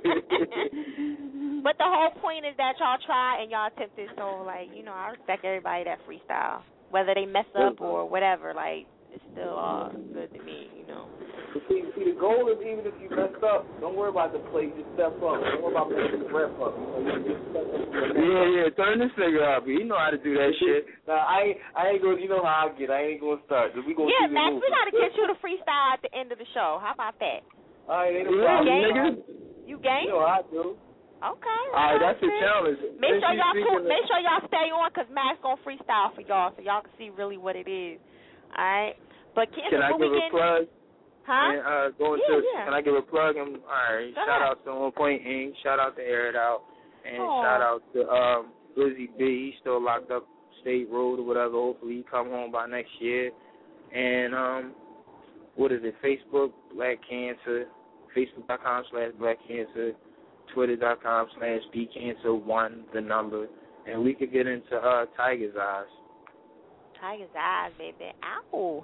But the whole point is that y'all try and y'all attempted. So like, you know, I respect everybody that freestyle, whether they mess up or whatever. Like, it's still all good to me, you know. See, see, the goal is even if you mess up, don't worry about the play, just step up. Don't worry about making the rep up. You know, you just step up. Yeah, yeah, turn this nigga up. You know how to do that shit. Nah, I ain't, I ain't gonna, you know how I get. I ain't gonna start. We gonna yeah, see Max, the we gotta get you to freestyle at the end of the show. How about that? All right, ain't no yeah, problem, nigga. You game? You know I do. Okay. All right, that's a challenge. Make sure y'all cool, make sure y'all stay on, cause Max gonna freestyle for y'all, so y'all can see really what it is. All right. But Kim, can I give a plug? Huh? And, uh, going yeah, to, yeah. Can I give a plug? And, all right. Go shout ahead. out to On Point Incorporated. Shout out to Air It Out. And Aww. shout out to um, Lizzie B. He's still locked up State Road or whatever. Hopefully he come home by next year. And um, what is it? Facebook, Black Cancer. Facebook.com slash Black Cancer. Twitter.com slash B Cancer one, the number. And we could get into uh, Tiger's Eyes. Tiger's Eyes, baby. Ow.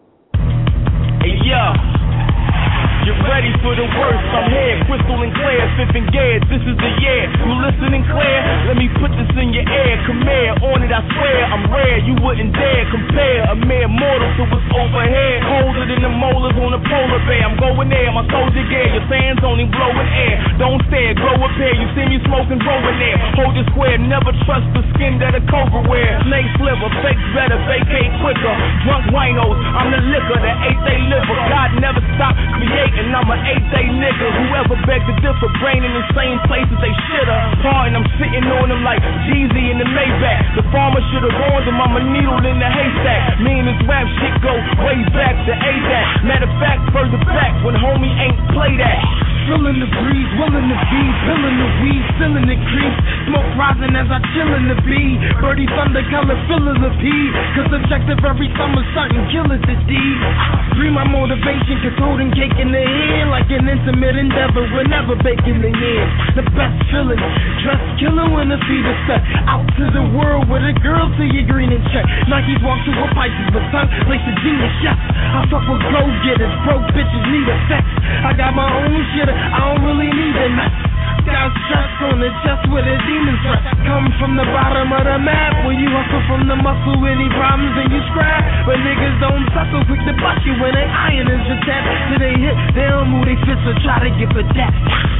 Hey, yo. Get ready for the worst. I'm here, crystal and clear, fifth and gear. This is the year. You listening clear? Let me put this in your ear. Come here, on it I swear. I'm rare, you wouldn't dare compare a mere mortal to what's over here. Colder than the molars on a polar bear. I'm going there, my soldier gear. Your fans only blowing air. Don't stare, grow a pair. You see me smoking, rolling there. Hold it square, never trust the skin that a cobra wear. Snake sliver, fake better, vacate quicker. Drunk winos, I'm the liquor, the eighth day liver. God never stop creating. And I'm an eight-day nigga. Whoever begged to differ, brain in the same places they shoulda. Pardon, I'm sitting on them like Jeezy in the Maybach. The farmer shoulda warned them I'm a needle in the haystack. Me and this rap shit go way back to A D A C. Matter of fact, further back when homie ain't play that. Feeling the breeze, willing to be, feeling the weed, feeling the creep. Smoke rising as I chillin' the bee. Birdie thunder color, feeling the pee. Cause objective every summer, something killers the D. Bring my motivation, cause holding cake in the hand like an intimate endeavor. We're never baking the end. The best feeling, dress killer when the feet are set. Out to the world with a girl till you green and check. Nikes walk to a Pisces, but son, lace a genius, yes. I fuck with go-getters, broke bitches need a sex. I got my own shit, I don't really need a mess. Got stress on the chest with a demon threat. Come from the bottom of the map. When you hustle from the muscle, any problems then you scrap. But niggas don't tussle quick to bust you when they iron is attached. Till they hit, they don't move they fists or try to get for that.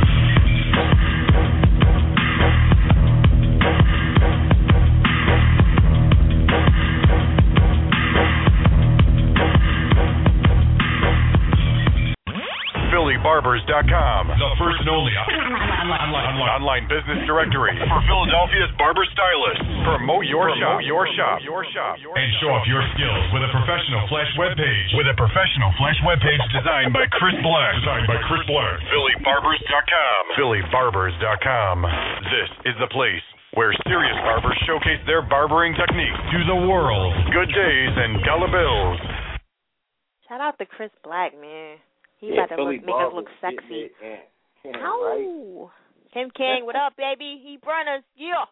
Philly Barbers dot com, the first and only online, online, online business directory for Philadelphia's barber stylists. Promote your Promote shop, your shop, your shop, and show off your skills with a professional flash webpage. With a professional flash webpage designed by Chris Black. Designed by Chris Black. Philly Barbers dot com. Philly Barbers dot com. This is the place where serious barbers showcase their barbering techniques to the world. Good days and dollar bills. Shout out to Chris Black, man. He yeah, about to look, make us look sexy. Yeah, yeah. Ow. Right? Kim King, what up, baby? He Burners, yeah.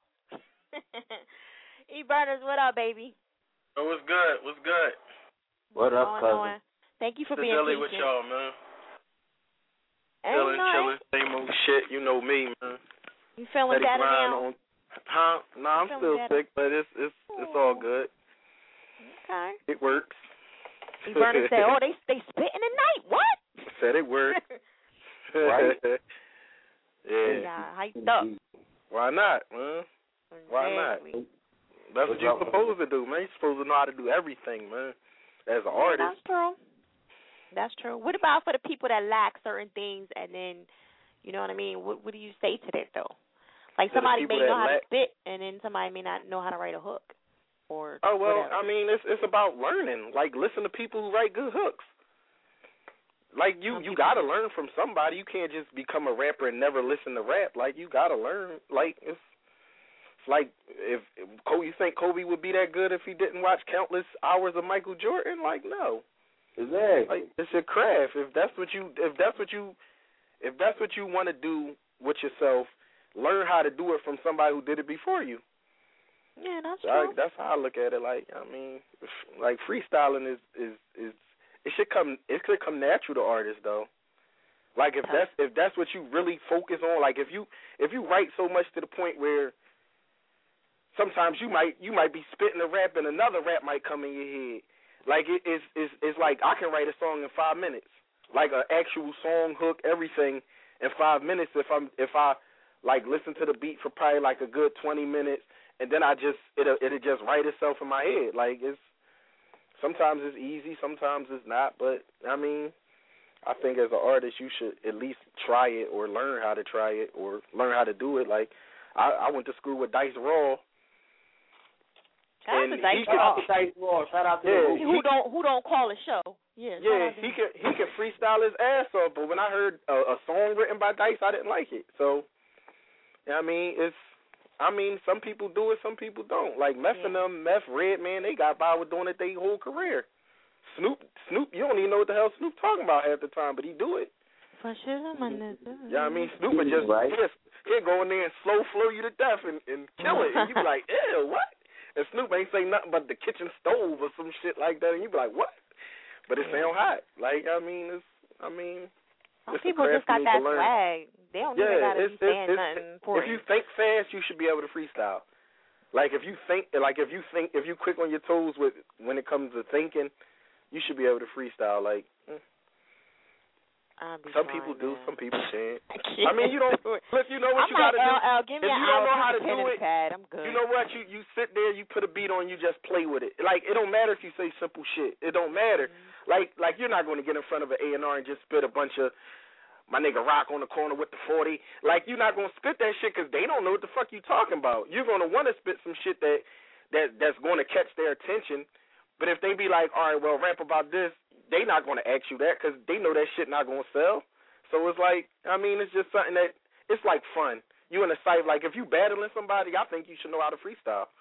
E Burners, what up, baby? Oh, what's good? What's good? What up, going cousin? On? Thank you for Just being Philly patient. with y'all, man. Chilling, chilling, same old shit. You know me, man. You feeling Steady better grind now? On, huh? No, nah, I'm still better? sick, but it's it's Ooh. it's all good. Okay. It works. E Burners said, "Oh, they they spitting tonight. What?" Said it worked. Right. Yeah. Yeah, hyped up. Why not, man? Why exactly. not? That's what you're supposed to do, man. You're supposed to know how to do everything, man. As an yeah, artist. That's true. That's true. What about for the people that lack certain things and then, you know what I mean? What what do you say to that though? Like To somebody may know how lack- to spit and then somebody may not know how to write a hook. Or oh well, whatever. I mean, it's it's about learning. Like listen to people who write good hooks. like you, you gotta learn from somebody. You can't just become a rapper and never listen to rap. Like you gotta learn. Like it's, it's like if, if Kobe, you think Kobe would be that good if he didn't watch countless hours of Michael Jordan? Like no. Exactly. Like it's your craft. If that's what you, if that's what you, if that's what you want to do with yourself, learn how to do it from somebody who did it before you. Yeah, that's I, true. that's how I look at it. Like I mean, like freestyling is is is it should come it should come natural to artists though. Like if that's if that's what you really focus on. Like if you if you write so much to the point where sometimes you might you might be spitting a rap and another rap might come in your head. Like it is it's, it's like I can write a song in five minutes, like an actual song, hook, everything in five minutes. If I'm if I like listen to the beat for probably like a good twenty minutes, and then I just it'll it'll just write itself in my head. Like it's sometimes it's easy, sometimes it's not. But I mean, I think as an artist you should at least try it or learn how to try it or learn how to do it. Like I, I went to school with Dice Raw. Shout out to Dice Raw. Dice Raw. Shout out to yeah, him. who don't who don't call a show. Yeah, yeah, he can he can freestyle his ass off. But when I heard a, a song written by Dice, I didn't like it. So, I mean, it's I mean, some people do it, some people don't. Like Meth and them, Meth, Redman, they got by with doing it their whole career. Snoop, Snoop, you don't even know what the hell Snoop talking about half the time, but he do it. For sure, my nigga. Yeah, I mean, Snoop would just right. he'll, he'll go in there and slow flow you to death and, and kill it, and you be like, ew, what? And Snoop ain't say nothing but the kitchen stove or some shit like that, and you be like, what? But it sound hot. Like, I mean, it's, I mean, some it's people just got that swag. They don't yeah, even gotta it's, be saying it's, nothing it's, for If you think fast, you should be able to freestyle. Like if you think, like if you think, if you quick on your toes with when it comes to thinking, you should be able to freestyle. Like some trying, people do, man. some people can't. I, can't I mean, you don't. Look, you know what I'm you got to do. L L, give me if you an don't know hour, how to pen do and it, pad. I'm good. you know what? You you sit there, you put a beat on, you just play with it. Like it don't matter if you say simple shit. It don't matter. Mm-hmm. Like like you're not going to get in front of an A and R and just spit a bunch of my nigga Rock on the corner with the forty. Like you're not going to spit that shit because they don't know what the fuck you talking about. You're going to want to spit some shit that that that's going to catch their attention. But if they be like, all right, well, rap about this, they not going to ask you that because they know that shit not going to sell. So it's like, I mean, it's just something that, it's like fun. You in a site, like if you battling somebody, I think you should know how to freestyle.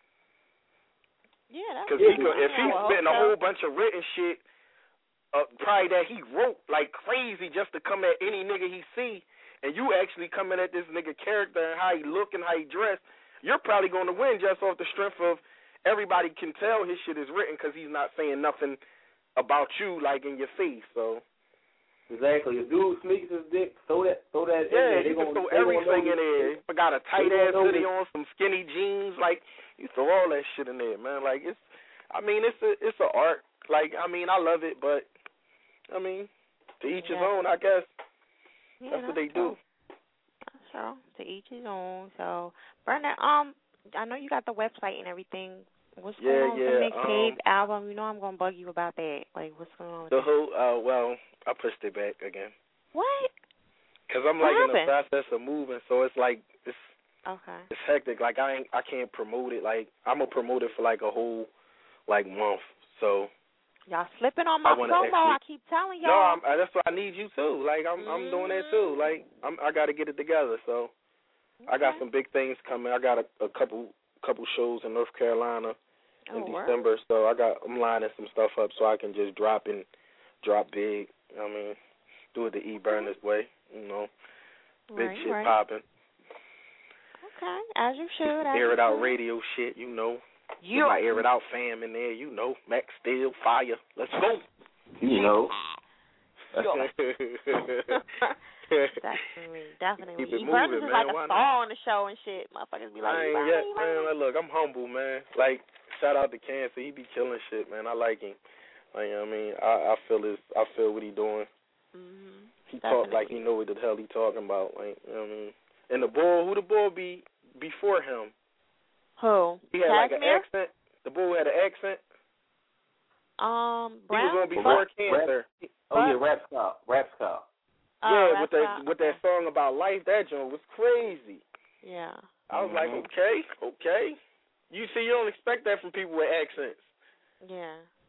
Yeah, that's Because yeah, if he's spitting a whole bunch of written shit, uh, probably that he wrote like crazy just to come at any nigga he see, and you actually coming at this nigga character and how he look and how he dress, you're probably going to win just off the strength of everybody can tell his shit is written because he's not saying nothing about you like in your face, so. Exactly. If dude sneaks his dick, throw that, throw that. Yeah, in there. you can gonna, throw everything in there. If I got a tight ass hoodie on, some skinny jeans, like you throw all that shit in there, man. Like it's, I mean, it's a, it's a art. Like I mean, I love it, but I mean, to each his own, I guess. Yeah, that's what they so. do. So to each his own. So, Bernard, um, I know you got the website and everything. What's yeah, going on with yeah, the mixtape um, album? You know I'm gonna bug you about that. Like, what's going on with the that? whole, uh, well, I pushed it back again. What? Because I'm what like happened? in the process of moving, so it's like it's okay. It's hectic. Like I ain't, I can't promote it. Like I'm gonna promote it for like a whole like month. So y'all slipping on my I promo. Actually, I keep telling no, y'all. I'm, that's what I need you too. Like I'm, mm-hmm. I'm doing that too. Like I'm, I got to get it together. So okay. I got some big things coming. I got a, a couple, couple shows in North Carolina in oh, December. Wow. So I got, I'm lining some stuff up so I can just drop and drop big. I mean, do it the E Burners way. You know, big right, shit right. popping. Okay, as you should. As Air you it out should. radio shit. You know. You my Air It Out fam in there, you know, Max Steel, Fire, let's go. You know. definitely, definitely. Keep it E moving, Burners is man. like a Why star on the show and shit. Motherfuckers be like, I ain't yet, man. Like, look, I'm humble, man. Like, shout out to Cancer, he be killing shit, man. I like him. Like, I mean, I, I feel his, I feel what he doing. Mm-hmm. He talk like he know what the hell he talking about. Like, you know what I mean? And the boy, who the boy be before him? Who? He had Casimir? like an accent. The boy had an accent. Um, Brown? He was on before Rap, Cancer. Rap, oh yeah, Rap Scott. Rap Scott. Oh, yeah, with that with that song about life, that joint was crazy. Yeah. I was mm-hmm. like, okay, okay. You see, you don't expect that from people with accents. Yeah.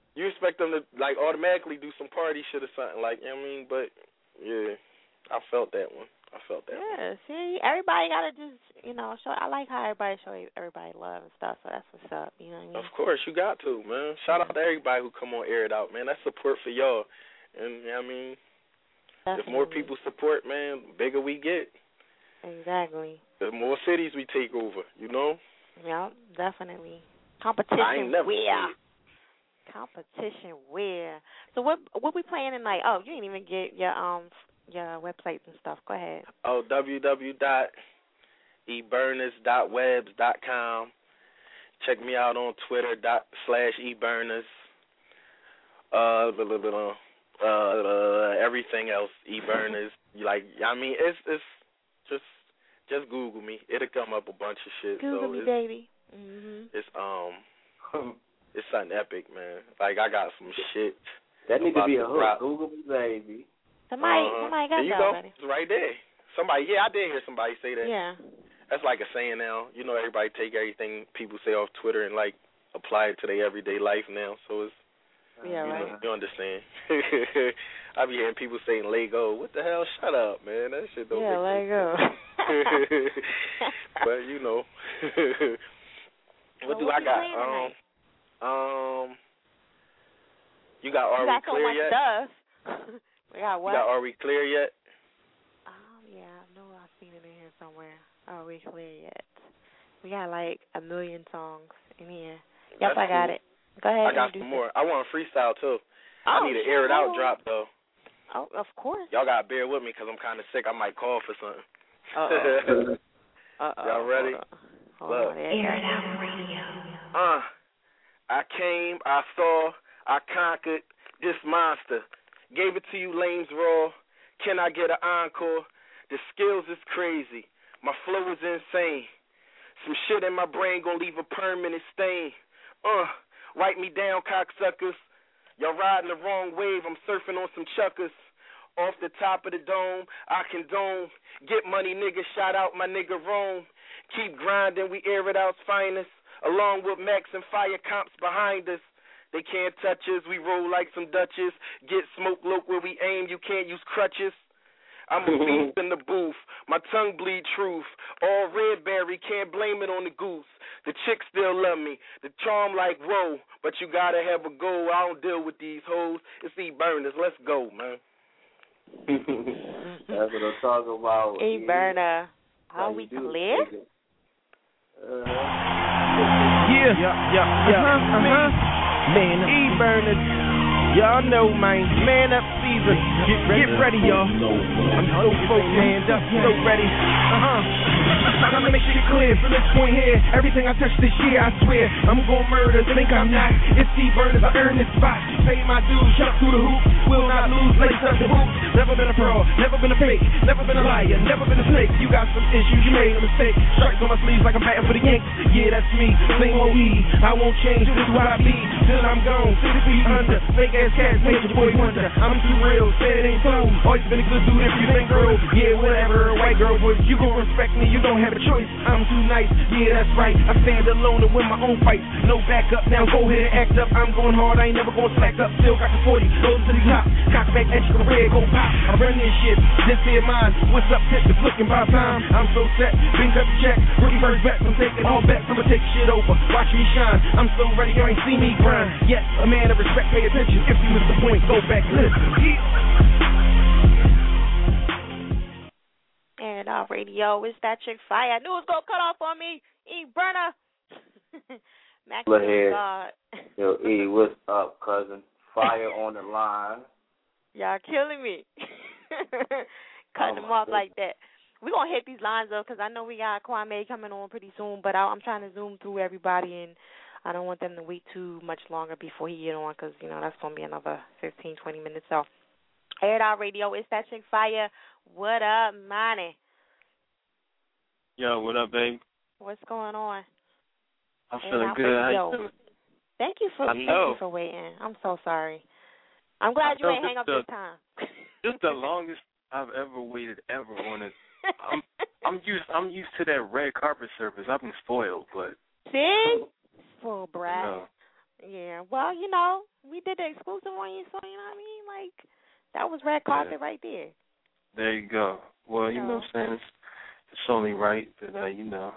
you expect them to like automatically do some party shit or something, like, you know what I mean? But yeah, I felt that one. I felt that. Yeah, see, everybody gotta just, you know, show. I like how everybody show everybody love and stuff. So that's what's up. You know what I mean? Of course, you got to, man. Shout out to everybody who come on Air It Out, man. That's support for y'all. And you know what I mean, Definitely. If more people support, man, the bigger we get. Exactly. The more cities we take over, you know. Yeah, definitely. Competition I ain't never where? seen it. Competition where? So what? What we playing tonight? Oh, you didn't even get your um. your websites and stuff. Go ahead. Oh, w w w dot e burners dot webs dot com. Check me out on Twitter dot slash eburners. Uh, blah, blah, blah, uh, uh, everything else eburners. Like, I mean, it's it's just just Google me. It'll come up a bunch of shit. Google so me, it's, baby. Mhm. It's um, it's something epic, man. Like, I got some shit. That need to be a hook. drop. Google me, baby. Somebody, uh, somebody got there you that go. already. It's right there. Somebody, yeah, I did hear somebody say that. Yeah. That's like a saying now. You know, everybody take everything people say off Twitter and like apply it to their everyday life now. So it's, yeah, you right. know, you understand. I be hearing people saying Lego. What the hell? Shut up, man. That shit don't yeah, make Lego. sense. But you know, what so do what I you got? playing Um, tonight? um, you got Are you got We so Clear much yet? stuff. We got what? You got Are We Clear yet? Um, yeah, I know I've seen it in here somewhere. Are we clear yet? We got like a million songs in here. Yep, That's I got cool. it. Go ahead. I got some more. I want a freestyle too. Oh, I need to sure, air it out go. drop though. Oh, of course. Y'all gotta bear with me because I'm kind of sick. I might call for something. Uh-oh. Uh-oh. Y'all ready? Hold Look. on. Air it out radio. Uh, I came, I saw, I conquered this monster. Gave it to you lames raw. Can I get an encore? The skills is crazy. My flow is insane. Some shit in my brain gonna leave a permanent stain. Uh, write me down, cocksuckers. Y'all riding the wrong wave. I'm surfing on some chuckers. Off the top of the dome, I condone. Get money, nigga. Shout out my nigga Rome. Keep grinding. We air it out's finest. Along with Max and fire comps behind us. They can't touch us. We roll like some Dutches. Get smoke, look where we aim. You can't use crutches. I'm a beast in the booth. My tongue bleed truth. All red berry, can't blame it on the goose. The chicks still love me. The charm like whoa, but you gotta have a goal. I don't deal with these hoes. It's E Burners. Let's go, man. That's what I'm talking about. E Burner. How we clear? Uh-huh. Yeah, yeah, yeah, yeah. Uh-huh, uh-huh. Man, E Burners. Y'all know, man. Man up season. Get ready, get ready y'all. I'm so focused, man. Just so ready. Uh-huh. I'm gonna make shit clear from this point here. Everything I touch this year, I swear, I'm gonna murder. Think I'm not. It's E Burners. I earn this spot. Pay my dues, jump through the hoop. Will not lose. Lace up the boots. Never been a fraud. Never been a fake. Never been a liar. Never been a snake. You got some issues. You made a mistake. Stripes on my sleeves like I'm batting for the Yankees. Yeah, that's me. Same old E. I won't change. This is what I be. Till I'm gone. Six feet under. Fake ass cats make your boy wonder. I'm too real. Say it ain't so. Always been a good dude if you think girl. Yeah, whatever. White girl voice. You gon' respect me. You don't have a choice. I'm too nice. Yeah, that's right. I stand alone and win my own fights. No backup. Now go ahead and act up. I'm going hard. I ain't never gonna slack up. Still got the forty. Go to the top. Cock back extra red. Go pop. I run this shit. This here mine. What's up? Tip the flicking by time. I'm so set. Been cut the check. Rookie first bets. I'm taking all bets. I'ma take shit over. Watch me shine. I'm so ready. You ain't see me grind. Yes, a man of respect. Pay attention. If you miss the point, go back. Listen. And our radio is that chick fire. I knew it was gonna cut off on me. E Burner. Max Look here. God. Yo, E, what's up, cousin? Fire on the line. Y'all killing me. Cutting Oh, them off goodness. like that. We're going to hit these lines up because I know we got Kwame coming on pretty soon, but I, I'm trying to zoom through everybody, and I don't want them to wait too much longer before he get on because, you know, that's going to be another fifteen, twenty minutes. So, Air It Out Radio, it's that chick fire. What up, Monty? Yo, what up, babe? What's going on? I'm Air It feeling Out good. How Radio. you doing? Thank you for I thank know. you for waiting. I'm so sorry. I'm glad I you know ain't this hang up the- this time. This is the longest I've ever waited ever on it. I'm I'm used I'm used to that red carpet service. I've been spoiled, but See? Full brat. no. Yeah, well, you know, we did the exclusive on you, so you know what I mean? Like, that was red carpet yeah. right there. There you go. Well, you so. know what I'm saying? It's, it's only right that, uh, you know,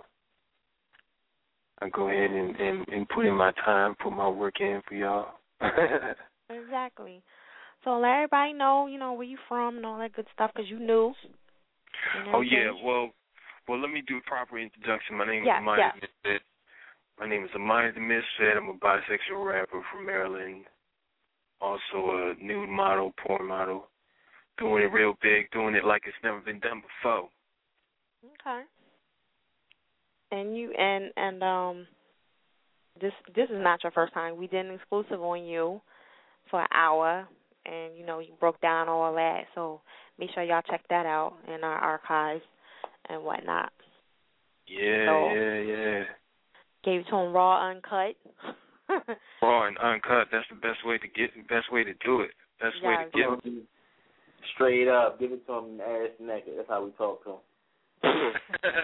I go ahead and, and, and put in my time, put my work in for y'all. Exactly. So let everybody know, you know, where you from and all that good stuff, because you knew. Oh, yeah. Well, well, let me do a proper introduction. My name yes, is Amaya yes. the Misfit. My name is Amaya the Misfit. I'm a bisexual rapper from Maryland. Also a nude model, porn model. Doing it real big, doing it like it's never been done before. Okay. And you and and um, this this is not your first time. We did an exclusive on you for an hour, and you know you broke down all that. So make sure y'all check that out in our archives and whatnot. Yeah, so, yeah, yeah. Gave it to him raw, uncut. Raw and uncut. That's the best way to get. Best way to do it. Best yes. way to get it. Straight up, give it to him ass naked. That's how we talk to him.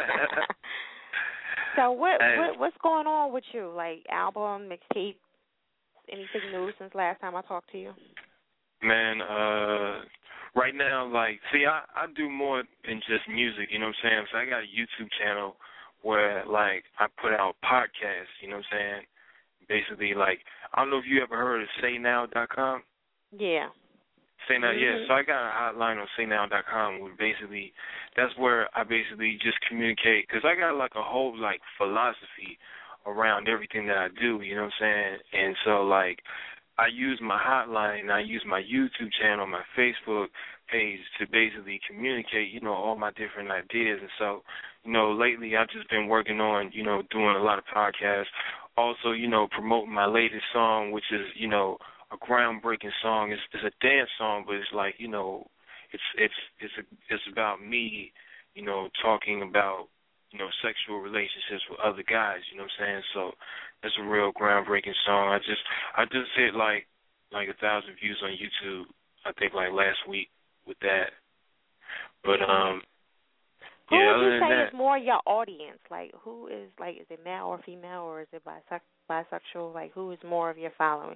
So what, hey. what what's going on with you? Like album, mixtape, anything new since last time I talked to you? Man, uh, right now, like, see, I, I do more than just music, you know what I'm saying? So I got a YouTube channel where, like, I put out podcasts, you know what I'm saying? Basically, like, I don't know if you ever heard of say now dot com. Yeah. Say Now, mm-hmm. yeah. So I got a hotline on say now dot com where basically, that's where I basically just communicate, because I got, like, a whole, like, philosophy around everything that I do, you know what I'm saying? And so, like, I use my hotline, I use my YouTube channel, my Facebook page to basically communicate, you know, all my different ideas. And so, you know, lately I've just been working on, you know, doing a lot of podcasts. Also, you know, promoting my latest song, which is, you know, a groundbreaking song. It's, it's a dance song, but it's like, you know, it's it's it's a, it's about me, you know, talking about, you know, sexual relationships with other guys, you know what I'm saying? So it's a real groundbreaking song. I just I just hit like like a thousand views on YouTube, I think like last week with that. But um Who yeah, would other you than say that, is more your audience? Like who is like is it male or female, or is it bisex- bisexual? Like who is more of your following?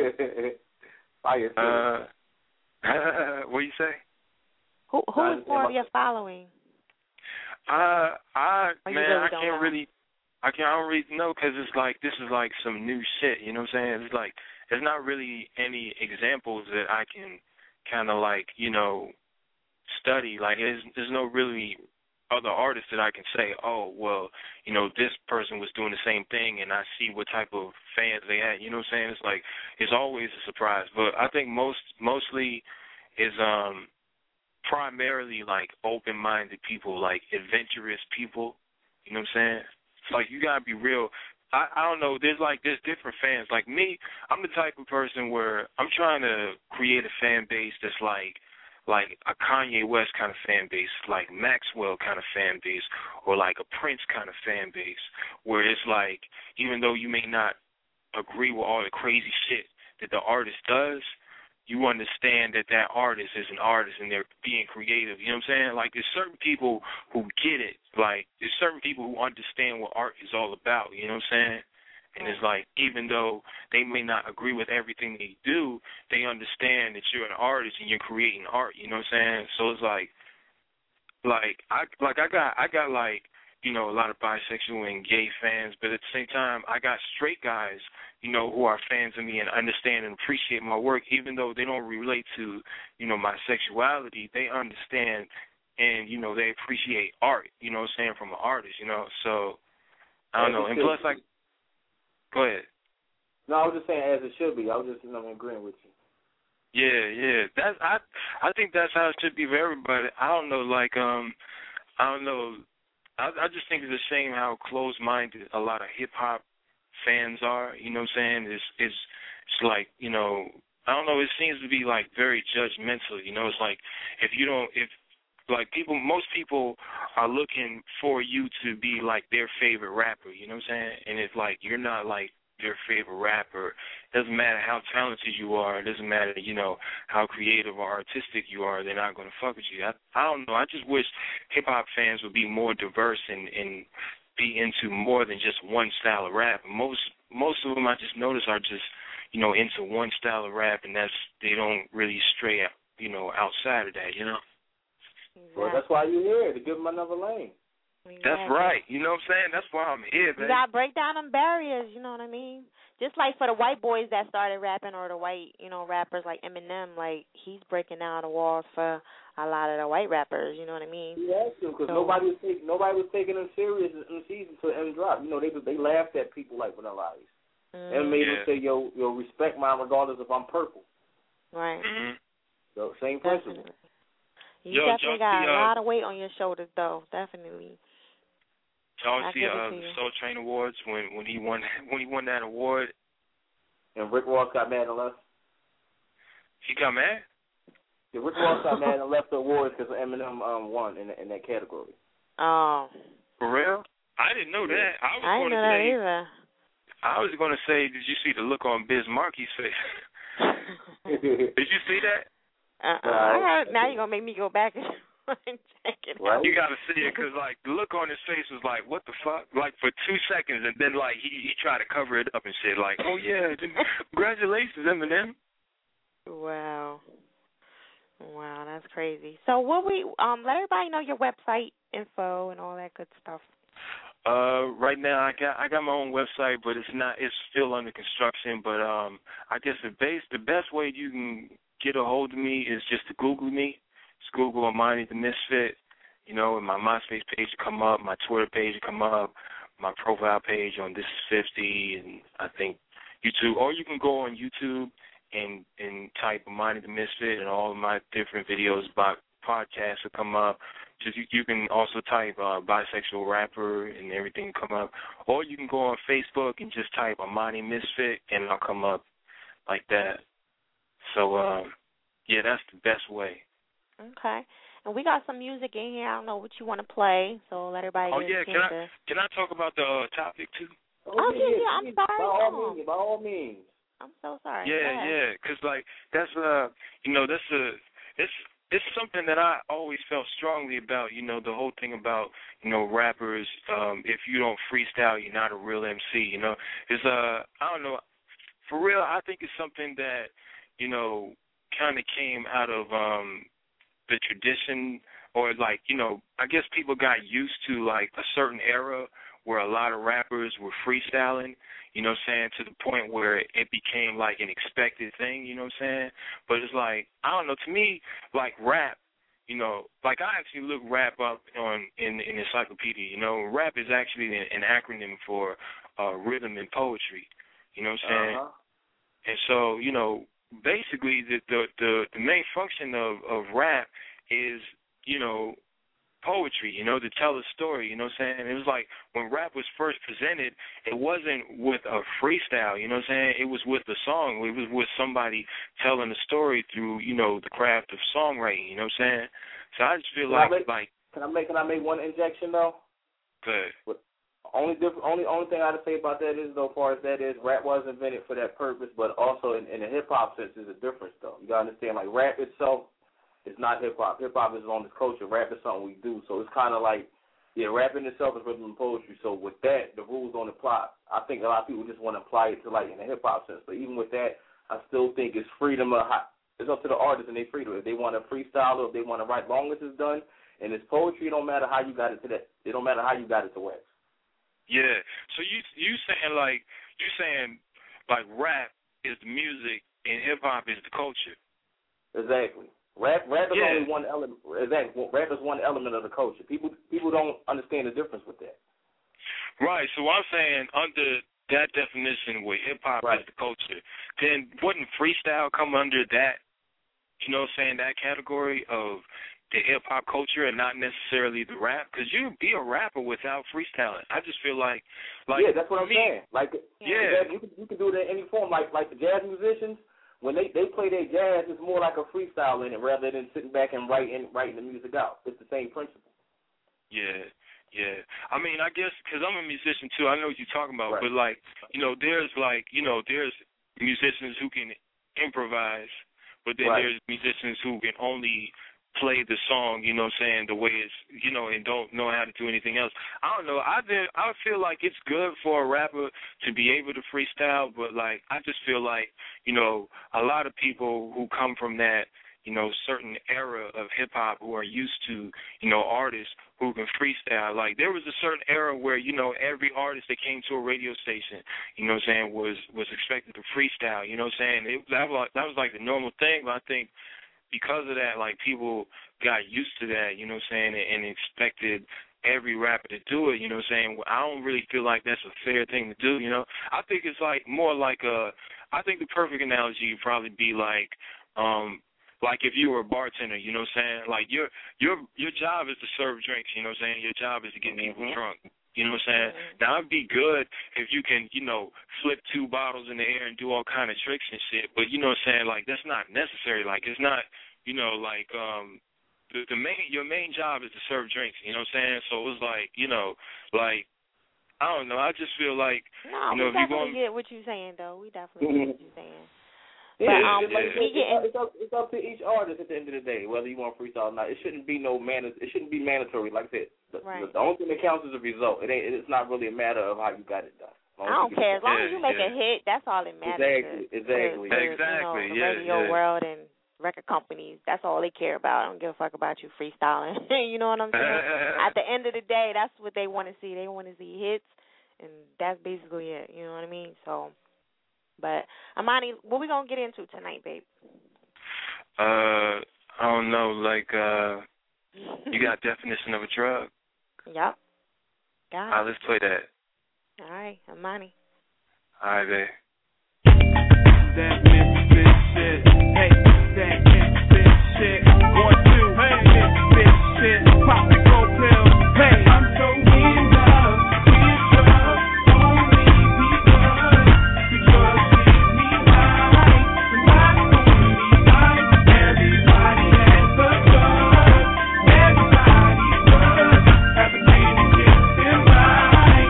uh what do you say? Who who is more of your following? Uh, I Or you man, really I don't can't know? really, I can't I don't really know, because it's like this is like some new shit. You know what I'm saying? It's like there's not really any examples that I can kind of like you know study. Like there's there's no really other artists that I can say, oh well, you know this person was doing the same thing, and I see what type of fans they had. You know what I'm saying? It's like it's always a surprise. But I think most mostly is um. primarily like open-minded people, like adventurous people, you know what I'm saying? It's like you gotta be real. I, I don't know, there's like there's different fans. Like me, I'm the type of person where I'm trying to create a fan base that's like like a Kanye West kind of fan base, like Maxwell kind of fan base, or like a Prince kind of fan base, where it's like even though you may not agree with all the crazy shit that the artist does, you understand that that artist is an artist and they're being creative. You know what I'm saying? Like, there's certain people who get it. Like, there's certain people who understand what art is all about. You know what I'm saying? And it's like, even though they may not agree with everything they do, they understand that you're an artist and you're creating art. You know what I'm saying? So it's like, like I like I got I got like you know a lot of bisexual and gay fans, but at the same time, I got straight guys, you know, who are fans of me and understand and appreciate my work, even though they don't relate to, you know, my sexuality. They understand and, you know, they appreciate art, you know what I'm saying, from an artist, you know. So, I don't know. And plus, like, go ahead. No, I was just saying as it should be. I was just, you know, agreeing with you. Yeah, yeah. That's I I think that's how it should be for everybody. I don't know, like, um, I don't know. I, I just think it's a shame how closed-minded a lot of hip-hop fans are, you know what I'm saying? It's, it's, it's like, you know, I don't know, it seems to be, like, very judgmental, you know? It's like, if you don't, if, like, people, most people are looking for you to be, like, their favorite rapper, you know what I'm saying? And it's like, you're not, like, their favorite rapper. It doesn't matter how talented you are. It doesn't matter, you know, how creative or artistic you are. They're not going to fuck with you. I, I don't know. I just wish hip-hop fans would be more diverse and, and be into more than just one style of rap. Most most of them I just notice are just, you know, into one style of rap, and that's they don't really stray out, you know, outside of that, you know. Exactly. Well, that's why you're here, to give them another lane. Exactly. That's right. You know what I'm saying? That's why I'm here, baby. You gotta break down them barriers. You know what I mean? Just like for the white boys that started rapping, or the white, you know, rappers like Eminem, like he's breaking down the walls for a lot of the white rappers. You know what I mean? He has to, because so, nobody was taking nobody was taking him serious in the season until M dropped. You know, they they laughed at people like Vanilla Ice. Mm-hmm. And made yeah. him say, "Yo, yo, respect mine regardless if I'm purple." Right. Mm-hmm. So same principle. Definitely. You Yo, definitely got see, a uh, lot of weight on your shoulders, though. Definitely. Y'all I see give it uh, to the you. Soul Train Awards when when he won when he won that award. And Rick Ross got mad and left. He got mad? Yeah, Rick Ross got mad and left the awards because Eminem um, won in in that category. Oh. For real? I didn't know yeah. that. I was I going didn't to know say. that either. I was going to say, did you see the look on Biz Markie's face? Did you see that? Uh-uh. I heard, now you're going to make me go back and check it right. out. You got to see it because, like, the look on his face was like, what the fuck? Like, for two seconds, and then, like, he, he tried to cover it up and shit. Like, oh, yeah, congratulations, Eminem. Wow. Wow, that's crazy. So what we, um, let everybody know your website info and all that good stuff. Uh, right now I got I got my own website, but it's not it's still under construction. But um, I guess the base the best way you can get a hold of me is just to Google me. Just Google Amani the Misfit. You know, and my MySpace page will come up, my Twitter page will come up, my profile page on This Is fifty, and I think YouTube. Or you can go on YouTube and and type Amani the Misfit, and all of my different videos about podcasts will come up. Just you, you can also type uh, bisexual rapper and everything will come up. Or you can go on Facebook and just type Amani Misfit and I'll come up like that. So, um, yeah, that's the best way. Okay. And we got some music in here. I don't know what you want to play, so let everybody Oh, get yeah, a can chance I, to... can I talk about the uh, topic, too? Oh, Oh, yeah, yeah, yeah, I'm please, sorry. By all No. means, by all means. I'm so sorry. Yeah, Go ahead. yeah, because, like, that's, uh, you know, that's a, it's, it's something that I always felt strongly about, you know, the whole thing about, you know, rappers, um, if you don't freestyle, you're not a real M C, you know. It's, uh, I don't know, for real, I think it's something that, you know, kind of came out of um, the tradition or, like, you know, I guess people got used to, like, a certain era where a lot of rappers were freestyling, you know what I'm saying, to the point where it became like an expected thing, you know what I'm saying? But it's like, I don't know, to me, like rap, you know, like I actually look rap up on in in encyclopedia, you know, rap is actually an, an acronym for uh, rhythm and poetry, you know what I'm saying? Uh-huh. And so, you know, basically the the the, the main function of, of rap is, you know, poetry, you know, to tell a story, you know what I'm saying? It was like when rap was first presented, it wasn't with a freestyle, you know what I'm saying? It was with a song. It was with somebody telling a story through, you know, the craft of songwriting, you know what I'm saying? So I just feel can like, I make, like... Can I make, can I make one injection, though? Good. Only different, only only thing I have to say about that is, though, as far as that is, rap was invented for that purpose, but also in, in the hip-hop sense, there's a difference, though. You got to understand, like, rap itself, it's not hip-hop. Hip-hop is on this culture. Rap is something we do. So it's kind of like, yeah, rap in itself is rhythm and poetry. So with that, the rules don't apply. I think a lot of people just want to apply it to, like, in the hip-hop sense. But even with that, I still think it's freedom of how, it's up to the artist and their freedom. If they want to freestyle or if they want to write, long as it's done, and it's poetry, it don't matter how you got it to that. It don't matter how you got it to wax. Yeah. So you you saying, like, you saying, like, rap is the music and hip-hop is the culture. Exactly. Rap, rap is yeah. only one element. Exactly. Rap is one element of the culture. People, people don't understand the difference with that. Right. So I'm saying under that definition, where hip hop right. is the culture, then wouldn't freestyle come under that? You know, what I'm saying, that category of the hip hop culture and not necessarily the rap? Because you be a rapper without freestyling. I just feel like, like yeah, that's what I'm me, saying. Like, yeah, you can you can do it in any form. Like, like the jazz musicians. When they, they play their jazz, it's more like a freestyle in it rather than sitting back and writing writing the music out. It's the same principle. Yeah, yeah. I mean, I guess because I'm a musician too, I know what you're talking about. Right. But like, you know, there's like, you know, there's musicians who can improvise, but then right. there's musicians who can only play the song, you know what I'm saying, the way it's, you know, and don't know how to do anything else. I don't know. I did, I feel like it's good for a rapper to be able to freestyle, but, like, I just feel like, you know, a lot of people who come from that, you know, certain era of hip-hop who are used to, you know, artists who can freestyle. Like, there was a certain era where, you know, every artist that came to a radio station, you know what I'm saying, was, was expected to freestyle, you know what I'm saying? It, that, was, that was, like, the normal thing, but I think because of that, like, people got used to that, you know what I'm saying, and, and expected every rapper to do it, you know what I'm saying. I don't really feel like that's a fair thing to do, you know. I think it's, like, more like a, I think the perfect analogy would probably be, like, um, like if you were a bartender, you know what I'm saying, like, your your your job is to serve drinks, you know what I'm saying, your job is to get people mm-hmm. drunk. You know what I'm saying? Mm-hmm. Now, it'd be good if you can, you know, flip two bottles in the air and do all kind of tricks and shit, but you know what I'm saying? Like, that's not necessary. Like, it's not, you know, like, um, the, the main, your main job is to serve drinks, you know what I'm saying? So it was like, you know, like, I don't know, I just feel like, no, you know, we if definitely you get what you're saying, though. We definitely get what you're saying. Yeah, but, um, it's, like, we it's, getting... it's, up, it's up to each artist at the end of the day, whether you want to freestyle or not. It shouldn't be no man. It shouldn't be mandatory. Like I said, the, right. the, the only thing that counts is the result. It ain't. It's not really a matter of how you got it done. I don't care. As long as you make yeah. a hit, that's all that matters. Exactly. To, exactly. To, to, exactly. You know, the yeah, radio yeah. world and record companies, that's all they care about. I don't give a fuck about you freestyling. You know what I'm saying? At the end of the day, that's what they want to see. They want to see hits, and that's basically it. You know what I mean? So. But, Amani, what we going to get into tonight, babe? Uh, I don't know, like, uh, you got definition of a drug? Yep. Got it. All right, let's play that. All right, Amani. All right, babe. That misfit shit. Hey, that misfit shit. One, two, hey, misfit shit. Pop the gold pill. Hey, I'm so in love with drugs. Only because the drugs get me high. Not only right. Everybody has the drug. Everybody's drug. Everything to get them right.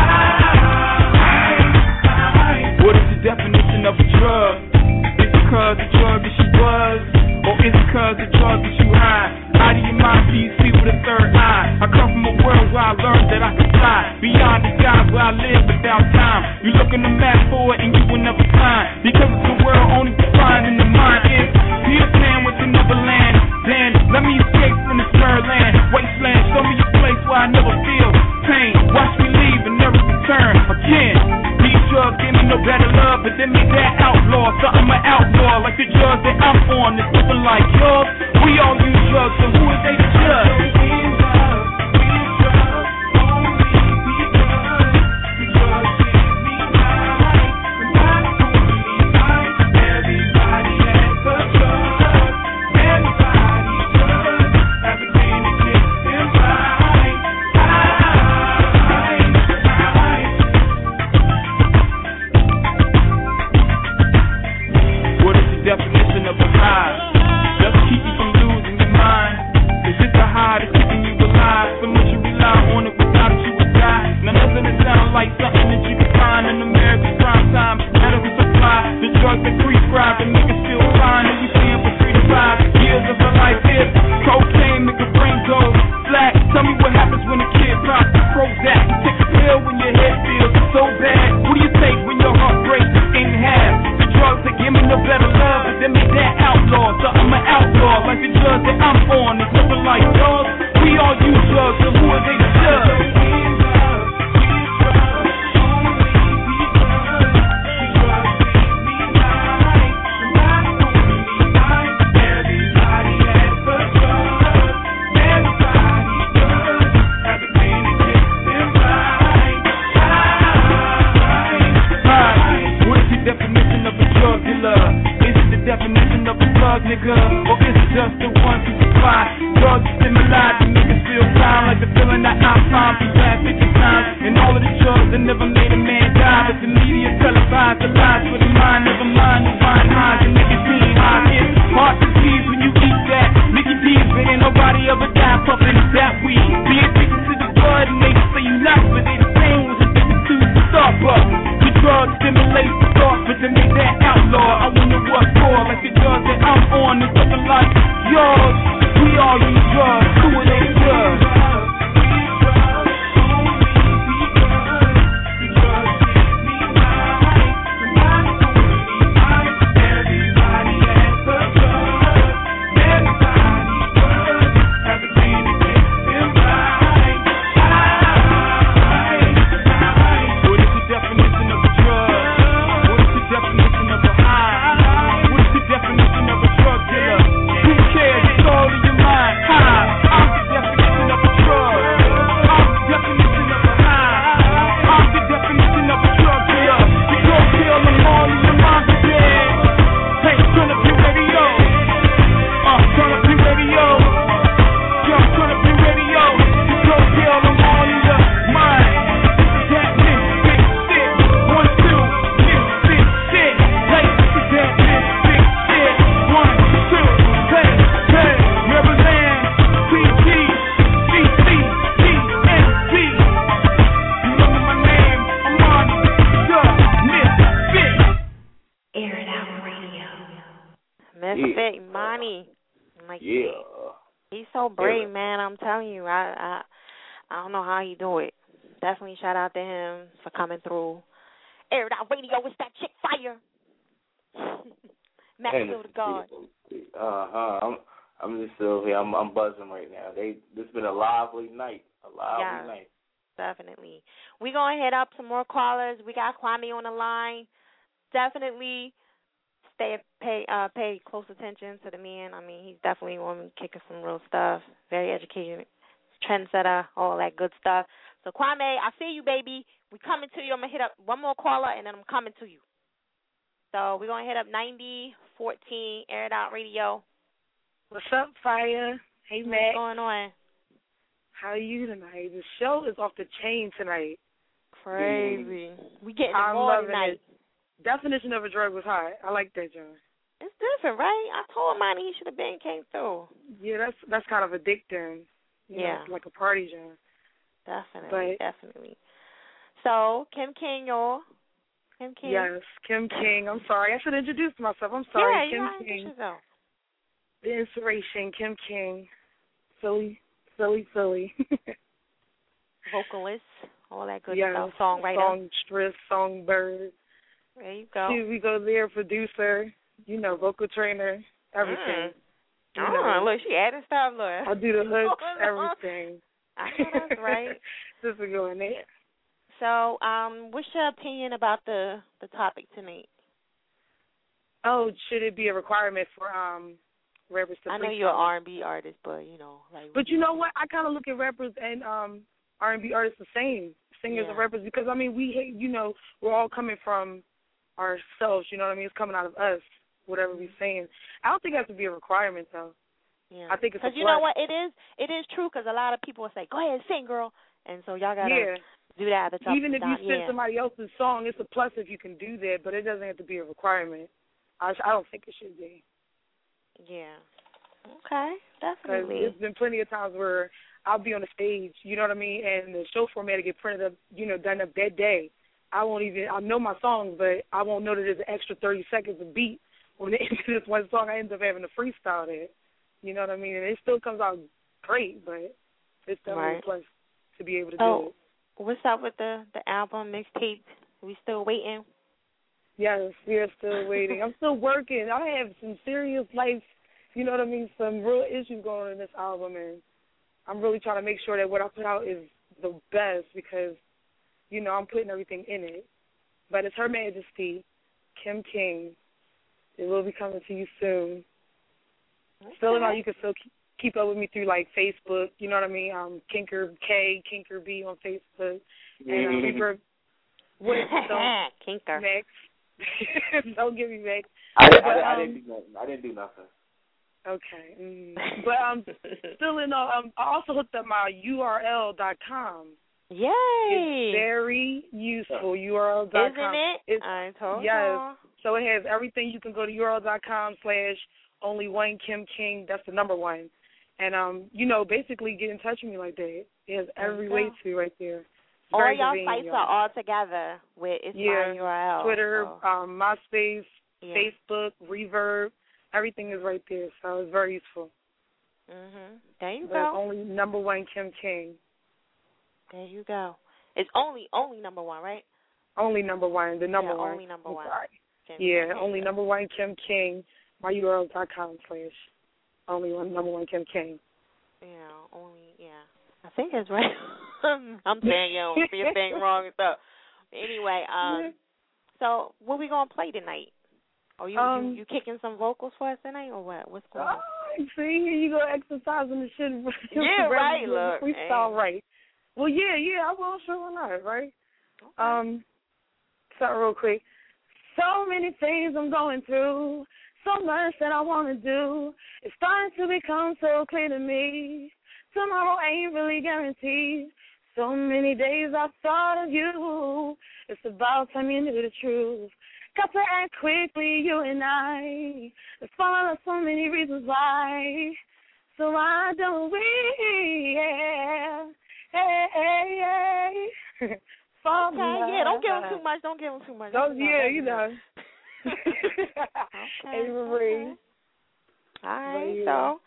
What is the definition of a drug? Is it cause the drug that you was? Or is it cause the drug that you high? Out of your mind, so you see with a third eye. I come from a world where I learned that I could fly beyond the skies where I live without time. You look in the map for it and you will never find, because it's a world only defined in the mind. If Peter Pan was in Neverland, then let me escape from this third land, wasteland. Show me a place where I never feel pain. Watch me leave and never return again. These drugs give me no better love, but then make that outlaw. So I'm an outlaw, like the drugs that I'm on. It's nothing like yours. We all use drugs, so who is they to judge? Definition of a high, just keep you from losing your mind. Is it the high that's keeping you alive? So much you rely on it, without it you would die. Now doesn't it sound like something that you can find in America's prime time? Battery supply, the drugs that prescribe, and niggas still fine, and we paying for three to five years of a life. If cocaine make a brain go flat, tell me what happens when a kid pops Prozac. You take a pill when your head feels so bad. What do you take when your heart breaks in half? The drugs that give me no better love, but then make that outlaw. So I'm an outlaw, like the drugs that I'm on. It's nothing like yours. We all use drugs, so who are they to judge? Definition of a drug dealer? Is it the definition of a plug, nigga? Or is it just the one to supply drugs that stimuli to make us feel fine, like the feeling that I find through last fifty times? And all of the drugs that never made a man die, but the media televised the lies for the mind. Never mind the wine highs and nicotine highs. It's heart disease when you eat that Mickey D's, but ain't nobody ever died puffing that weed. Be addicted to the blood and they say you not, but they the same was addicted to Starbucks. The drugs stimulate the thought, but they make that outlaw. I wonder what for, like the drugs that I'm on is something like yours. We Like yeah. He's so brave, yeah. man. I'm telling you, I, I I don't know how he do it. Definitely shout out to him for coming through. Air It Out Radio, it's that chick fire. Maxfield the God. Uh huh. I'm I'm just over here. I'm I'm buzzing right now. They this has been a lively night. A lively yeah, night. Definitely. We gonna hit up some more callers. We got Kwame on the line. Definitely stay pay uh pay close attention to the man. I mean, he's definitely one kicking some real stuff. Very educated, trendsetter, all that good stuff. So Kwame, I see you, baby. We coming to you. I'm gonna hit up one more caller and then I'm coming to you. So we're gonna hit up ninety fourteen Air It Out Radio. What's up, Fire? Hey, Matt. What's going on? How are you tonight? The show is off the chain tonight. Crazy. We getting I'm more loving tonight. It. Definition of a drug was hot. I like that, John. It's different, right? I told Monty he should have been came through. Yeah, that's that's kind of addicting. You yeah. know, it's like a party, John. Definitely, but, definitely. So, Kim King, y'all. Kim King. Yes, Kim King. I'm sorry. I should introduce myself. I'm sorry. Yeah, Kim you gotta King. introduce yourself. The inspiration, Kim King. Philly, Philly, Philly. Vocalist, all that good yes, stuff. Songwriter. Songstress, songbird. There you go. Here we go there, producer, you know, vocal trainer, everything. Mm. Oh, know. Look, she adding stuff, look. I do the hooks, everything. I know that's right. Just to go in there. So, um, what's your opinion about the, the topic tonight? Oh, should it be a requirement for um rappers to I know freestyle? you're an R and B artist, but, you know. like. But you know what? I kind of look at rappers and um R and B artists the same, singers yeah. and rappers, because, I mean, we, you know, we're all coming from ourselves, you know what I mean? It's coming out of us, whatever we're saying. I don't think it has to be a requirement, though. Yeah. I think it's because a you know what it is. It is true because a lot of people will say, "Go ahead, sing, girl," and so y'all gotta yeah. do that at the top. Even if you sing yeah. somebody else's song, it's a plus if you can do that, but it doesn't have to be a requirement. I I don't think it should be. Yeah. Okay. Definitely. There's been plenty of times where I'll be on the stage, you know what I mean, and the show format will get printed up, you know, done up that day. I won't even. I know my songs, but I won't know that there's an extra thirty seconds of beat on the end of this one song. I end up having to freestyle that. You know what I mean? And it still comes out great, but it's definitely right. a plus to be able to oh, do it. What's up with the, the album mixtape? We still waiting? Yes, we are still waiting. I'm still working. I have some serious life, you know what I mean, some real issues going on in this album, and I'm really trying to make sure that what I put out is the best because, you know, I'm putting everything in it. But it's Her Majesty, Kim King. It will be coming to you soon. Okay. Still, you know, you can still keep up with me through, like, Facebook, you know what I mean? Um, Kinker K, Kinker B on Facebook. And um, Reverb, what, don't, Kinker. Max. Don't give me Max. I, but, I, I, um, didn't do nothing. I didn't do nothing. Okay. Mm. But um, still, in, uh, um, I also hooked up my U R L dot com. Yay! It's very useful, U R L dot com. Isn't it? It's, I told yes. you. So it has everything. You can go to U R L dot com slash only one Kim King. That's the number one. And, um, you know, basically get in touch with me like that. It has every way to right there. It's all y'all sites y'all. are all together with it's yeah. my U R L. Twitter, so. um, MySpace, yeah. Facebook, Reverb. Everything is right there. So it's very useful. Mhm. There you but go. It's only number one Kim King. There you go. It's only only number one, right? Only number one. The number yeah, one. Only number I'm one. Sorry. Kim yeah, King. only number one Kim King. My U R L dot com slash only one number one Kim King. Yeah, only yeah. I think it's right. I'm saying yo, see a thing wrong and stuff. Anyway, um, so what we gonna play tonight? Are you, um, you you kicking some vocals for us tonight or what? What's going on? Oh, see, here you go exercising the shit. Yeah, right. Look, freestyle, hey. right? Well, yeah, yeah, I will. Sure, why not? Right? Okay. Um, something real quick. So many things I'm going through. So much that I want to do. It's starting to become so clear to me. Tomorrow ain't really guaranteed. So many days I thought of you. It's about time you knew the truth. Got to act quickly, you and I. Let's follow so many reasons why. So why don't we, yeah, hey, hey, hey. Fall okay, yeah, don't give him too much. Don't give him too much. Don't, yeah, you know. okay, Hey, Marie. okay. All right, yeah. so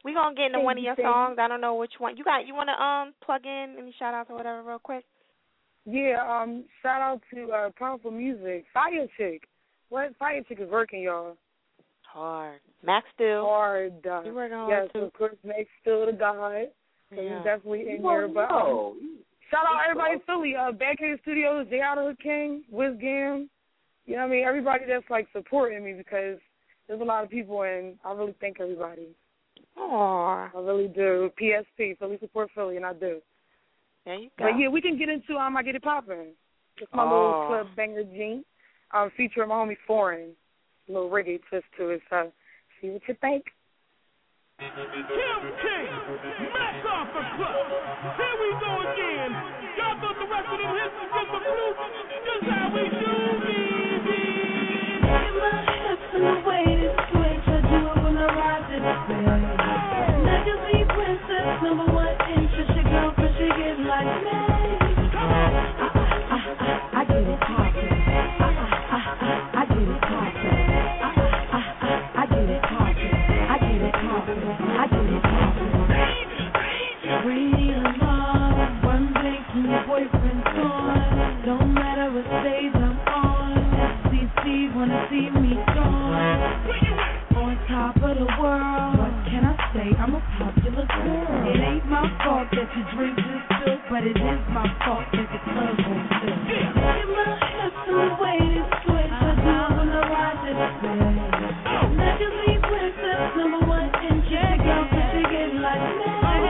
We gonna get into Thank one of you, your thank you. songs. I don't know which one. You got. You wanna um plug in any shout outs or whatever real quick? Yeah, um, shout out to uh, Powerful Music. Fire Chick. What? Fire Chick is working, y'all. Hard. Max Still. Hard. Uh, You working hard, yes, too. of course, Max Still the guy. So Yeah. he's definitely in Well, here. But no. um, shout out everybody in Philly. Uh, Backhead Studios, J. Outta King, Wiz Gam. You know what I mean? Everybody that's, like, supporting me because there's a lot of people, and I really thank everybody. Aww. I really do. P S P, Philly Support Philly, and I do. There you go. But, yeah, we can get into um, I Get It Poppin'. It's my Oh. little club banger, Gene. Um, featuring my homie Foreign. A little reggae twist to it, so see what you think. Kim King, Max off the club. Here we go again. Y'all thought the rest of them hits was just a fluke? Just how we do, baby. In my hips and the way this switch, I do it when I ride this bed. Legacy princess, number one interest, your girlfriend, she get like me. I, I, I, I get it poppin'. I, I, I, I get it poppin'. I, I, I, I get it poppin'. I get it poppin'. I get it poppin'. Bring me along. One blink and your boyfriend's gone. Don't matter what stage I'm on. S C C wanna see me gone. On top of the world. What can I say? I'm a popular girl. It ain't my fault that your drink just spilled, but it is my fault that the club won't fill. In my hips and the way this switch, I do it when I ride this bed. Legacy princess, number one interest, your girlfriend, she get like me.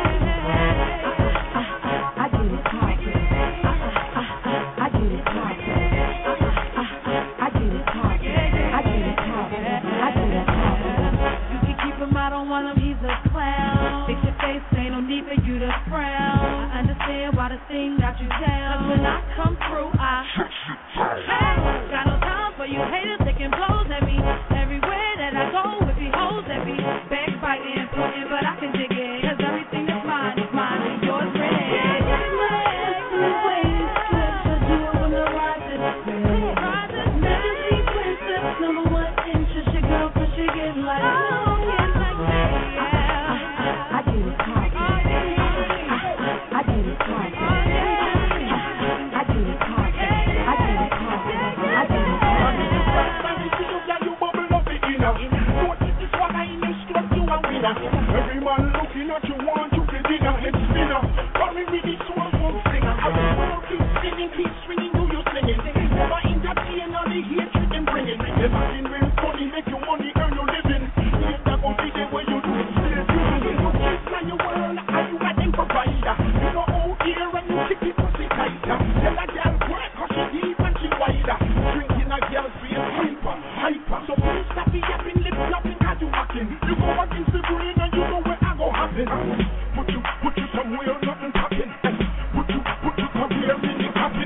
I get it poppin'. I get it poppin'. I get it poppin'. I get it poppin'. I get it poppin'. You can keep him, I don't want him, he's a clown. Fix your face, ain't no need for you to frown. I understand why the thing got you down. 'Cause when I come through, I hey, got no time for you haters taking blows at me. Everywhere that I go, if he holds at me, backbiting, pointing, but I can dig it. 'Cause everything that's mine is mine and yours really. Number one interest, your girlfriend, she get like, oh, get like that, yeah. I get it poppin'. I get it poppin'. I get it poppin'. I get it poppin'. I get it Every man looking at you want you to dinner and spinner. Coming with this one from singer. I will work, keep singing, keep swinging, do your singing. Never entertain all the hatred them bringing. Never been real funny, make your money, earn your living. If that gon' be the way you do it, still you know kids in your world, are you a them provider? You know out here and you kick it pussy tighter. Tell a girl work, cause she deep and she wider. Drinking a girl's face, hyper, hyper. So please stop the yapping, lip flopping, cause you hacking. You go against the grain and you know where I go happen. Put you, put you somewhere, nothing happen. Put you, put you somewhere, meaning happen.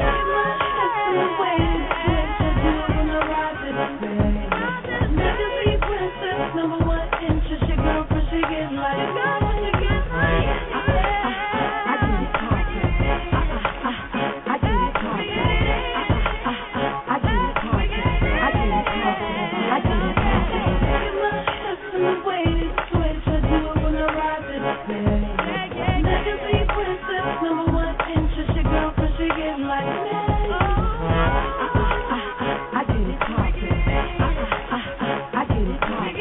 Number one interest, your girlfriend, she get like, your girlfriend, she get like. I get it poppin'. I get it poppin'. I get it poppin'. I get it poppin'. I get it poppin'. In my hips and the way this switch, I do it when I ride this bed. Legacy princess, number one interest, your girlfriend, she get like me. I get it poppin'. I get it poppin'.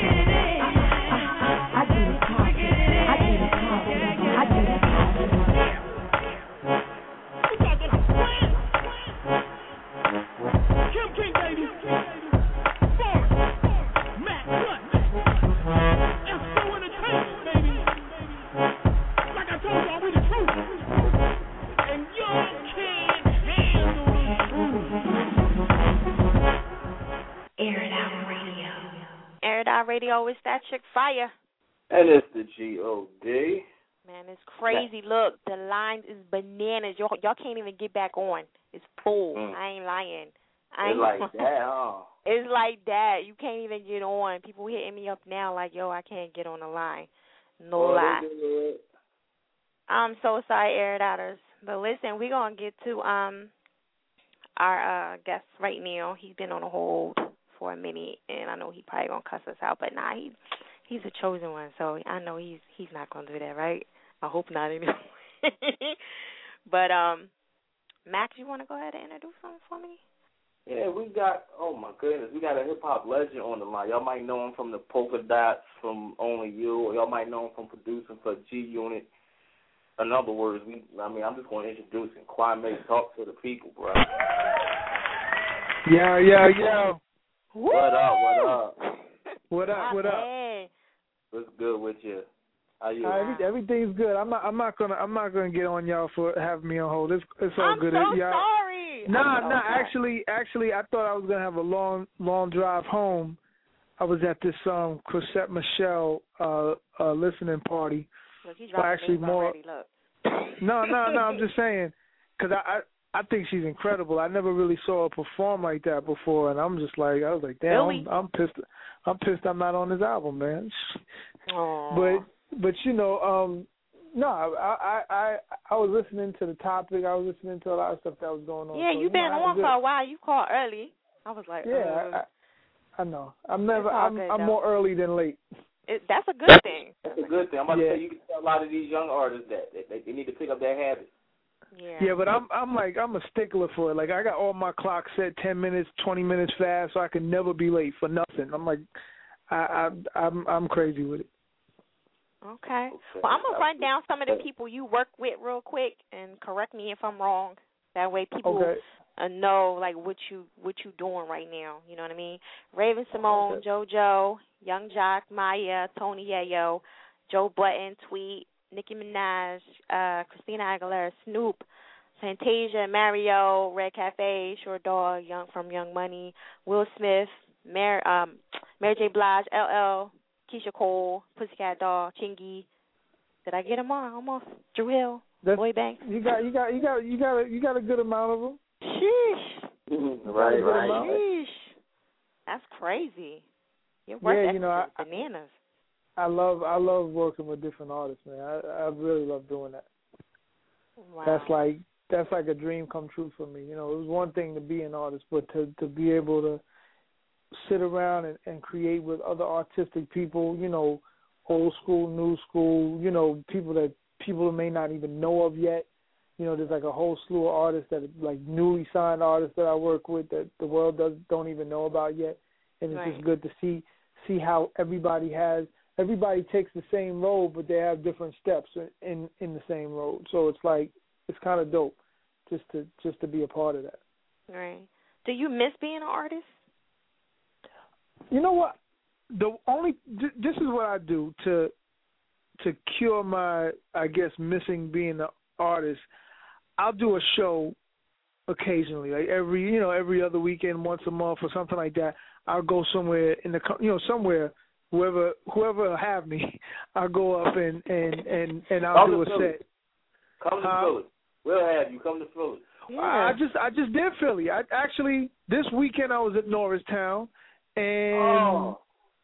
Kim King, baby. Forrest. Matt Gut. F O Entertainment, baby. Like I told y'all, we the truth. And y'all can't handle the truth. Air It Out Radio. Air It Out Radio is that chick fire. And it's the G O D. Man, it's crazy. Look, the line is bananas. Y'all, y'all can't even get back on. It's full. Mm. I ain't lying. I It's ain't like that, huh? It's like that. You can't even get on. People hitting me up now like, yo, I can't get on the line. No Oh, lie. they do it. I'm so sorry, Air It Outers. But listen, we're going to get to um our uh, guest right now. He's been on a hold for a minute, and I know he probably going to cuss us out. But, nah, he, he's a chosen one, so I know he's he's not gonna do that, right? I hope not anyway. But um, Max, you want to go ahead and introduce something for me? Yeah, we got, oh my goodness, we got a hip-hop legend on the line. Y'all might know him from the Polka Dots, from Only You, or y'all might know him from producing for G-Unit. In other words, we, I mean, I'm just going to introduce him. Kwame, talk to the people, bro. Yo, yo, yo. What up, what up? What up, what up? What's good with you? How you? Uh, every, everything's good. I'm not. I'm not gonna. I'm not gonna get on y'all for having me on hold. It's, it's all I'm good. so y'all, sorry. Nah, I'm nah. so Actually, actually, I thought I was gonna have a long, long drive home. I was at this um Chrisette Michelle uh, uh listening party. Look, he's well, actually more. already, look. No, no, no. I'm just saying, because I, I, I think she's incredible. I never really saw her perform like that before, and I'm just like, I was like, damn, Really? I'm, I'm pissed. I'm pissed. I'm not on this album, man. Aww. But. But you know, um, no, I, I I I was listening to the topic. I was listening to a lot of stuff that was going on. Yeah, so, you've you been know, on just, for a while. You called early. I was like, yeah, uh, I, I know. I'm never. It's all I'm good, I'm though. more early than late. it, that's a good thing. That's a good thing. I'm about Yeah. to say, you can tell a lot of these young artists that they, they, they need to pick up that habit. Yeah. Yeah, but I'm I'm like I'm a stickler for it. Like I got all my clocks set ten minutes, twenty minutes fast, so I can never be late for nothing. I'm like, I, I I'm I'm crazy with it. Okay. Well, I'm going to run down some of the people you work with real quick and correct me if I'm wrong. That way people Okay. uh, know, like, what you what you doing right now. You know what I mean? Raven Simone, JoJo, Young Jock, Maya, Tony Yayo, Joe Button, Tweet, Nicki Minaj, uh, Christina Aguilera, Snoop, Fantasia, Mario, Red Cafe, Short Dog, Young from Young Money, Will Smith, Mary, um, Mary J. Blige, L L, Keisha Cole, Pussycat Doll, Chingy. Did I get them all? Almost. Drew Hill, That's, Lloyd Banks. You got you got you got you got a, you got a good amount of them. Sheesh. Right, right. Sheesh. That's crazy. Your work Yeah, ethic you know, I, is bananas. I love I love working with different artists, man. I I really love doing that. Wow. That's like that's like a dream come true for me. You know, it was one thing to be an artist, but to to be able to sit around and, and create with other artistic people, you know, old school, new school, you know, people that people may not even know of yet. You know, there's like a whole slew of artists that are like newly signed artists that I work with that the world does don't even know about yet. And it's Right. just good to see see how everybody has everybody takes the same road, but they have different steps in in, in the same road. So it's like it's kind of dope just to just to be a part of that. Right. Do you miss being an artist? You know what? The only this is what I do to to cure my I guess missing being an artist. I'll do a show occasionally, like every you know every other weekend, once a month or something like that. I'll go somewhere in the you know somewhere whoever whoever will have me. I'll go up and and and, and I'll Come do a to Philly. set. Come to Uh, Philly. We'll have you. Come to Philly. Yeah. I just I just did Philly. I actually this weekend I was at Norristown, and Oh.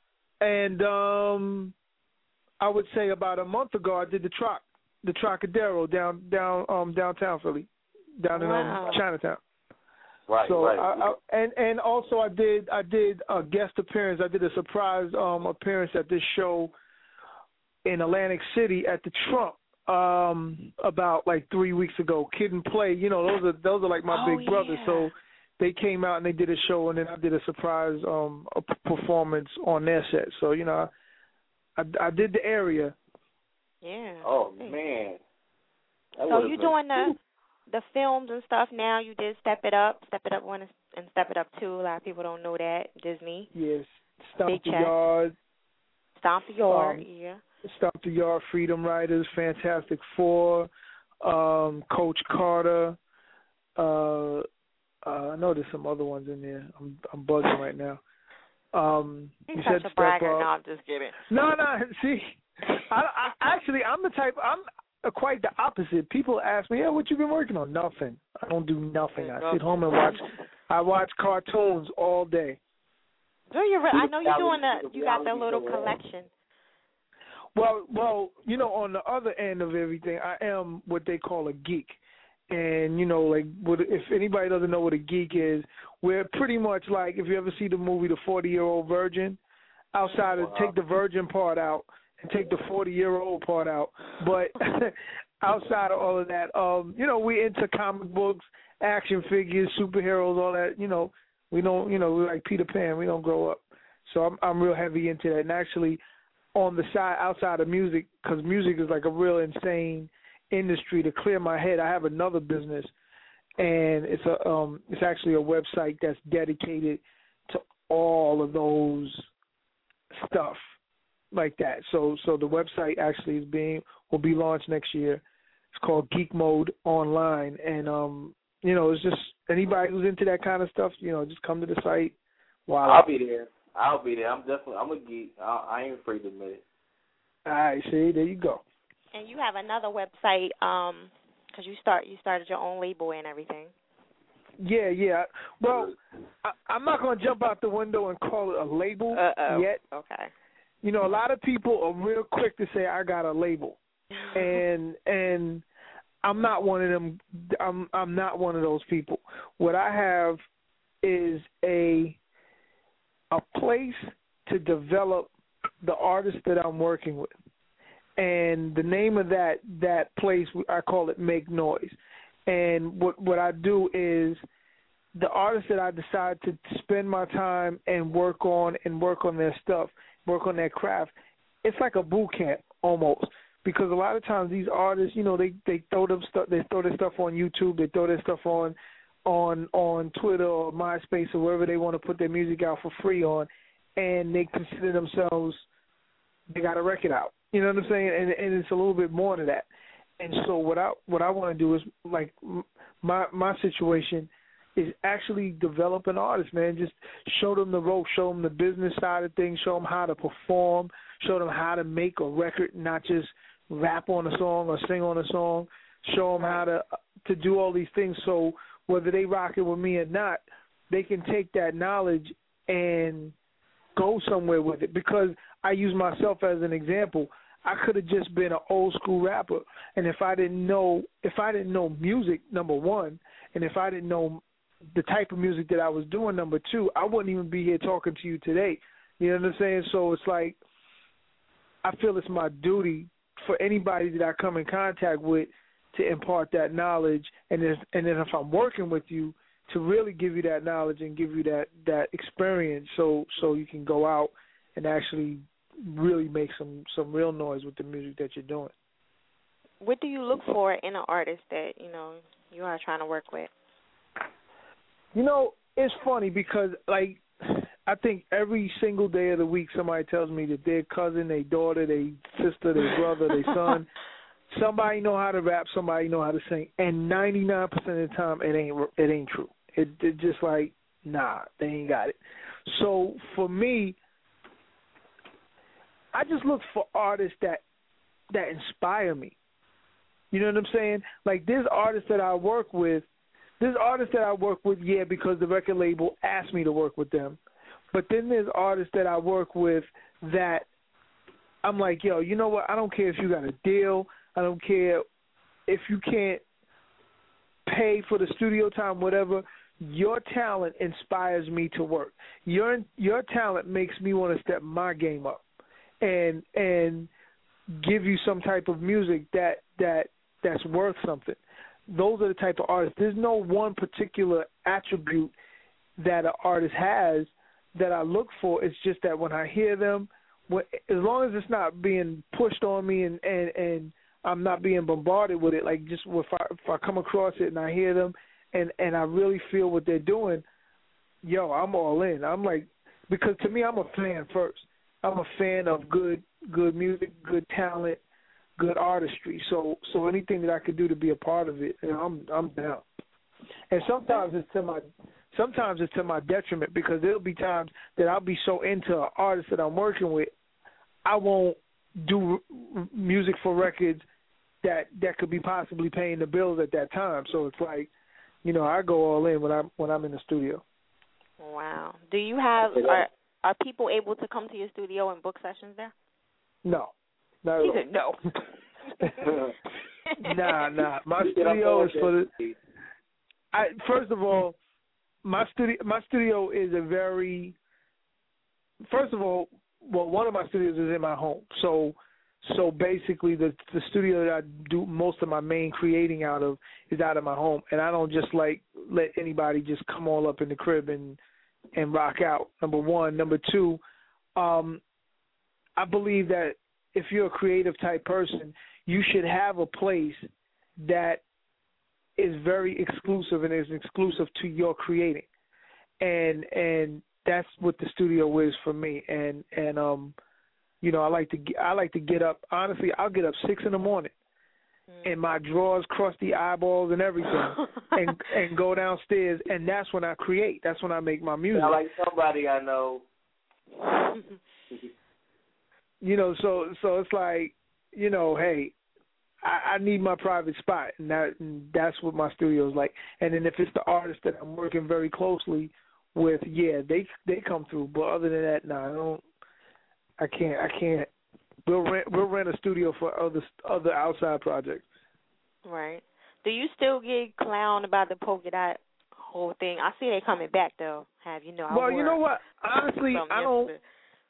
and um I would say about a month ago I did the Troc the Trocadero down down um downtown Philly, down in Wow. um, Chinatown. Right, So right. I, I, and and also I did I did a guest appearance. I did a surprise um appearance at this show in Atlantic City at the Trump um about like three weeks ago. Kid and Play, you know, those are those are like my Oh, big brothers. yeah. So they came out and they did a show, and then I did a surprise um a p- performance on their set. So you know, I I did the area. Yeah. Oh Hey. man. That So would've you been- doing the the films and stuff now? You did Step It Up, Step It Up One, and Step It Up Two. A lot of people don't know that. Disney. Yes, Stomp Big the check. Yard, Stomp the Yard. Um, yeah. Stomp the Yard, Freedom Riders, Fantastic Four, um, Coach Carter. Uh, uh, I know there's some other ones in there. I'm I'm buzzing right now. Um, He's you such said a Step bragger. Up. No, I'm just kidding. No, no. See, I, I actually I'm the type. I'm uh, quite the opposite. People ask me, "Yeah, what you been working on?" Nothing. I don't do nothing. I sit home and watch. I watch cartoons all day. Do you? Re- I know you're doing reality- the. You got the reality little show, right? collection. Well, well, you know, on the other end of everything, I am what they call a geek. And, you know, like, what, if anybody doesn't know what a geek is, we're pretty much like, if you ever see the movie The forty-Year-Old Virgin, outside of take the virgin part out and take the forty-year-old part out. But outside of all of that, um, you know, we into comic books, action figures, superheroes, all that. You know, we don't, you know, we're like Peter Pan. We don't grow up. So I'm I'm real heavy into that. And actually, on the side, outside of music, because music is like a real insane industry to clear my head. I have another business, and it's a um, it's actually a website that's dedicated to all of those stuff like that. So so the website actually is being will be launched next year. It's called Geek Mode Online, and um, you know, it's just anybody who's into that kind of stuff, you know, just come to the site. Wow. I'll be there. I'll be there. I'm definitely. I'm a geek. I, I ain't afraid to admit it. All right. See, there you go. And you have another website, um, because you start you started your own label and everything. Yeah, yeah. Well, I, I'm not gonna jump out the window and call it a label Uh-oh. yet. Okay. You know, a lot of people are real quick to say I got a label, and and I'm not one of them. I'm I'm not one of those people. What I have is a a place to develop the artists that I'm working with. And the name of that, that place, I call it Make Noise. And what what I do is the artists that I decide to spend my time and work on and work on their stuff, work on their craft, it's like a boot camp almost. Because a lot of times these artists, you know, they, they throw them stuff, they throw their stuff on YouTube, they throw their stuff on on on Twitter or MySpace or wherever they want to put their music out for free on, and they consider themselves, they got a record out. You know what I'm saying? And and it's a little bit more than that. And so what I what I want to do is, like, my my situation is actually develop an artist, man. Just show them the ropes, show them the business side of things, show them how to perform, show them how to make a record, not just rap on a song or sing on a song. Show them how to to do all these things. So whether they rock it with me or not, they can take that knowledge and go somewhere with it. Because I use myself as an example. I could have just been an old school rapper, and if I didn't know, if I didn't know music, number one, and if I didn't know the type of music that I was doing, number two, I wouldn't even be here talking to you today. You know what I'm saying? So it's like, I feel it's my duty for anybody that I come in contact with to impart that knowledge, and then, and then if I'm working with you, to really give you that knowledge and give you that, that experience, so so you can go out and actually really make some, some real noise with the music that you're doing. What do you look for in an artist that, you know, you are trying to work with? You know, it's funny because, like, I think every single day of the week somebody tells me that their cousin, their daughter, their sister, their brother, their son, somebody know how to rap, somebody know how to sing, and ninety-nine percent of the time it ain't it ain't true. It, it just like, nah, they ain't got it. So for me, I just look for artists that that inspire me. You know what I'm saying? Like, there's artists that I work with, there's artists that I work with, yeah, because the record label asked me to work with them. But then there's artists that I work with that I'm like, yo, you know what? I don't care if you got a deal. I don't care if you can't pay for the studio time, whatever. Your talent inspires me to work. Your your talent makes me want to step my game up and and give you some type of music that that that's worth something. Those are the type of artists. There's no one particular attribute that an artist has that I look for. It's just that when I hear them, when, as long as it's not being pushed on me and, and, and I'm not being bombarded with it, like just if I, if I come across it and I hear them and, and I really feel what they're doing, yo, I'm all in. I'm like, because to me, I'm a fan first. I'm a fan of good good music, good talent, good artistry. So so anything that I could do to be a part of it, you know, I'm I'm down. And sometimes it's to my sometimes it's to my detriment, because there'll be times that I'll be so into an artist that I'm working with, I won't do music for records that that could be possibly paying the bills at that time. So it's like, you know, I go all in when I'm when I'm in the studio. Wow. Do you have are are people able to come to your studio and book sessions there? No. Not He at said no. nah, nah. My studio is for the. I first of all, my studio my studio is a very. First of all, well, one of my studios is in my home. So so basically the the studio that I do most of my main creating out of is out of my home, and I don't just like let anybody just come all up in the crib and and rock out. Number one. Number two, um, I believe that if you're a creative type person, you should have a place that is very exclusive and is exclusive to your creating. And and that's what the studio is for me. And and um, you know, I like to I like to get up. Honestly, I'll get up six in the morning, mm. and my drawers cross the eyeballs and everything, and and go downstairs. And that's when I create. That's when I make my music. I like somebody I know. You know, so so it's like, you know, hey, I, I need my private spot, and that and that's what my studio is like. And then if it's the artist that I'm working very closely with, yeah, they they come through. But other than that, no, nah, I don't. I can't. I can't. We'll rent. We'll rent a studio for other other outside projects. Right. Do you still get clowned about the polka dot whole thing? I see they coming back though. Have you know? I well, you know what? Honestly, I don't. Yesterday.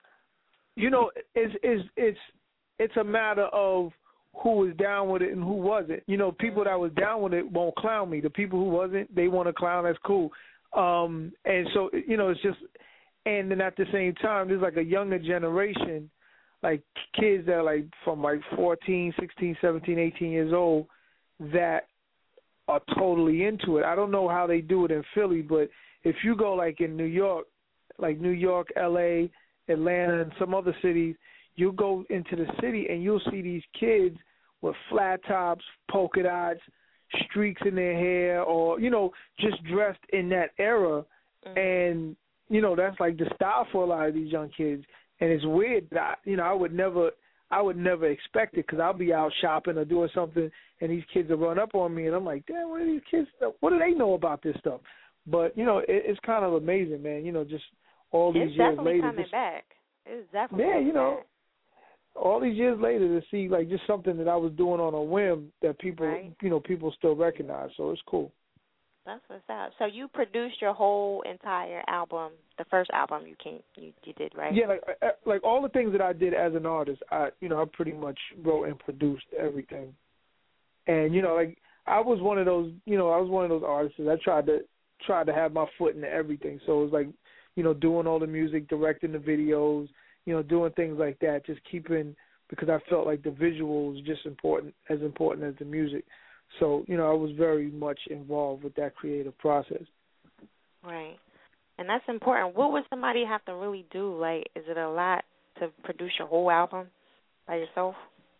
You know, it's it's it's it's a matter of who was down with it and who wasn't. You know, people that was down with it won't clown me. The people who wasn't, they want to clown. That's cool. Um, and so, you know, it's just, and then at the same time, there's like a younger generation, like kids that are like from like fourteen, sixteen, seventeen, eighteen years old that are totally into it. I don't know how they do it in Philly, but if you go like in New York, like New York, L A, Atlanta, and some other cities, you'll go into the city and you'll see these kids with flat tops, polka dots, streaks in their hair, or, you know, just dressed in that era. Mm-hmm. And, you know, that's like the style for a lot of these young kids. And it's weird that, I, you know, I would never I would never expect it, because I'll be out shopping or doing something and these kids will run up on me and I'm like, damn, what do these kids know? What do they know about this stuff? But, you know, it, it's kind of amazing, man, you know, just all these it's years later. It's definitely coming just, back. It's definitely yeah, coming you know, back. all these years later to see like just something that I was doing on a whim that people, right. you know, people still recognize. So it's cool. That's what's up. So you produced your whole entire album, the first album you came, you, you did, right? Yeah, like like all the things that I did as an artist, I you know I pretty much wrote and produced everything. And you know, like I was one of those, you know, I was one of those artists. I tried to tried to have my foot in everything. So it was like, you know, doing all the music, directing the videos, you know, doing things like that, just keeping, because I felt like the visual was just important, as important as the music. So, you know, I was very much involved with that creative process. Right. And that's important. What would somebody have to really do? Like, is it a lot to produce your whole album by yourself?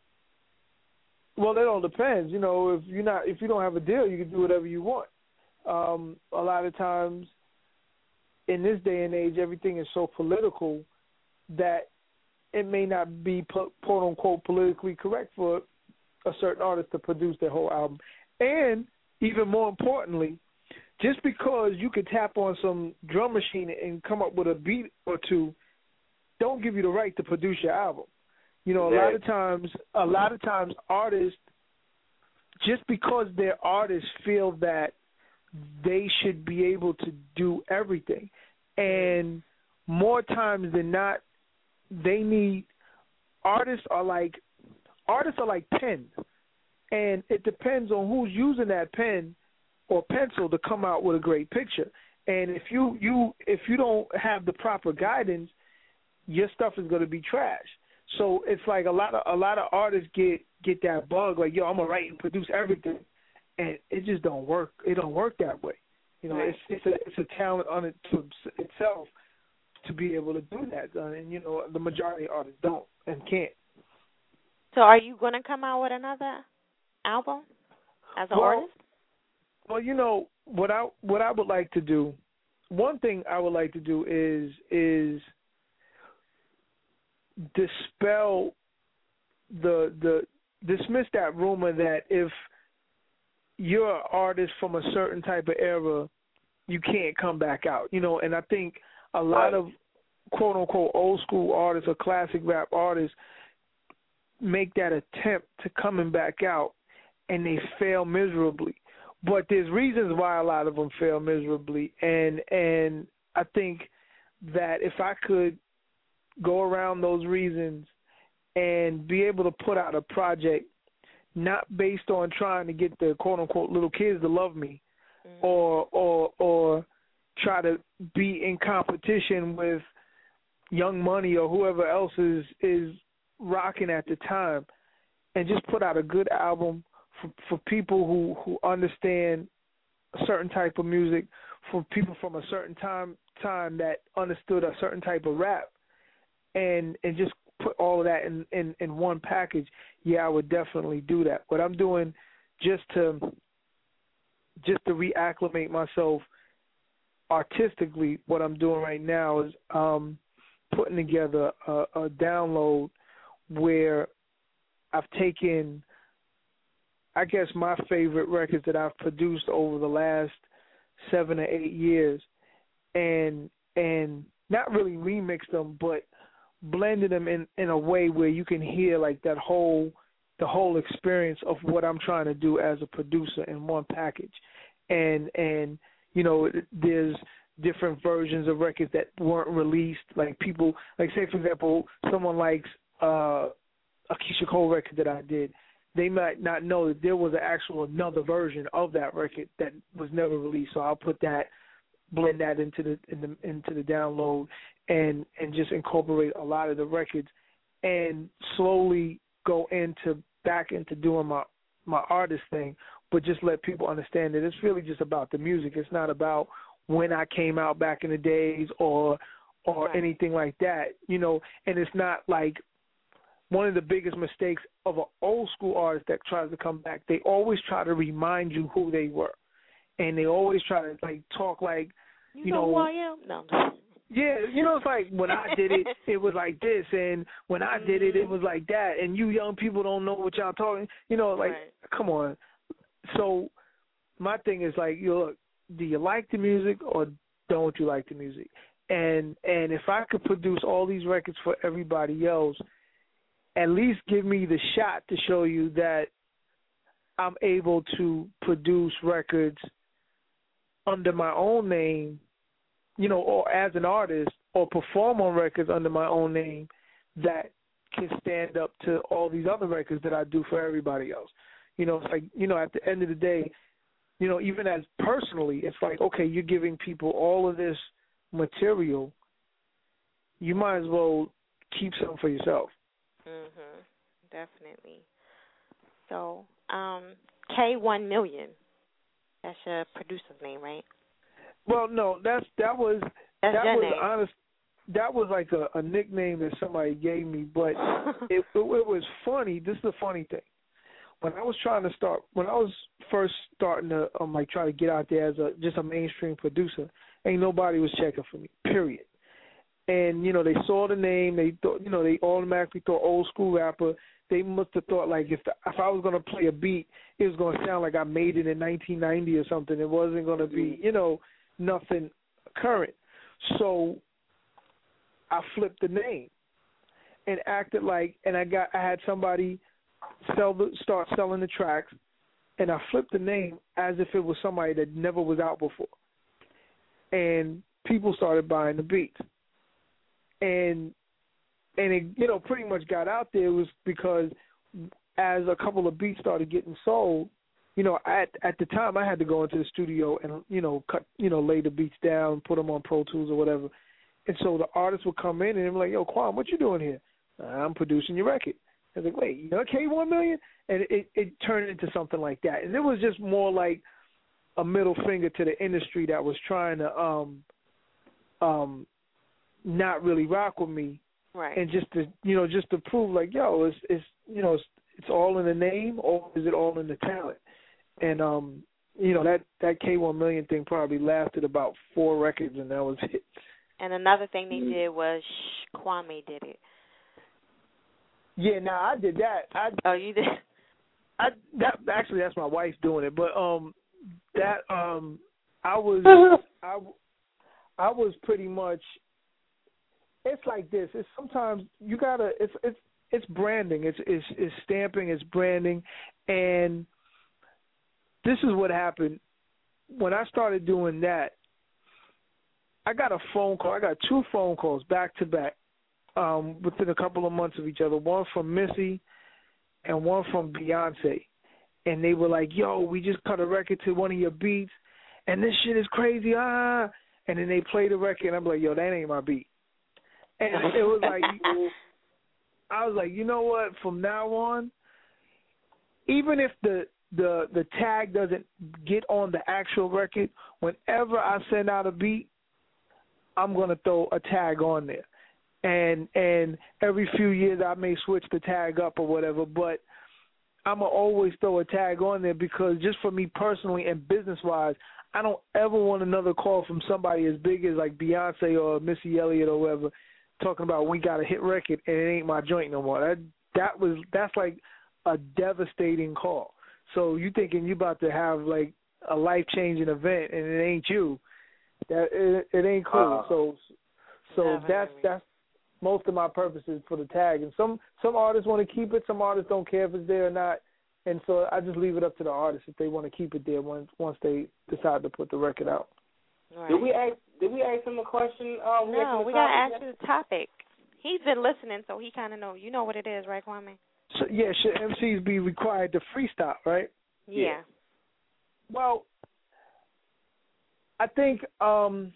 Well, it all depends. You know, if you're not, if you don't have a deal, you can do whatever you want. Um, a lot of times, in this day and age, everything is so political that it may not be quote unquote politically correct for a certain artist to produce their whole album. And even more importantly, just because you could tap on some drum machine and come up with a beat or two, don't give you the right to produce your album. You know, a lot of times, a lot of times artists, just because they're artists, feel that they should be able to do everything. And more times than not, they need, artists are like, artists are like pens. And it depends on who's using that pen or pencil to come out with a great picture. And if you, you if you don't have the proper guidance, your stuff is going to be trash. So it's like a lot of a lot of artists get, get that bug, like, yo, I'm gonna write and produce everything, and it just don't work. It don't work that way. You know, it's it's a it's a talent on it to itself to be able to do that, and you know the majority of artists don't and can't. So are you going to come out with another album as an well, artist? Well, you know what I what I would like to do. One thing I would like to do is is dispel the the dismiss that rumor that if you're an artist from a certain type of era, you can't come back out. You know, and I think a lot of quote unquote old school artists or classic rap artists make that attempt to coming back out and they fail miserably. But there's reasons why a lot of them fail miserably, and and I think that if I could go around those reasons and be able to put out a project not based on trying to get the quote unquote little kids to love me, mm-hmm. or or or try to be in competition with Young Money or whoever else is is rocking at the time, and just put out a good album for for people who, who understand a certain type of music, for people from a certain time time that understood a certain type of rap, and and just put all of that in, in, in one package. Yeah, I would definitely do that. What I'm doing just to just to reacclimate myself artistically, what I'm doing right now is um, putting together a, a download where I've taken, I guess, my favorite records that I've produced over the last seven or eight years, and and not really remixed them, but blended them in, in a way where you can hear like that whole the whole experience of what I'm trying to do as a producer in one package. And and you know, there's different versions of records that weren't released. Like people, like say for example, someone likes uh, a Keisha Cole record that I did. They might not know that there was an actual another version of that record that was never released. So I'll put that, blend that into the, in the into the download, and and just incorporate a lot of the records, and slowly go into back into doing my my artist thing, but just let people understand that it's really just about the music. It's not about when I came out back in the days or or right. anything like that, you know. And it's not like one of the biggest mistakes of an old school artist that tries to come back. They always try to remind you who they were, and they always try to like talk like you, you know, know who I am. No. Yeah, you know, it's like when I did it, it was like this, and when I did it, it was like that, and you young people don't know what y'all talking. You know, like, right. Come on. So my thing is like, you look, do you like the music or don't you like the music? And and if I could produce all these records for everybody else, at least give me the shot to show you that I'm able to produce records under my own name, you know, or as an artist, or perform on records under my own name that can stand up to all these other records that I do for everybody else. You know, it's like, you know, at the end of the day, you know, even as personally, it's like, okay, you're giving people all of this material. You might as well keep some for yourself. Mhm. Definitely. So, um, K one million. That's your producer's name, right? Well, no, that's that was that's that was name. honest. That was like a, a nickname that somebody gave me, but it, it, it was funny. This is the funny thing. When I was trying to start, when I was first starting to um, like try to get out there as a just a mainstream producer, ain't nobody was checking for me. Period. And you know, they saw the name. They thought, you know, they automatically thought old school rapper. They must have thought like if the, if I was gonna play a beat, it was gonna sound like I made it in nineteen ninety or something. It wasn't gonna be, you know, nothing current. So I flipped the name and acted like, and I got I had somebody sell the, start selling the tracks, and I flipped the name as if it was somebody that never was out before, and people started buying the beats, and and it, you know, pretty much got out there was because as a couple of beats started getting sold, you know, at at the time I had to go into the studio and, you know, cut, you know, lay the beats down, put them on Pro Tools or whatever. And so the artists would come in and they'd be like, yo, Quan, what you doing here? I'm producing your record. I was like, wait, you're K one million? And it, it turned into something like that. And it was just more like a middle finger to the industry that was trying to um um not really rock with me. Right. And just to, you know, just to prove like, yo, it's, it's you know, it's, it's all in the name or is it all in the talent? And, um, you know, that, that K one million thing probably lasted about four records, and that was it. And another thing they did was Shh, Kwame did it. Yeah, now I did that. I, oh, you did? I that actually that's my wife doing it, but um, that um, I was I, I was pretty much. It's like this. It's sometimes you gotta. It's it's it's branding. It's it's it's stamping. It's branding, and this is what happened when I started doing that. I got a phone call. I got two phone calls back to back um, within a couple of months of each other. One from Missy and one from Beyonce. And they were like, yo, we just cut a record to one of your beats, and this shit is crazy, ah. And then they play the record, and I'm like, yo, that ain't my beat. And it was like, I was like, you know what, from now on, even if the, the, the tag doesn't get on the actual record, whenever I send out a beat, I'm going to throw a tag on there. And and every few years I may switch the tag up or whatever, but I'm going to always throw a tag on there because just for me personally and business-wise, I don't ever want another call from somebody as big as like Beyonce or Missy Elliott or whoever talking about we got a hit record and it ain't my joint no more. That that was that's like a devastating call. So you thinking you about to have like a life-changing event and it ain't you. That it, it ain't cool. Uh, so so definitely. that's that's most of my purposes for the tag. And some, some artists want to keep it, some artists don't care if it's there or not. And so I just leave it up to the artists if they want to keep it there once once they decide to put the record out. Right. Did we ask did we ask him a question? Um, no, we gotta ask you the topic. He's been listening, so he kinda know you know what it is, right, Kwame? So, yeah, should M Cs be required to freestyle, right? Yeah. yeah. Well, I think um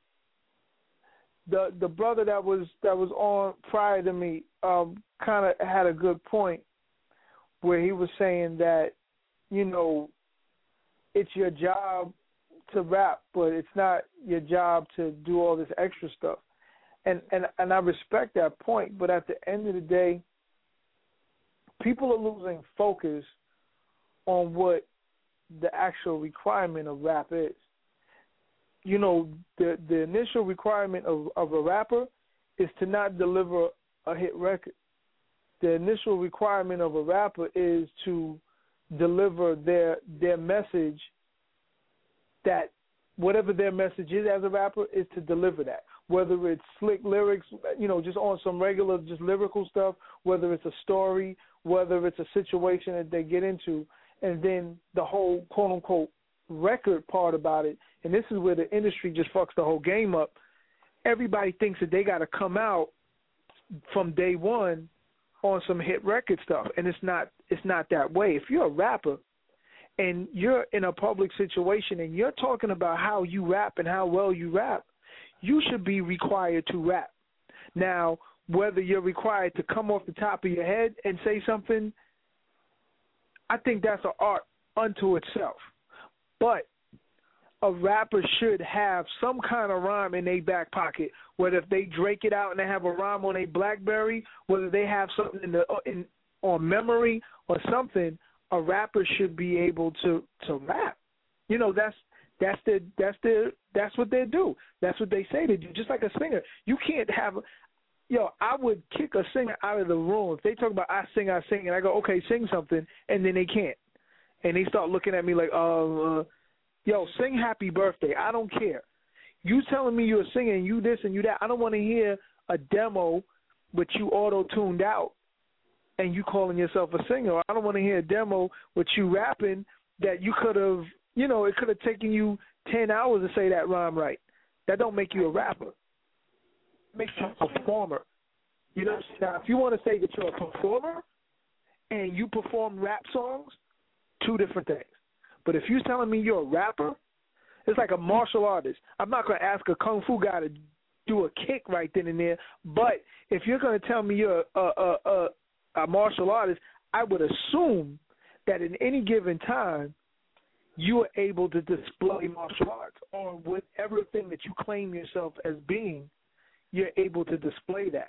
The the brother that was that was on prior to me um, kind of had a good point where he was saying that, you know, it's your job to rap, but it's not your job to do all this extra stuff. And, and, and I respect that point, but at the end of the day, people are losing focus on what the actual requirement of rap is. You know, the the initial requirement of, of a rapper is to not deliver a hit record. The initial requirement of a rapper is to deliver their their message, that whatever their message is as a rapper is to deliver that. Whether it's slick lyrics, you know, just on some regular, just lyrical stuff, whether it's a story, whether it's a situation that they get into, and then the whole quote-unquote record part about it, and this is where the industry just fucks the whole game up. Everybody thinks that they got to come out from day one on some hit record stuff, and it's not it's not that way. If you're a rapper and you're in a public situation and you're talking about how you rap and how well you rap, you should be required to rap. Now, whether you're required to come off the top of your head and say something, I think that's an art unto itself. But a rapper should have some kind of rhyme in their back pocket, whether if they Drake it out and they have a rhyme on a BlackBerry, whether they have something in the in on memory or something. A rapper should be able to, to rap. You know, that's that's their that's their that's what they do. That's what they say they do. Just like a singer, you can't have. Yo, I would kick a singer out of the room if they talk about I sing, I sing, and I go, okay, sing something, and then they can't. And they start looking at me like, uh, uh, yo, sing Happy Birthday. I don't care. You telling me you're singing, you this and you that. I don't want to hear a demo with you auto-tuned out and you calling yourself a singer. I don't want to hear a demo with you rapping that you could have, you know, it could have taken you ten hours to say that rhyme right. That don't make you a rapper. It makes you a performer. You know, now, if you want to say that you're a performer and you perform rap songs, two different things. But if you're telling me you're a rapper, it's like a martial artist. I'm not going to ask a kung fu guy to do a kick right then and there, but if you're going to tell me you're a, a, a, a martial artist, I would assume that in any given time you are able to display martial arts, or whatever thing that you claim yourself as being, you're able to display that.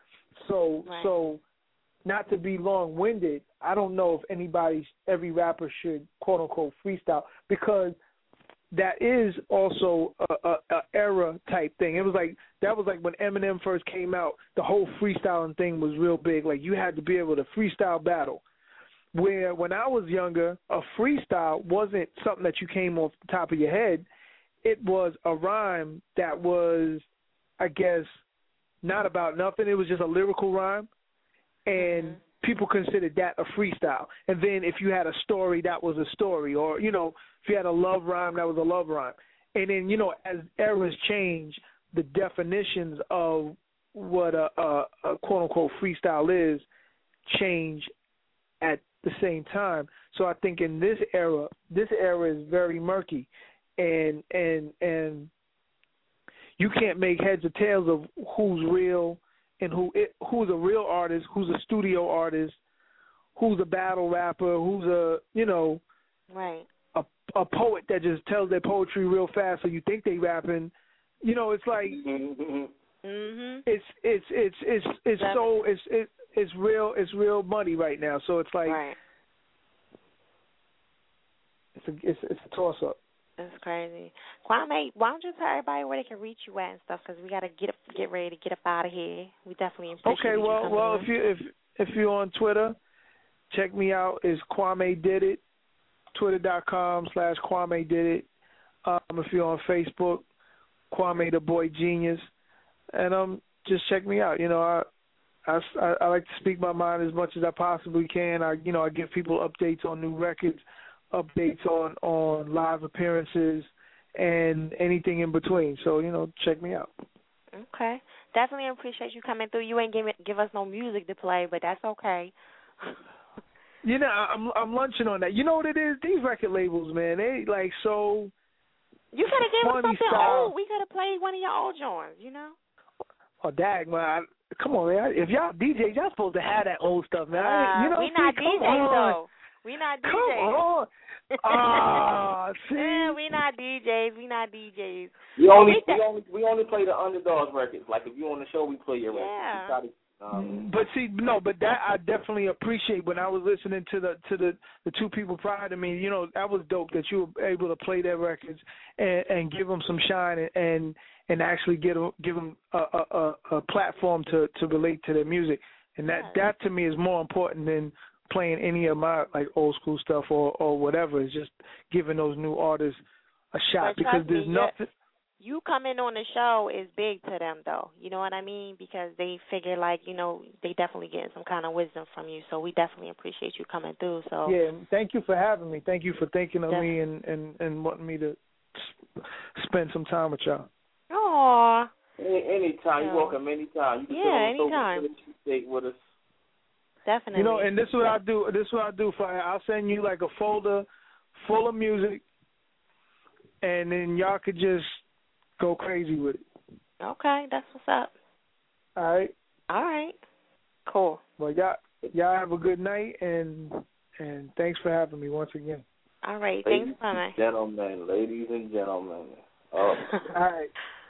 So, right. so. Not to be long-winded, I don't know if anybody, every rapper should quote-unquote freestyle, because that is also a, a, a era type thing. It was like, that was like when Eminem first came out, the whole freestyling thing was real big. Like you had to be able to freestyle battle. Where when I was younger, a freestyle wasn't something that you came off the top of your head. It was a rhyme that was, I guess, not about nothing. It was just a lyrical rhyme. And mm-hmm. people considered that a freestyle. And then if you had a story, that was a story. Or, you know, if you had a love rhyme, that was a love rhyme. And then, you know, as eras change, the definitions of what a, a, a quote unquote freestyle is change at the same time. So I think in this era, this era is very murky, and and and you can't make heads or tails of who's real and who it, who's a real artist, who's a studio artist, who's a battle rapper, who's a you know, right, a a poet that just tells their poetry real fast, so you think they rapping. You know, it's like mm-hmm. it's it's it's it's it's so it's it, it's real it's real muddy right now. So it's like right. it's a it's it's a toss up. That's crazy. Kwame, why don't you tell everybody where they can reach you at and stuff? Because we gotta get up, get ready to get up out of here. We definitely appreciate okay. you Well, coming well, on. if you if if you're on Twitter, check me out. Is Kwame Did It? Twitter dot com slash Kwame Did It. Um, if you're on Facebook, Kwame the Boy Genius, and um, just check me out. You know, I, I I like to speak my mind as much as I possibly can. I you know I give people updates on new records, updates on, on live appearances, and anything in between. So, you know, check me out. Okay. Definitely appreciate you coming through. You ain't give, it, give us no music to play, but that's okay. You know, I'm I'm lunching on that. You know what it is? These record labels, man, they like so. You could have given us something style. old. We could have played one of your old joints, you know? Oh, dag, man. I, come on, man. If y'all D Js, y'all supposed to have that old stuff, man. I, you know, we not see, D Js, though. We not D Js. Come on. Ah, see? Yeah, we not D Js. We not D Js. We only we, we only we only play the underdogs records. Like if you on the show, we play your yeah. records. Um, but see, no, but that I definitely appreciate. When I was listening to the to the, the two people prior to me, you know, that was dope that you were able to play their records and, and give them some shine and and, and actually get them, give them a, a, a platform to, to relate to their music. And that that to me is more important than playing any of my like old school stuff or, or whatever. It's just giving those new artists a shot, but because there's me, nothing. You coming on the show is big to them, though. You know what I mean? Because they figure, like, you know, they definitely getting some kind of wisdom from you. So we definitely appreciate you coming through. So yeah, thank you for having me. Thank you for thinking of Def- me and, and, and wanting me to spend some time with y'all. Aww. Any anytime, you're welcome. Anytime. You can yeah, anytime. Stay with us. Definitely. You know, and this is what I do. This is what I do for. I'll send you like a folder full of music, and then y'all could just go crazy with it. Okay, that's what's up. All right. All right. Cool. Well, y'all, y'all have a good night, and and thanks for having me once again. All right. Ladies Thanks for coming. and gentlemen, ladies and gentlemen. Oh. All right.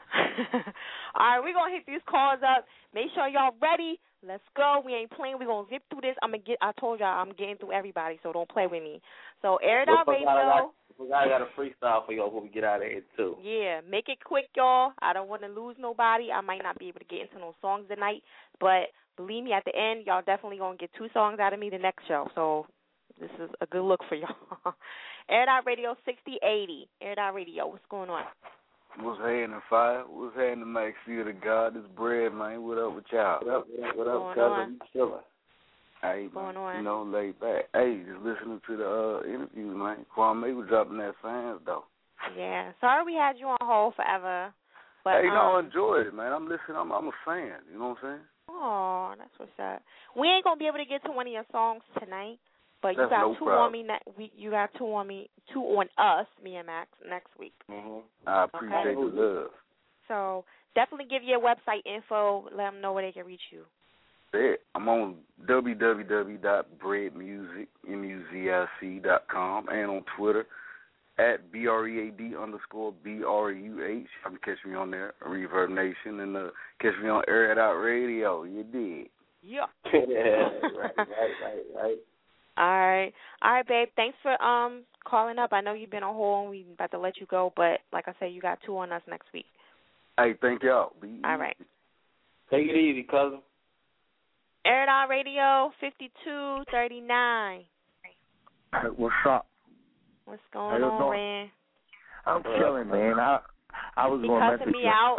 All right, we're gonna hit these calls up. Make sure y'all ready. Let's go. We ain't playing. We're gonna zip through this. I'm gonna get I told y'all I'm getting through everybody, so don't play with me. So Air It Out Radio. I got, I got a freestyle for y'all before we get out of here too. Yeah, make it quick, y'all. I don't want to lose nobody. I might not be able to get into no songs tonight, but believe me, at the end, y'all definitely gonna get two songs out of me the next show. So this is a good look for y'all. Air It Out Radio sixty eighty. Air It Out Radio. What's going on? What's happening, Fire? What's happening, Max? See the God, this bread, man. What up with y'all? What up, what up, what up, cousin? You chilling? Hey, What's going on? You know, laid back. Hey, just listening to the uh, interview, man. Kwame was dropping that fans, though. Yeah. Sorry we had you on hold forever. But, hey, um, no, I enjoyed it, man. I'm listening. I'm, I'm a fan. You know what I'm saying? Oh, that's what's up. We ain't gonna be able to get to one of your songs tonight, but That's you got no two problem. on me. Ne- we, you got two on me, two on us, me and Max, next week. Mm-hmm. I appreciate Okay. the love. So definitely give your website info. Let them know where they can reach you. Yeah, I'm on w w w dot bread music dot com and on Twitter at B R E A D underscore B R U H. You can catch me on there, Reverb Nation, and uh, catch me on Air It Out Radio. You did. Yeah. yeah, right, right, right, right. All right. All right, babe. Thanks for um calling up. I know you've been on hold and we're about to let you go, but like I said, you got two on us next week. Hey, thank y'all. Be All right. Take it easy, cousin. Air It Out Radio fifty-two thirty-nine. Hey, what's up? What's going How you on, doing? man? I'm chilling, man. I I was You going to cussing message me you. out?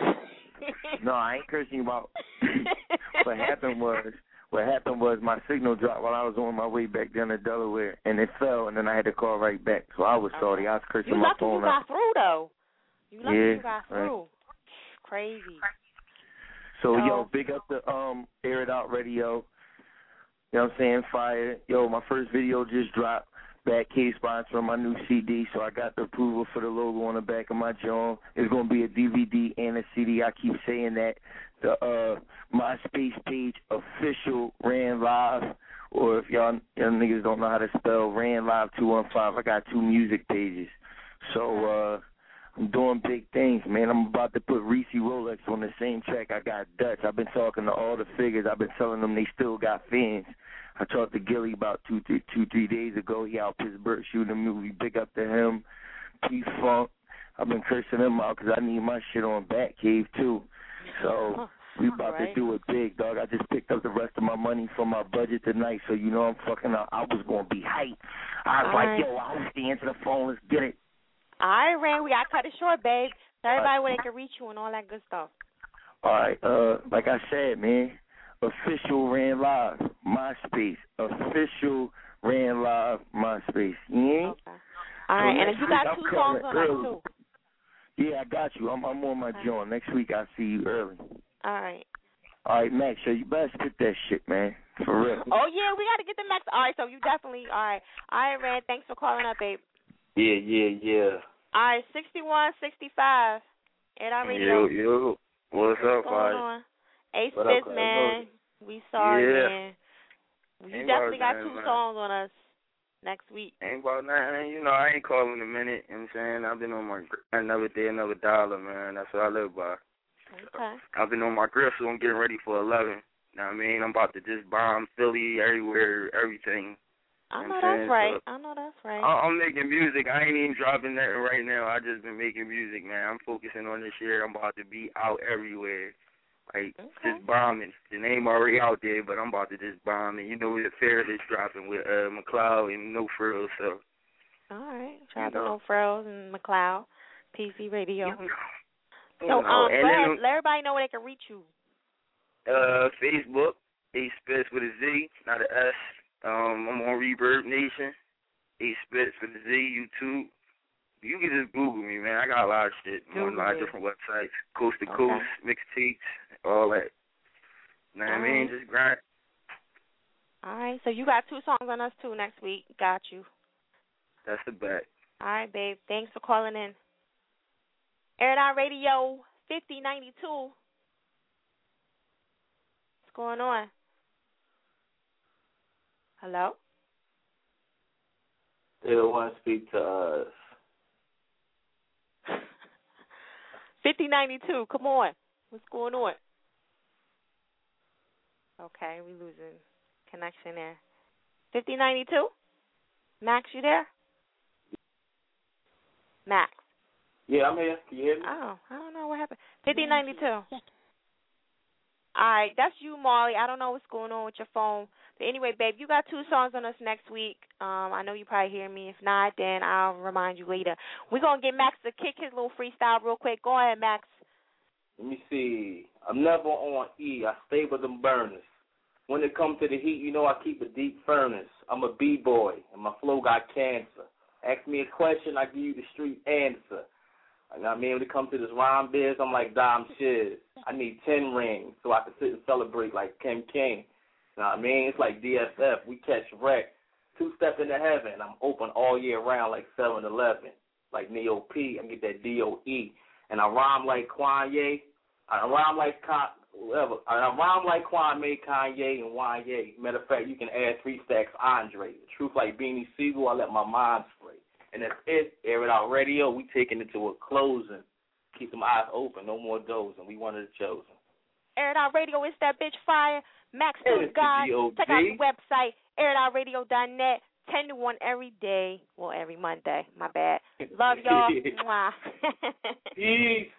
No, I ain't cursing you out. What happened was, what happened was my signal dropped while I was on my way back down to Delaware, and it fell, and then I had to call right back. So I was sorry. I was cursing You my lucky phone you out. got through, though. You lucky Yeah, you got right. through. Crazy. So, oh. yo, big up the um, Air It Out Radio. You know what I'm saying? Fire. Yo, my first video just dropped. Batcave sponsor on my new C D, so I got the approval for the logo on the back of my joint. It's going to be a D V D and a C D. I keep saying that. The uh, MySpace page, official Ran Live, or if y'all, y'all niggas don't know how to spell Ran Live two one five, I got two music pages. So uh, I'm doing big things, man. I'm about to put Reese Rolex on the same track I got Dutch. I've been talking to all the figures. I've been telling them they still got fans. I talked to Gilly about two, three, two, three days ago. He out Pittsburgh shooting a movie. Big up to him. P-Funk. I've been cursing him out because I need my shit on Batcave, too. So we about right. to do it big, dog. I just picked up the rest of my money from my budget tonight, so you know I'm fucking out. I was going to be hyped. I was all like, right. yo, I was to answer the phone. Let's get it. All right, Ran. We got to cut it short, babe. Tell everybody where they can reach you and all that good stuff. All right. Uh, like I said, man. Official Ran Live, MySpace. Official Ran Live, MySpace. Yeah? Okay. All right, so and if you got two songs on that, too. Yeah, I got you. I'm, I'm on my okay. joint. Next week, I'll see you early. All right. All right, Max, so you better spit that shit, man. For real. Oh, yeah, we got to get the Max. All right, so you definitely, all right. All right, Ran, thanks for calling up, babe. Yeah, yeah, yeah. All right, sixty-one sixty-five. And I radio. Yo, yo. What's up, What's Ace Spitz, man. We sorry, yeah. man. You ain't definitely got two man. songs on us next week. Ain't about nothing. You know, I ain't calling a minute. You know what I'm saying? I've been on my another day, another dollar, man. That's what I live by. Okay. I've been on my grip, so I'm getting ready for eleven. You know what I mean? I'm about to just bomb Philly, everywhere, everything. I know, you know that's right. So I know that's right. I'm making music. I ain't even dropping that right now. I just been making music, man. I'm focusing on this year. I'm about to be out everywhere. Like, okay. just bombing. The name already out there, but I'm about to just bomb. And you know the fair that's dropping with uh, McLeod and No Frills, so. All right. Shout out to No Frills and McLeod, P C Radio. You know. So, you know. um, and go ahead. then, Let everybody know where they can reach you. Uh, Facebook, A Spitz with a Z, not a S. Um, I'm on Reverb Nation, A Spitz with a Z, YouTube. You can just Google me, man. I got a lot of shit on a lot of different websites. Coast to okay. coast, mixtapes, all that. You know what I mean? Right. Just grind. All right. So you got two songs on us, too, next week. Got you. That's the bet. All right, babe. Thanks for calling in. Air It Out Radio fifty ninety-two. What's going on? Hello? They don't want to speak to us. fifty ninety-two, come on. What's going on? Okay, we losing connection there. fifty ninety-two? Max, you there? Max. Yeah, I'm here. Can you hear me? Oh, I don't know what happened. fifty ninety-two. All right, that's you, Marley. I don't know what's going on with your phone. But anyway, babe, you got two songs on us next week. Um, I know you probably hear me. If not, then I'll remind you later. We're going to get Max to kick his little freestyle real quick. Go ahead, Max. Let me see. I'm never on E. I stay with them burners. When it comes to the heat, you know I keep a deep furnace. I'm a B-boy, and my flow got cancer. Ask me a question, I give you the street answer. You know what I mean? When it comes to this rhyme biz, I'm like Dom Shiz. I need ten rings so I can sit and celebrate like Kim King. You know what I mean? It's like D S F. We catch wreck. Two step into heaven. I'm open all year round like seven eleven. Like Neo P. I get that D O E. And I rhyme like Kanye. I rhyme like Con- whatever. I rhyme like Kwame, Kanye, and Wanye. Matter of fact, you can add three stacks Andre. The truth like Beanie Siegel, I let my mind spray. And that's it. Air It Out Radio. We taking it to a closing. Keep them eyes open. No more dozing. We one of the chosen. Air It Out Radio. It's that bitch fire. Max News God. Check out the website, air it out radio dot net. ten to one every day. Well, every Monday. My bad. Love y'all. Mwah. Peace.